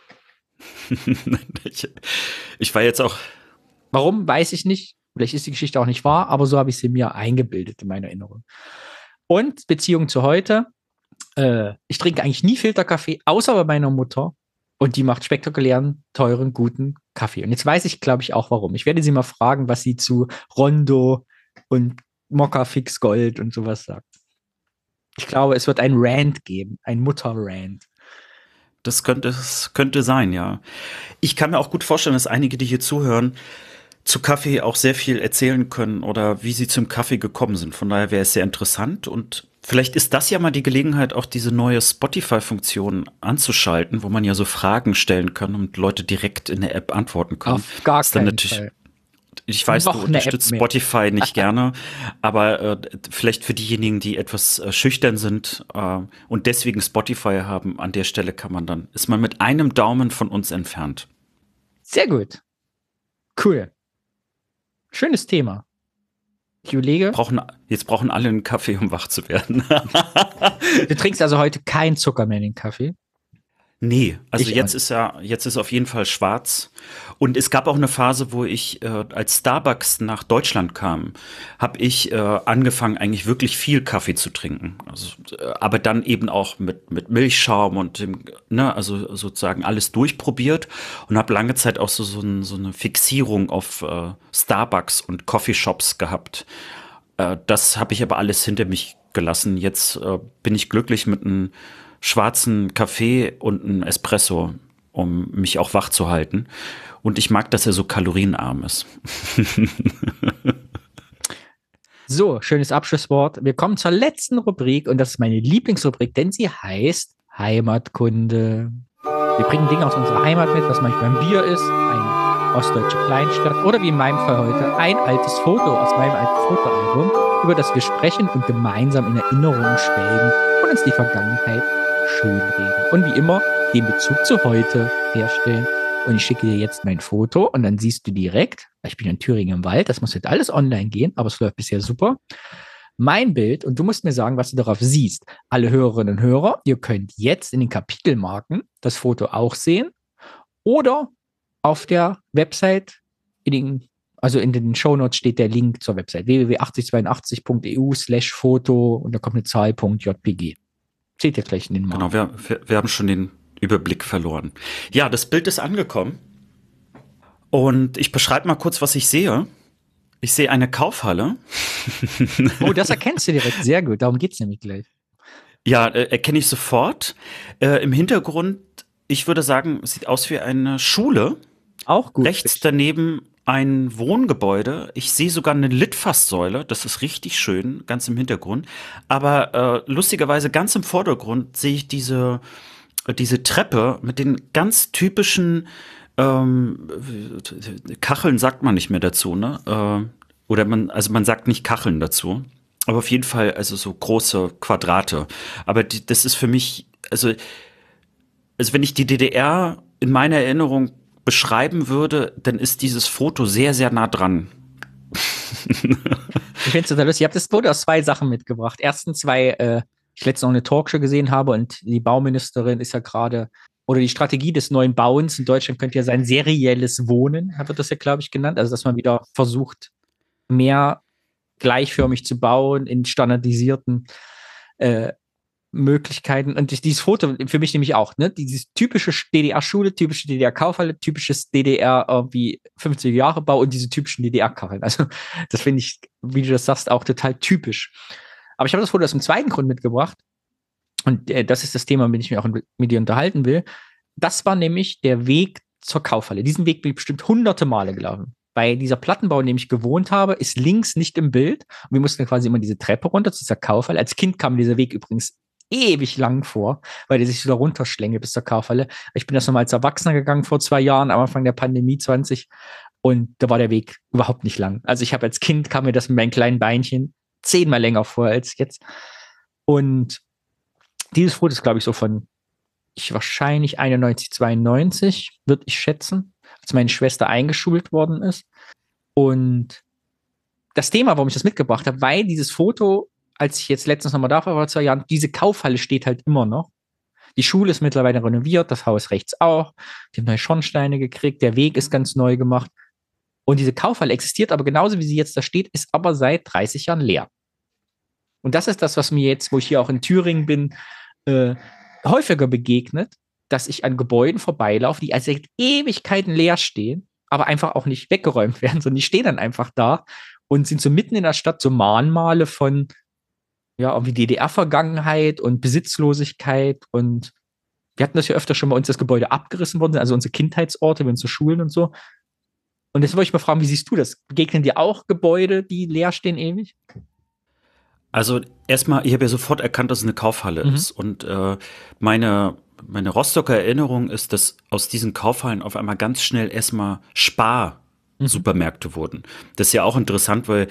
Ich war jetzt auch. Warum, weiß ich nicht. Vielleicht ist die Geschichte auch nicht wahr, aber so habe ich sie mir eingebildet in meiner Erinnerung. Und Beziehung zu heute. Ich trinke eigentlich nie Filterkaffee, außer bei meiner Mutter. Und die macht spektakulären, teuren, guten Kaffee. Und jetzt weiß ich, glaube ich, auch warum. Ich werde sie mal fragen, was sie zu Rondo und Mokka Fix Gold und sowas sagt. Ich glaube, es wird ein Rant geben, ein Mutter-Rant. Das könnte sein, ja. Ich kann mir auch gut vorstellen, dass einige, die hier zuhören, zu Kaffee auch sehr viel erzählen können oder wie sie zum Kaffee gekommen sind. Von daher wäre es sehr interessant und vielleicht ist das ja mal die Gelegenheit, auch diese neue Spotify-Funktion anzuschalten, wo man ja so Fragen stellen kann und Leute direkt in der App antworten können. Auf gar keinen Fall. Ich weiß, du unterstützt Spotify nicht gerne, aber vielleicht für diejenigen, die etwas schüchtern sind und deswegen Spotify haben, an der Stelle ist man mit einem Daumen von uns entfernt. Sehr gut. Cool. Schönes Thema. Ich überlege. Jetzt brauchen alle einen Kaffee, um wach zu werden. Du trinkst also heute keinen Zucker mehr in den Kaffee? Nee, also jetzt ist auf jeden Fall schwarz. Und es gab auch eine Phase, wo ich, als Starbucks nach Deutschland kam, habe ich angefangen, eigentlich wirklich viel Kaffee zu trinken. Also, aber dann eben auch mit Milchschaum und also sozusagen alles durchprobiert und habe lange Zeit auch so eine Fixierung auf Starbucks und Coffeeshops gehabt. Das habe ich aber alles hinter mich gelassen. Jetzt bin ich glücklich mit einem schwarzen Kaffee und ein Espresso, um mich auch wach zu halten. Und ich mag, dass er so kalorienarm ist. So, schönes Abschlusswort. Wir kommen zur letzten Rubrik und das ist meine Lieblingsrubrik, denn sie heißt Heimatkunde. Wir bringen Dinge aus unserer Heimat mit, was manchmal ein Bier ist, eine ostdeutsche Kleinstadt oder wie in meinem Fall heute ein altes Foto aus meinem alten Fotoalbum, über das wir sprechen und gemeinsam in Erinnerungen schwelgen und uns die Vergangenheit schönreden. Und wie immer den Bezug zu heute herstellen. Und ich schicke dir jetzt mein Foto und dann siehst du direkt, ich bin in Thüringen im Wald, das muss jetzt alles online gehen, aber es läuft bisher super, mein Bild und du musst mir sagen, was du darauf siehst. Alle Hörerinnen und Hörer, ihr könnt jetzt in den Kapitelmarken das Foto auch sehen oder auf der Website, in den Shownotes steht der Link zur Website www.8082.eu/Foto und da kommt eine Zahl.jpg. Seht ihr gleich in den Marken. Genau, wir haben schon den Überblick verloren. Ja, das Bild ist angekommen. Und ich beschreibe mal kurz, was ich sehe. Ich sehe eine Kaufhalle. Oh, das erkennst du direkt. Sehr gut. Darum geht es nämlich gleich. Ja, erkenne ich sofort. Im Hintergrund, ich würde sagen, sieht aus wie eine Schule. Auch gut. Rechts daneben ein Wohngebäude. Ich sehe sogar eine Litfaßsäule. Das ist richtig schön, ganz im Hintergrund. Aber lustigerweise ganz im Vordergrund sehe ich diese Treppe mit den ganz typischen Kacheln sagt man nicht mehr dazu, ne? Oder man sagt nicht Kacheln dazu. Aber auf jeden Fall, also so große Quadrate. Aber das ist für mich, also wenn ich die DDR in meiner Erinnerung beschreiben würde, dann ist dieses Foto sehr, sehr nah dran. Ich finde es total lustig. Ich habe das Foto aus 2 Sachen mitgebracht. Erstens, weil ich letztens noch eine Talkshow gesehen habe und die Bauministerin ist ja gerade, oder die Strategie des neuen Bauens in Deutschland könnte ja sein serielles Wohnen, wird das ja, glaube ich, genannt. Also, dass man wieder versucht, mehr gleichförmig zu bauen in standardisierten Möglichkeiten. Und dieses Foto für mich nämlich auch, ne? Dieses typische DDR-Schule, typische DDR-Kaufhalle, typisches DDR irgendwie 50er-Jahre-Bau und diese typischen DDR-Kacheln. Also, das finde ich, wie du das sagst, auch total typisch. Aber ich habe das Foto aus dem zweiten Grund mitgebracht. Und das ist das Thema, mit dem ich mich auch mit dir unterhalten will. Das war nämlich der Weg zur Kaufhalle. Diesen Weg bin ich bestimmt hunderte Male gelaufen. Bei dieser Plattenbau, in dem ich gewohnt habe, ist links nicht im Bild. Und wir mussten quasi immer diese Treppe runter zu dieser Kaufhalle. Als Kind kam dieser Weg übrigens ewig lang vor, weil der sich so da runterschlängelt bis zur Kaufhalle. Ich bin das nochmal als Erwachsener gegangen vor 2 Jahren, am Anfang der Pandemie 20. Und da war der Weg überhaupt nicht lang. Also ich habe als Kind, kam mir das mit meinen kleinen Beinchen 10-mal länger vor als jetzt. Und dieses Foto ist, glaube ich, so von wahrscheinlich 91, 92, würde ich schätzen, als meine Schwester eingeschult worden ist. Und das Thema, warum ich das mitgebracht habe, weil dieses Foto, als ich jetzt letztens nochmal da war, vor 2 Jahren, diese Kaufhalle steht halt immer noch. Die Schule ist mittlerweile renoviert, das Haus rechts auch. Die haben neue Schornsteine gekriegt, der Weg ist ganz neu gemacht. Und diese Kaufhalle existiert aber genauso, wie sie jetzt da steht, ist aber seit 30 Jahren leer. Und das ist das, was mir jetzt, wo ich hier auch in Thüringen bin, häufiger begegnet, dass ich an Gebäuden vorbeilaufe, die seit Ewigkeiten leer stehen, aber einfach auch nicht weggeräumt werden, sondern die stehen dann einfach da und sind so mitten in der Stadt so Mahnmale von irgendwie DDR-Vergangenheit und Besitzlosigkeit. Und wir hatten das ja öfter schon bei uns, das Gebäude abgerissen worden sind, also unsere Kindheitsorte, wir sind zu Schulen und so. Und jetzt wollte ich mal fragen, wie siehst du das? Begegnen dir auch Gebäude, die leer stehen ewig? Also erstmal, ich habe ja sofort erkannt, dass es eine Kaufhalle ist. Und meine Rostocker Erinnerung ist, dass aus diesen Kaufhallen auf einmal ganz schnell erstmal Spar-Supermärkte wurden. Das ist ja auch interessant, weil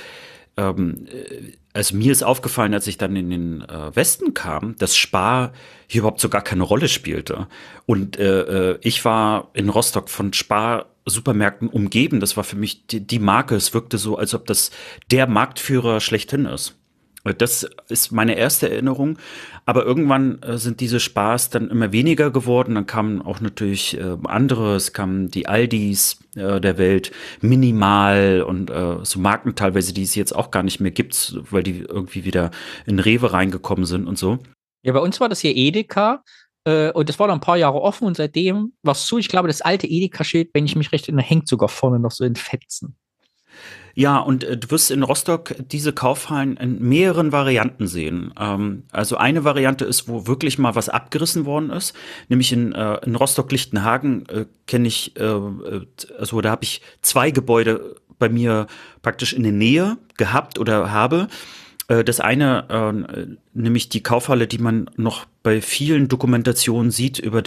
also mir ist aufgefallen, als ich dann in den Westen kam, dass Spar hier überhaupt so gar keine Rolle spielte. Und ich war in Rostock von Spar-Supermärkten umgeben. Das war für mich die Marke. Es wirkte so, als ob das der Marktführer schlechthin ist. Das ist meine erste Erinnerung. Aber irgendwann sind diese Spars dann immer weniger geworden. Dann kamen auch natürlich andere. Es kamen die Aldis der Welt, Minimal und so Marken teilweise, die es jetzt auch gar nicht mehr gibt, weil die irgendwie wieder in Rewe reingekommen sind und so. Ja, bei uns war das hier Edeka. Und das war noch ein paar Jahre offen. Und seitdem war es so, ich glaube, das alte Edeka-Schild, wenn ich mich recht erinnere, hängt sogar vorne noch so in Fetzen. Ja, und du wirst in Rostock diese Kaufhallen in mehreren Varianten sehen. Also eine Variante ist, wo wirklich mal was abgerissen worden ist, nämlich in Rostock-Lichtenhagen kenne ich, also da habe ich 2 Gebäude bei mir praktisch in der Nähe gehabt oder habe. Das eine, nämlich die Kaufhalle, die man noch bei vielen Dokumentationen sieht über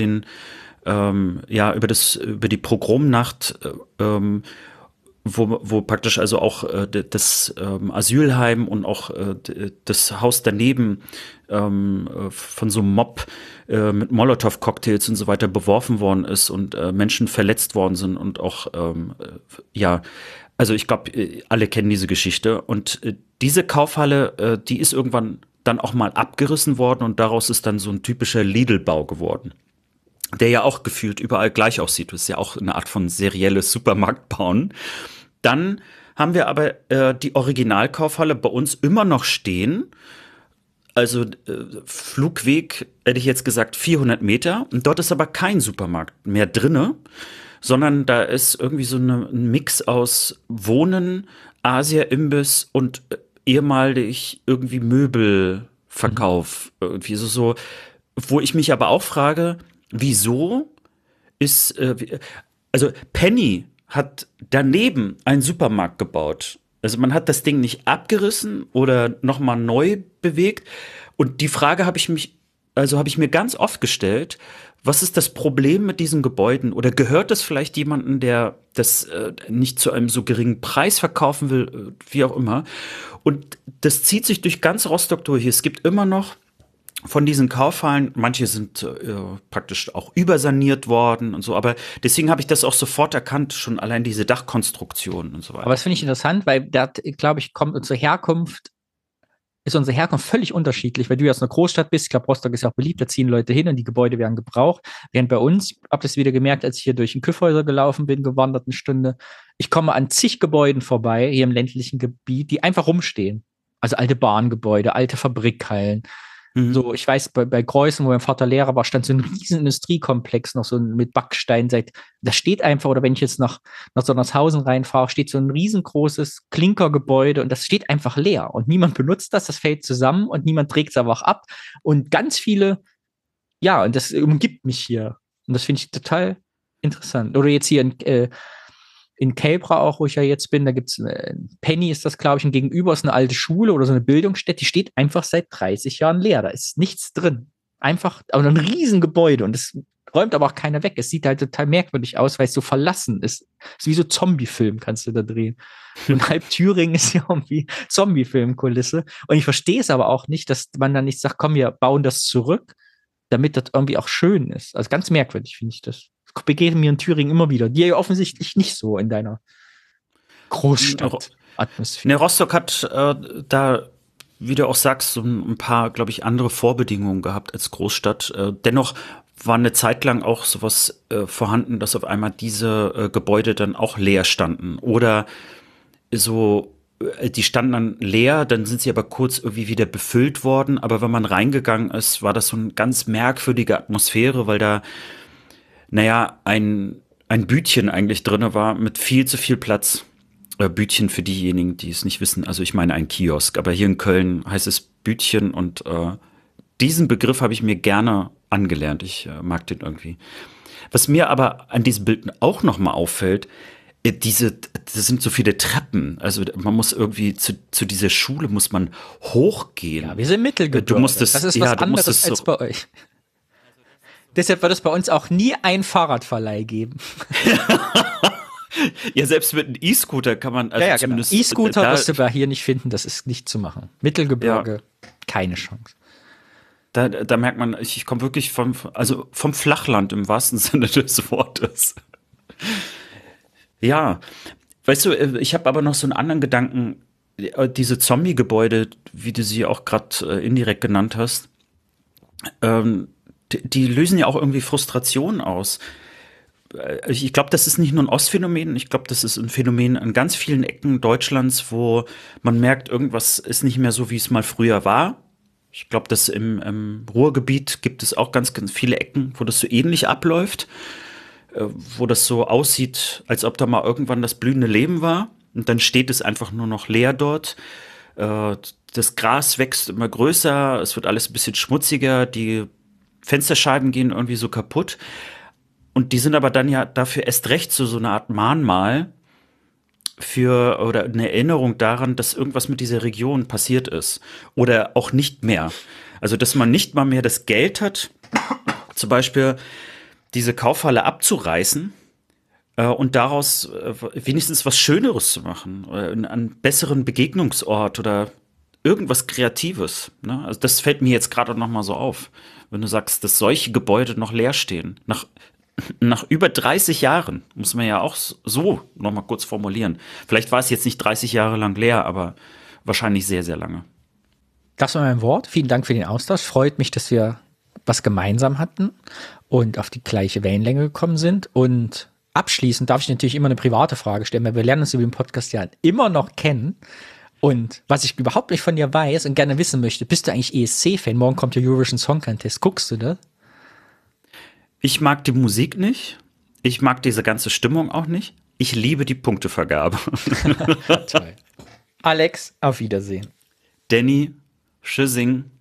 über die Pogromnacht, wo praktisch also auch das Asylheim und auch das Haus daneben von so einem Mob mit Molotow-Cocktails und so weiter beworfen worden ist und Menschen verletzt worden sind und auch also ich glaube, alle kennen diese Geschichte. Und diese Kaufhalle, die ist irgendwann dann auch mal abgerissen worden und daraus ist dann so ein typischer Lidl-Bau geworden, der ja auch gefühlt überall gleich aussieht. Das ist ja auch eine Art von serielles Supermarktbauen. Dann haben wir aber die Originalkaufhalle bei uns immer noch stehen. Also Flugweg, hätte ich jetzt gesagt, 400 Meter. Und dort ist aber kein Supermarkt mehr drinne, sondern da ist irgendwie so ein Mix aus Wohnen, Asia-Imbiss und ehemalig irgendwie Möbelverkauf. Irgendwie so, wo ich mich aber auch frage, wieso ist, also Penny hat daneben einen Supermarkt gebaut. Also man hat das Ding nicht abgerissen oder nochmal neu bewegt. Und die Frage habe ich mir ganz oft gestellt, was ist das Problem mit diesen Gebäuden? Oder gehört das vielleicht jemandem, der das nicht zu einem so geringen Preis verkaufen will, wie auch immer? Und das zieht sich durch ganz Rostock durch. Es gibt immer noch von diesen Kaufhallen, manche sind praktisch auch übersaniert worden und so, aber deswegen habe ich das auch sofort erkannt, schon allein diese Dachkonstruktion und so weiter. Aber das finde ich interessant, weil da, glaube ich, ist unsere Herkunft völlig unterschiedlich, weil du ja aus einer Großstadt bist. Ich glaube, Rostock ist ja auch beliebt, da ziehen Leute hin und die Gebäude werden gebraucht. Während bei uns, ich habe das wieder gemerkt, als ich hier durch den Kyffhäuser gelaufen bin, gewandert eine Stunde, ich komme an zig Gebäuden vorbei, hier im ländlichen Gebiet, die einfach rumstehen. Also alte Bahngebäude, alte Fabrikhallen. So, ich weiß, bei Kreuzen, wo mein Vater Lehrer war, stand so ein riesen Industriekomplex noch so mit Backstein. Da steht einfach, oder wenn ich jetzt nach Sonnershausen reinfahre, steht so ein riesengroßes Klinkergebäude und das steht einfach leer und niemand benutzt das fällt zusammen und niemand trägt es aber auch ab und ganz viele, ja, und das umgibt mich hier und das finde ich total interessant. Oder jetzt hier in Kelbra auch, wo ich ja jetzt bin, da gibt's Penny ist das, glaube ich, und gegenüber ist eine alte Schule oder so eine Bildungsstätte, die steht einfach seit 30 Jahren leer. Da ist nichts drin. Einfach, aber ein Riesengebäude und das räumt aber auch keiner weg. Es sieht halt total merkwürdig aus, weil es so verlassen ist. Es ist wie so Zombie-Film, kannst du da drehen. Und halb Thüringen ist ja irgendwie Zombie-Film-Kulisse. Und ich verstehe es aber auch nicht, dass man dann nicht sagt, komm, wir bauen das zurück, damit das irgendwie auch schön ist. Also ganz merkwürdig finde ich das. Begegnet mir in Thüringen immer wieder. Die ja offensichtlich nicht so in deiner Großstadt-Atmosphäre. Ne, Rostock hat da wie du auch sagst, so ein paar, glaube ich, andere Vorbedingungen gehabt als Großstadt. Dennoch war eine Zeit lang auch sowas vorhanden, dass auf einmal diese Gebäude dann auch leer standen. Oder so, die standen dann leer, dann sind sie aber kurz irgendwie wieder befüllt worden. Aber wenn man reingegangen ist, war das so eine ganz merkwürdige Atmosphäre, weil da, naja, ein Bütchen eigentlich drin war mit viel zu viel Platz. Bütchen für diejenigen, die es nicht wissen. Also ich meine ein Kiosk, aber hier in Köln heißt es Bütchen und diesen Begriff habe ich mir gerne angelernt. Ich mag den irgendwie. Was mir aber an diesem Bild auch nochmal auffällt, das sind so viele Treppen. Also man muss irgendwie zu dieser Schule muss man hochgehen. Ja, wir sind Mittelgebirge. Das ist was anderes als bei euch. Deshalb wird es bei uns auch nie einen Fahrradverleih geben. Ja, selbst mit einem E-Scooter kann man also zumindest. Genau. E-Scooter wirst du bei hier nicht finden, das ist nicht zu machen. Mittelgebirge, keine Chance. Da merkt man, ich komme wirklich vom Flachland im wahrsten Sinne des Wortes. Ja, weißt du, ich habe aber noch so einen anderen Gedanken. Diese Zombie-Gebäude, wie du sie auch gerade indirekt genannt hast, die lösen ja auch irgendwie Frustration aus. Ich glaube, das ist nicht nur ein Ostphänomen, ich glaube, das ist ein Phänomen an ganz vielen Ecken Deutschlands, wo man merkt, irgendwas ist nicht mehr so, wie es mal früher war. Ich glaube, dass im Ruhrgebiet gibt es auch ganz, ganz viele Ecken, wo das so ähnlich abläuft, wo das so aussieht, als ob da mal irgendwann das blühende Leben war. Und dann steht es einfach nur noch leer dort. Das Gras wächst immer größer, es wird alles ein bisschen schmutziger, die Fensterscheiben gehen irgendwie so kaputt. Und die sind aber dann ja dafür erst recht so eine Art Mahnmal oder eine Erinnerung daran, dass irgendwas mit dieser Region passiert ist. Oder auch nicht mehr. Also, dass man nicht mal mehr das Geld hat, zum Beispiel diese Kaufhalle abzureißen und daraus wenigstens was Schöneres zu machen. Oder einen besseren Begegnungsort oder irgendwas Kreatives. Ne? Also, das fällt mir jetzt gerade noch mal so auf. Wenn du sagst, dass solche Gebäude noch leer stehen. Nach über 30 Jahren, muss man ja auch so noch mal kurz formulieren. Vielleicht war es jetzt nicht 30 Jahre lang leer, aber wahrscheinlich sehr, sehr lange. Das war mein Wort. Vielen Dank für den Austausch. Freut mich, dass wir was gemeinsam hatten und auf die gleiche Wellenlänge gekommen sind. Und abschließend darf ich natürlich immer eine private Frage stellen, weil wir lernen uns über den Podcast ja immer noch kennen. Und was ich überhaupt nicht von dir weiß und gerne wissen möchte, bist du eigentlich ESC-Fan? Morgen kommt der Eurovision Song Contest. Guckst du das? Ich mag die Musik nicht. Ich mag diese ganze Stimmung auch nicht. Ich liebe die Punktevergabe. Toll. Alex, auf Wiedersehen. Danny, Tschüssing.